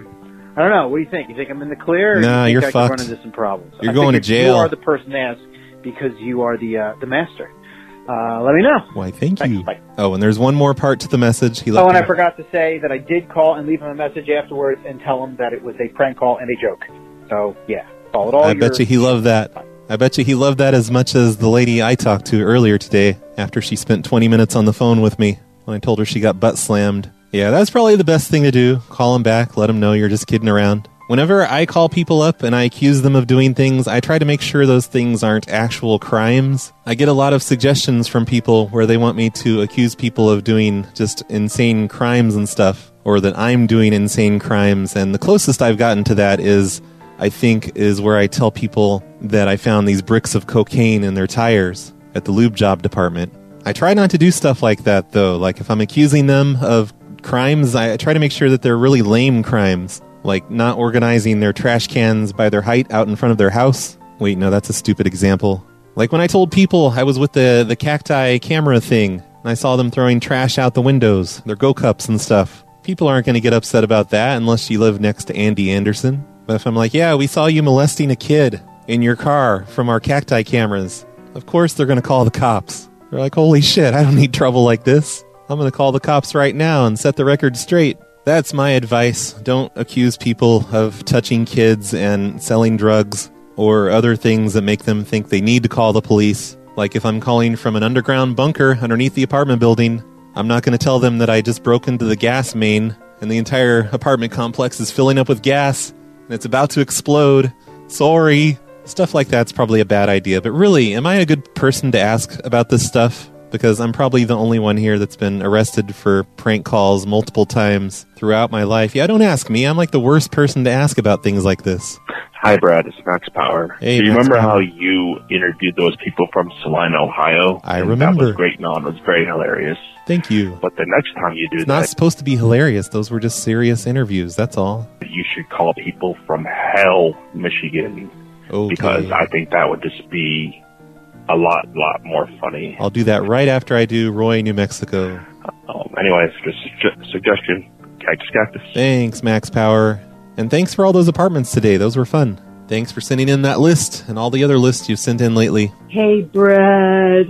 I don't know. What do you think? You think I'm in the clear? Or Nah, you think you're I fucked. Could run into some problems. You're I going to figured jail. You are the person to ask because you are the uh, the master. Uh, let me know. Why, thank you. Oh, and there's one more part to the message. He left Oh, and me- I forgot to say that I did call and leave him a message afterwards and tell him that it was a prank call and a joke. So, yeah. Call it all I your- bet you he loved that. I bet you he loved that as much as the lady I talked to earlier today after she spent twenty minutes on the phone with me when I told her she got butt slammed. Yeah, that's probably the best thing to do. Call him back, let him know you're just kidding around. Whenever I call people up and I accuse them of doing things, I try to make sure those things aren't actual crimes. I get a lot of suggestions from people where they want me to accuse people of doing just insane crimes and stuff, or that I'm doing insane crimes, and the closest I've gotten to that is, I think, is where I tell people that I found these bricks of cocaine in their tires at the lube job department. I try not to do stuff like that, though. Like, if I'm accusing them of crimes, I try to make sure that they're really lame crimes. Like not organizing their trash cans by their height out in front of their house. Wait, no, that's a stupid example. Like when I told people I was with the, the cacti camera thing, and I saw them throwing trash out the windows, their go-cups and stuff. People aren't going to get upset about that unless you live next to Andy Anderson. But if I'm like, yeah, we saw you molesting a kid in your car from our cacti cameras, of course they're going to call the cops. They're like, holy shit, I don't need trouble like this. I'm going to call the cops right now and set the record straight. That's my advice. Don't accuse people of touching kids and selling drugs or other things that make them think they need to call the police. Like if I'm calling from an underground bunker underneath the apartment building, I'm not going to tell them that I just broke into the gas main and the entire apartment complex is filling up with gas and it's about to explode. Sorry. Stuff like that's probably a bad idea. But really, am I a good person to ask about this stuff? Because I'm probably the only one here that's been arrested for prank calls multiple times throughout my life. Yeah, don't ask me. I'm like the worst person to ask about things like this. Hi, Brad. It's Max Power. Hey, Do you Max remember Power. how you interviewed those people from Salina, Ohio? I And remember. That was great and all. It was very hilarious. Thank you. But the next time you do It's not that, supposed to be hilarious. Those were just serious interviews. That's all. you should call people from Hell, Michigan. Okay. Because I think that would just be a lot, lot more funny. I'll do that right after I do Roy, New Mexico. Um, anyways, just a su- suggestion. Cactus, cactus. Thanks, Max Power. And thanks for all those apartments today. Those were fun. Thanks for sending in that list and all the other lists you've sent in lately. Hey, Brad.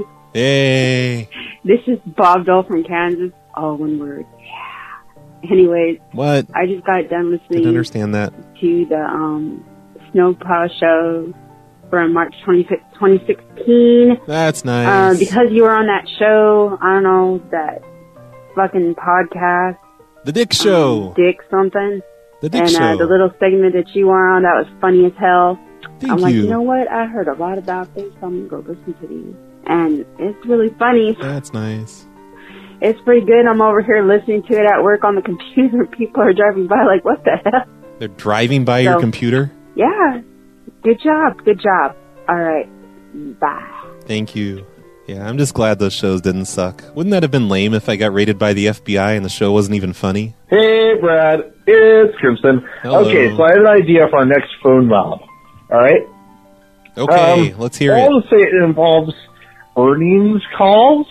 Hey. This is Bob Dole from Kansas. All one word. Yeah. Anyways, What? I just got done I listening didn't understand that. to the um, Snowplow show from March twenty-fifth, twenty sixteen. That's Uh, nice. because you were on that show, I don't know, that fucking podcast. The Dick Show. Um, Dick something. The Dick and, Show. uh, the little segment that you were on, that was funny as hell. Thank I'm like, you. you know what? I heard a lot about this, so I'm going to go listen to these. And it's really funny. That's nice. It's pretty good. I'm over here listening to it at work on the computer. People are driving by like, what the hell? They're driving by your So- computer? Yeah. Good job. Good job. All right. Bye. Thank you. Yeah, I'm just glad those shows didn't suck. Wouldn't that have been lame if I got raided by the F B I and the show wasn't even funny? Hey, Brad. It's Crimson. Hello. Okay, so I have an idea for our next phone mob. All right? Okay, let's hear it. I'll say it involves earnings calls,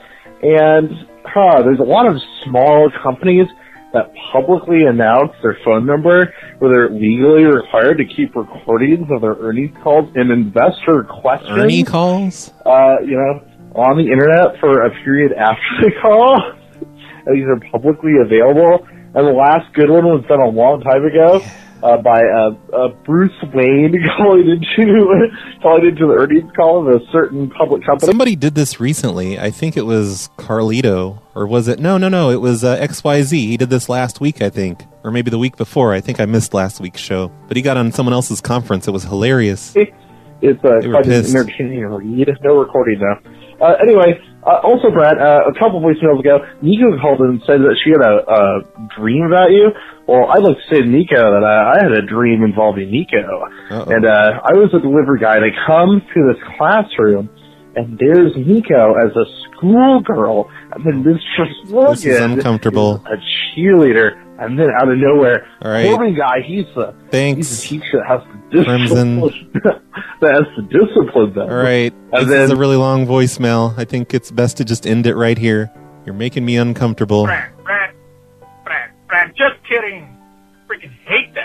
and huh, there's a lot of small companies that publicly announce their phone number where they're legally required to keep recordings of their earnings calls and investor questions. Ernie calls? Uh, you know, on the internet for a period after the call. These are publicly available. And the last good one was done a long time ago uh, by uh, uh, Bruce Wayne calling into calling into the earnings call of a certain public company. Somebody did this recently. I think it was Carlito. Or was it? No, no, no. It was uh, X Y Z. He did this last week, I think. Or maybe the week before. I think I missed last week's show. But he got on someone else's conference. It was hilarious. It's a They were fucking pissed. entertaining read. No recording though. Uh, anyway, uh, also Brad, uh, a couple voicemails ago, Nico called in and said that she had a, a dream about you. Well, I'd like to say to Nico that uh, I had a dream involving Nico. Uh-oh. And uh, I was a delivery guy, and I come to this classroom, and there's Nico as a schoolgirl, and then this just This is uncomfortable. a cheerleader, and then out of nowhere, All right. Corbin guy, he's the Thanks. he's the teacher that has to Crimson. discipline, that has to discipline them. All right. And This then is a really long voicemail. I think it's best to just end it right here. You're making me uncomfortable. Brad, Brad, Brad, Brad, just kidding. Freaking hate that guy.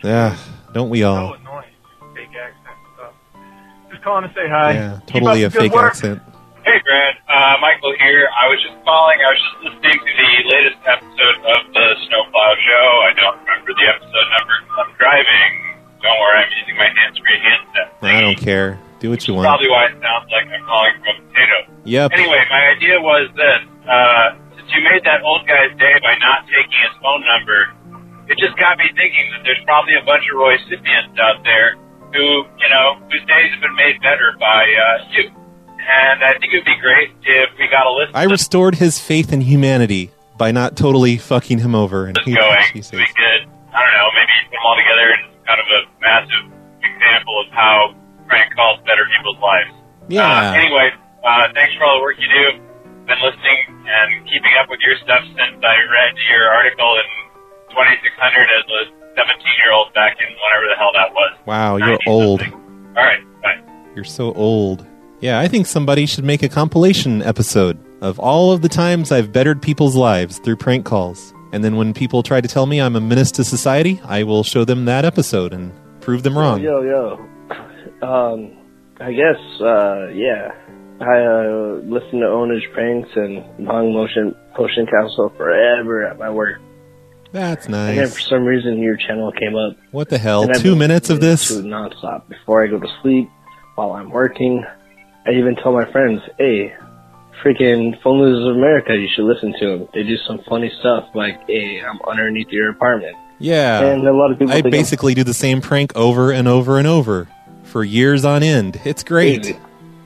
Yeah, don't we all? So annoying. Fake accent stuff. Just calling to say hi. Yeah, Keep totally a up the good fake work. accent. Hey, Brad. Uh, Michael here. I was just calling. I was just listening to the latest episode of the Snowplow Show. I don't remember the episode number. I'm driving. Don't worry, I'm using my hands-free handset. I don't care. Do what you want. Probably why it sounds like I'm calling from a potato. Yep. Anyway, my idea was this. Uh, since you made that old guy's day by not taking his phone number, it just got me thinking that there's probably a bunch of Roy Scipients out there who, you know, whose days have been made better by uh, you. And I think it would be great if we got a list I restored his faith in humanity by not totally fucking him over. And he, going. he We says, could, I don't know, maybe put them all together in kind of a massive example of how prank calls better people's lives. Yeah. Uh, anyway, uh, thanks for all the work you do. Been listening and keeping up with your stuff since I read your article in twenty-six hundred as a seventeen-year-old back in whenever the hell that was. wow, you're old. All right, bye. You're so old. Yeah, I think somebody should make a compilation episode of all of the times I've bettered people's lives through prank calls. And then when people try to tell me I'm a menace to society, I will show them that episode and prove them wrong. Yo, yo. Um, I guess, uh, yeah. I uh, listen to Ownage Pranks and Long Motion Potion Council forever at my work. That's And then nice. for some reason your channel came up. What the hell? And I've Two been minutes of listening this? to it nonstop before I go to sleep, while I'm working. I even tell my friends, hey, freaking Phone Losers of America, you should listen to them. They do some funny stuff like, hey, I'm underneath your apartment. Yeah. And a lot of people I think I'm basically do the same prank over and over and over for years on end. It's great. crazy.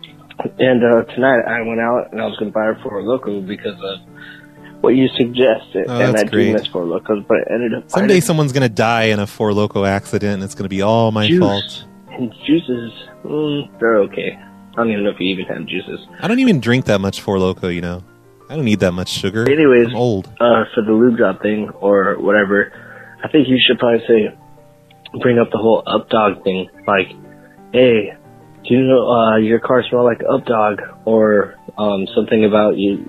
And uh, tonight I went out and I was going to buy a Four Loko because of what you suggested. Oh, and that's I great. do miss Four Lokos, but I ended up Someday finding someone's going to die in a Four Loco accident and it's going to be all my Juice. fault. And juices, mm, they're okay. I don't even know if you even have juices. I don't even drink that much Four Loco, you know. I don't need that much sugar. Anyways, I'm old. Uh, for the lube drop thing or whatever, I think you should probably say, bring up the whole up dog thing. Like, hey, do you know uh, your car smell like up dog? Or um, something about you.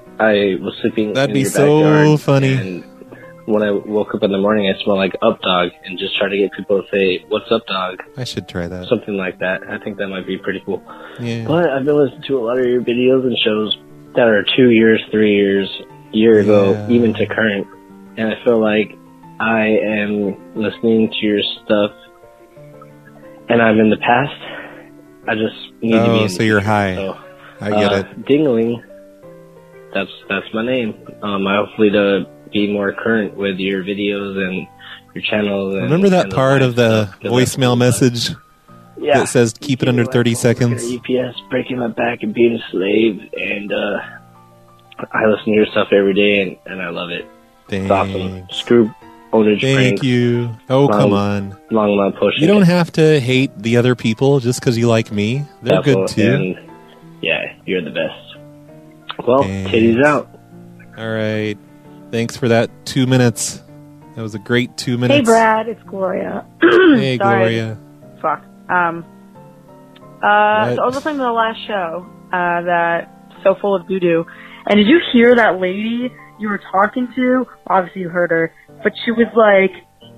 I was sleeping That'd in be your so backyard, funny. And when I woke up in the morning, I smelled like up dog, and just try to get people to say, "What's up, dog?" I should try that. Something like that. I think that might be pretty cool. Yeah. But I've been listening to a lot of your videos and shows that are two years, three years, year ago, Yeah. even to current, and I feel like I am listening to your stuff, and I'm in the past. I just need to be. Oh, in so the you're future. high. So, I get uh, it. Dingling. That's that's my name. Um, I hopefully to be more current with your videos and your channels. And, Remember that and the part live of the stuff, 'cause voicemail message Yeah. that says keep it under thirty seconds? U P S breaking my back and being a slave, and uh, I listen to your stuff every day, and, and I love it. It's awesome. Screw Ownage Thank Pranks. you. Oh, Long- come on. Long Line Push. You don't have to hate the other people just because you like me. They're good too. And yeah, you're the best. Well, titties out. All right. Thanks for that two minutes. That was a great two minutes. Hey, Brad, it's Gloria. Hey, Sorry. Gloria. Fuck. Um. Uh. What? So I was listening to the last show. Uh. That so full of doo doo. And did you hear that lady you were talking to? Obviously, you heard her, but she was like,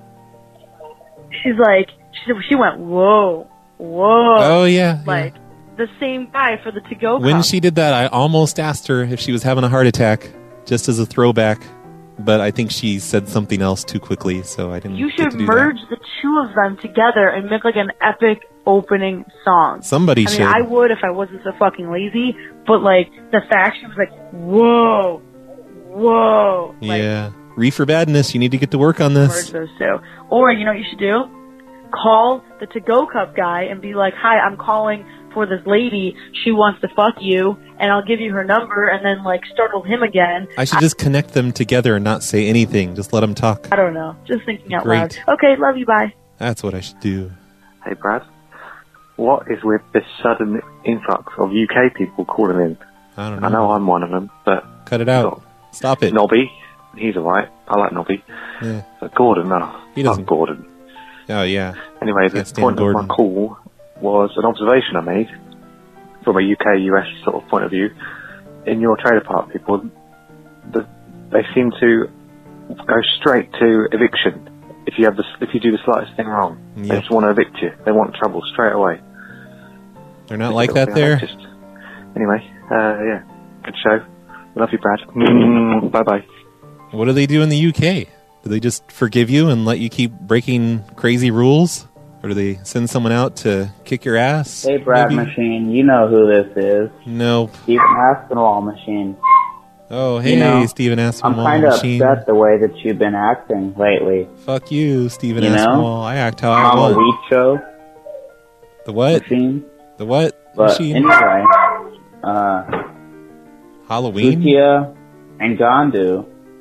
she's like, she she went, whoa, whoa. Oh, yeah, Like the same guy for the to go. When she did that, I almost asked her if she was having a heart attack, just as a throwback. But I think she said something else too quickly, so I didn't You get should to do merge the two of them together and make like an epic opening song. Somebody I mean, should. I would if I wasn't so fucking lazy, but like the fact she was like, whoa, whoa. that. Yeah. Reefer Badness, you need to get to work on this. Merge those two. Or, you know what you should do? Call the to-go cup guy and be like, hi, I'm calling for this lady. She wants to fuck you, and I'll give you her number, and then, like, startle him again. I should just connect them together and not say anything. Just let them talk. I don't know. Just thinking out Great. loud. Okay, love you, bye. That's what I should do. Hey, Brad. What is with this sudden influx of U K people calling in? I don't I know I'm one of them, but... Cut it out. Stop it. Nobby. He's alright. I like Nobby. Yeah. But Gordon, no. He doesn't. Fuck Gordon. Oh, yeah. Anyway, the Can't stand point Gordon. of my call was an observation I made from a U K U S sort of point of view. In your trailer park people, the, they seem to go straight to eviction if you have the if you do the slightest thing wrong, Yep. they just want to evict you. They want trouble straight away. They're not like that there? Just, anyway, uh, yeah, good show. Love you, Brad. Mm, bye bye. What do they do in the U K? Do they just forgive you and let you keep breaking crazy rules? Or do they send someone out to kick your ass? Hey, Brad maybe? Machine, you know who this is. Nope. Stephen Aspinwall Machine. Oh, hey, You know, Stephen I'm Aspinwall kind of Machine. upset the way that you've been acting lately. Fuck you, Stephen You know? Aspinwall. I act how I I'm a want. wheat show. The what? Machine. The what But machine? anyway, uh, Halloween? Sukia and Gandu.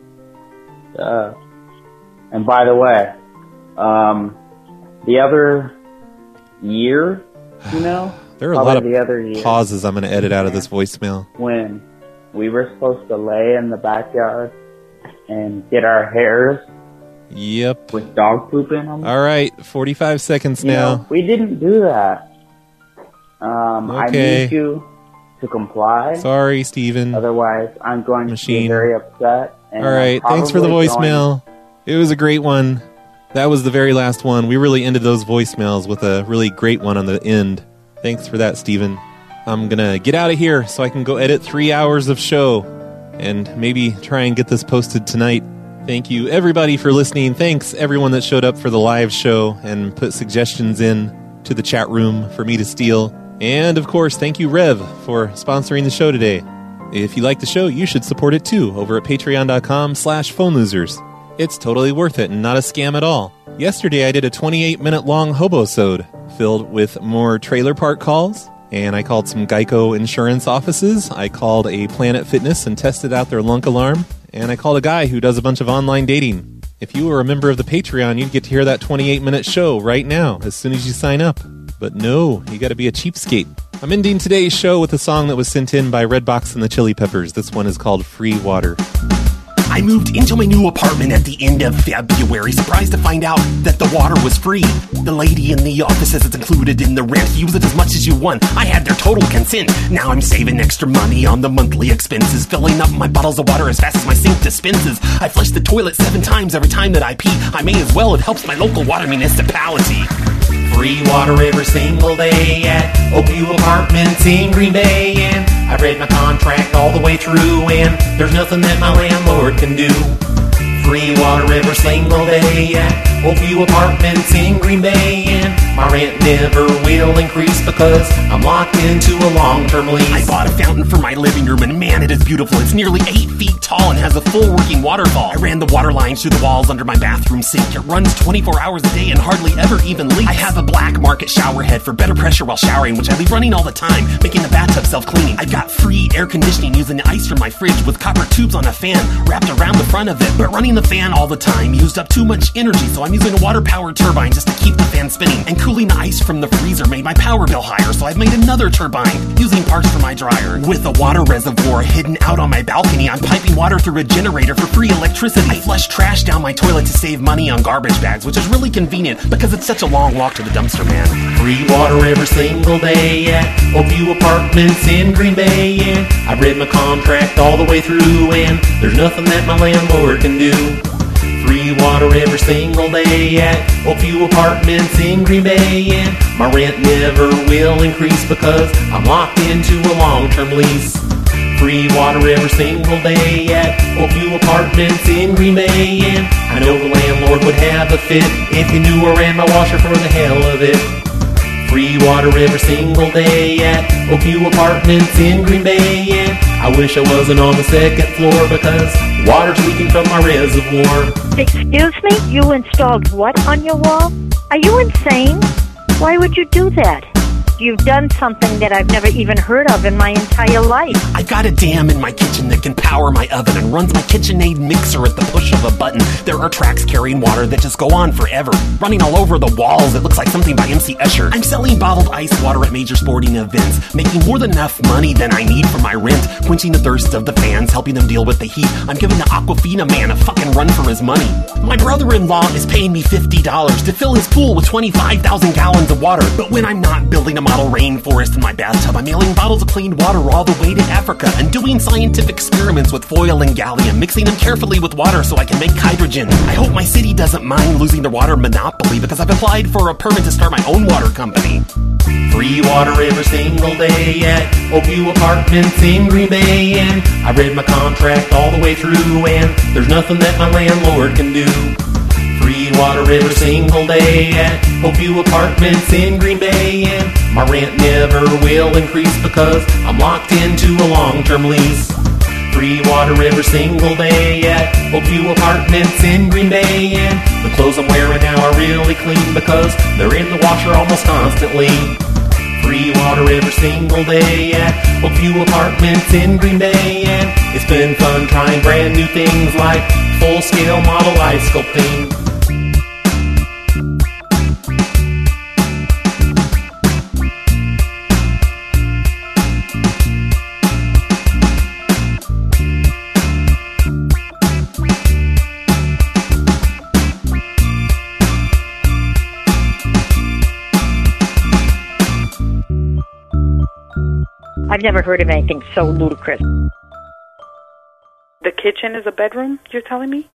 Uh, and by the way, um, the other year, you know, There are a probably lot of the other year, pauses I'm going to edit out of this voicemail. when we were supposed to lay in the backyard and get our hairs Yep. with dog poop in them. All right, forty-five seconds You now. know, we didn't do that. Um, I Okay. need you to comply. Sorry, Stephen. Otherwise, I'm going to Machine. be very upset. And All right, I'm thanks for the probably voicemail. It was a great one. That was the very last one. We really ended those voicemails with a really great one on the end. Thanks for that, Stephen. I'm going to get out of here so I can go edit three hours of show and maybe try and get this posted tonight. Thank you, everybody, for listening. Thanks, everyone that showed up for the live show and put suggestions in to the chat room for me to steal. And, of course, thank you, Rev, for sponsoring the show today. If you like the show, you should support it too over at patreon.com slash phone losers. It's totally worth it and not a scam at all. Yesterday I did a twenty-eight minute long hobosode filled with more trailer park calls, and I called some Geico insurance offices. I called a Planet Fitness and tested out their lunk alarm, and I called a guy who does a bunch of online dating. If you were a member of the Patreon, you'd get to hear that twenty-eight minute show right now as soon as you sign up. But no, you gotta be a cheapskate. I'm ending today's show with a song that was sent in by Redbox and the Chili Peppers. This one is called Free Water. I moved into my new apartment at the end of February, surprised to find out that the water was free. The lady in the office says it's included in the rent. Use it as much as you want. I had their total consent. Now I'm saving extra money on the monthly expenses, filling up my bottles of water as fast as my sink dispenses. I flush the toilet seven times every time that I pee. I may as well. It helps my local water municipality. Free water every single day at Oakview Apartments in Green Bay. And I read my contract all the way through, and there's nothing that my landlord can do. Free water every single day at Oakview Apartments in Green Bay. And my rent never will increase because I'm locked into a long-term lease. I bought a fountain for my living room, and man, it is beautiful. It's nearly eight feet tall and has a full working waterfall. I ran the water lines through the walls under my bathroom sink. It runs twenty-four hours a day and hardly ever even leaks. I have a black market shower head for better pressure while showering, which I leave running all the time, making the bathtub self-cleaning. I've got free air conditioning using the ice from my fridge with copper tubes on a fan wrapped around the front of it. But running the fan all the time used up too much energy, so I'm using a water-powered turbine just to keep the fan spinning. And cooling the ice from the freezer made my power bill higher, so I've made another turbine using parts from my dryer. With a water reservoir hidden out on my balcony, I'm piping water through a generator for free electricity. I flush trash down my toilet to save money on garbage bags, which is really convenient because it's such a long walk to the dumpster, man. Free water every single day at Oakview Apartments in Green Bay. And I read my contract all the way through, and there's nothing that my landlord can do. Free water every single day at Oakview Apartments in Green Bay. And my rent never will increase because I'm locked into a long-term lease. Free water every single day at Oakview Apartments in Green Bay. And I know the landlord would have a fit if he knew I ran my washer for the hell of it. Free water every single day at Oakview Apartments in Green Bay. And I wish I wasn't on the second floor because water's leaking from my reservoir. Excuse me? You installed what on your wall? Are you insane? Why would you do that? You've done something that I've never even heard of in my entire life. I've got a dam in my kitchen that can power my oven and runs my KitchenAid mixer at the push of a button. There are tracks carrying water that just go on forever, running all over the walls. It looks like something by M C Escher. I'm selling bottled ice water at major sporting events, making more than enough money than I need for my rent, quenching the thirst of the fans, helping them deal with the heat. I'm giving the Aquafina man a fucking run for his money. My brother-in-law is paying me fifty dollars to fill his pool with twenty-five thousand gallons of water, but when I'm not building a model rainforest in my bathtub. I'm mailing bottles of clean water all the way to Africa and doing scientific experiments with foil and gallium, mixing them carefully with water so I can make hydrogen. I hope my city doesn't mind losing their water monopoly because I've applied for a permit to start my own water company. Free water every single day at Oakview Apartments in Green Bay, and I read my contract all the way through, and there's nothing that my landlord can do. Free water every single day at Oakview Apartments in Green Bay, and my rent never will increase because I'm locked into a long-term lease. Free water every single day at Oakview Apartments in Green Bay, and the clothes I'm wearing now are really clean because they're in the washer almost constantly. Free water every single day at Oakview Apartments in Green Bay, and it's been fun trying brand new things like full-scale model ice sculpting. I've never heard of anything so ludicrous. The kitchen is a bedroom, you're telling me?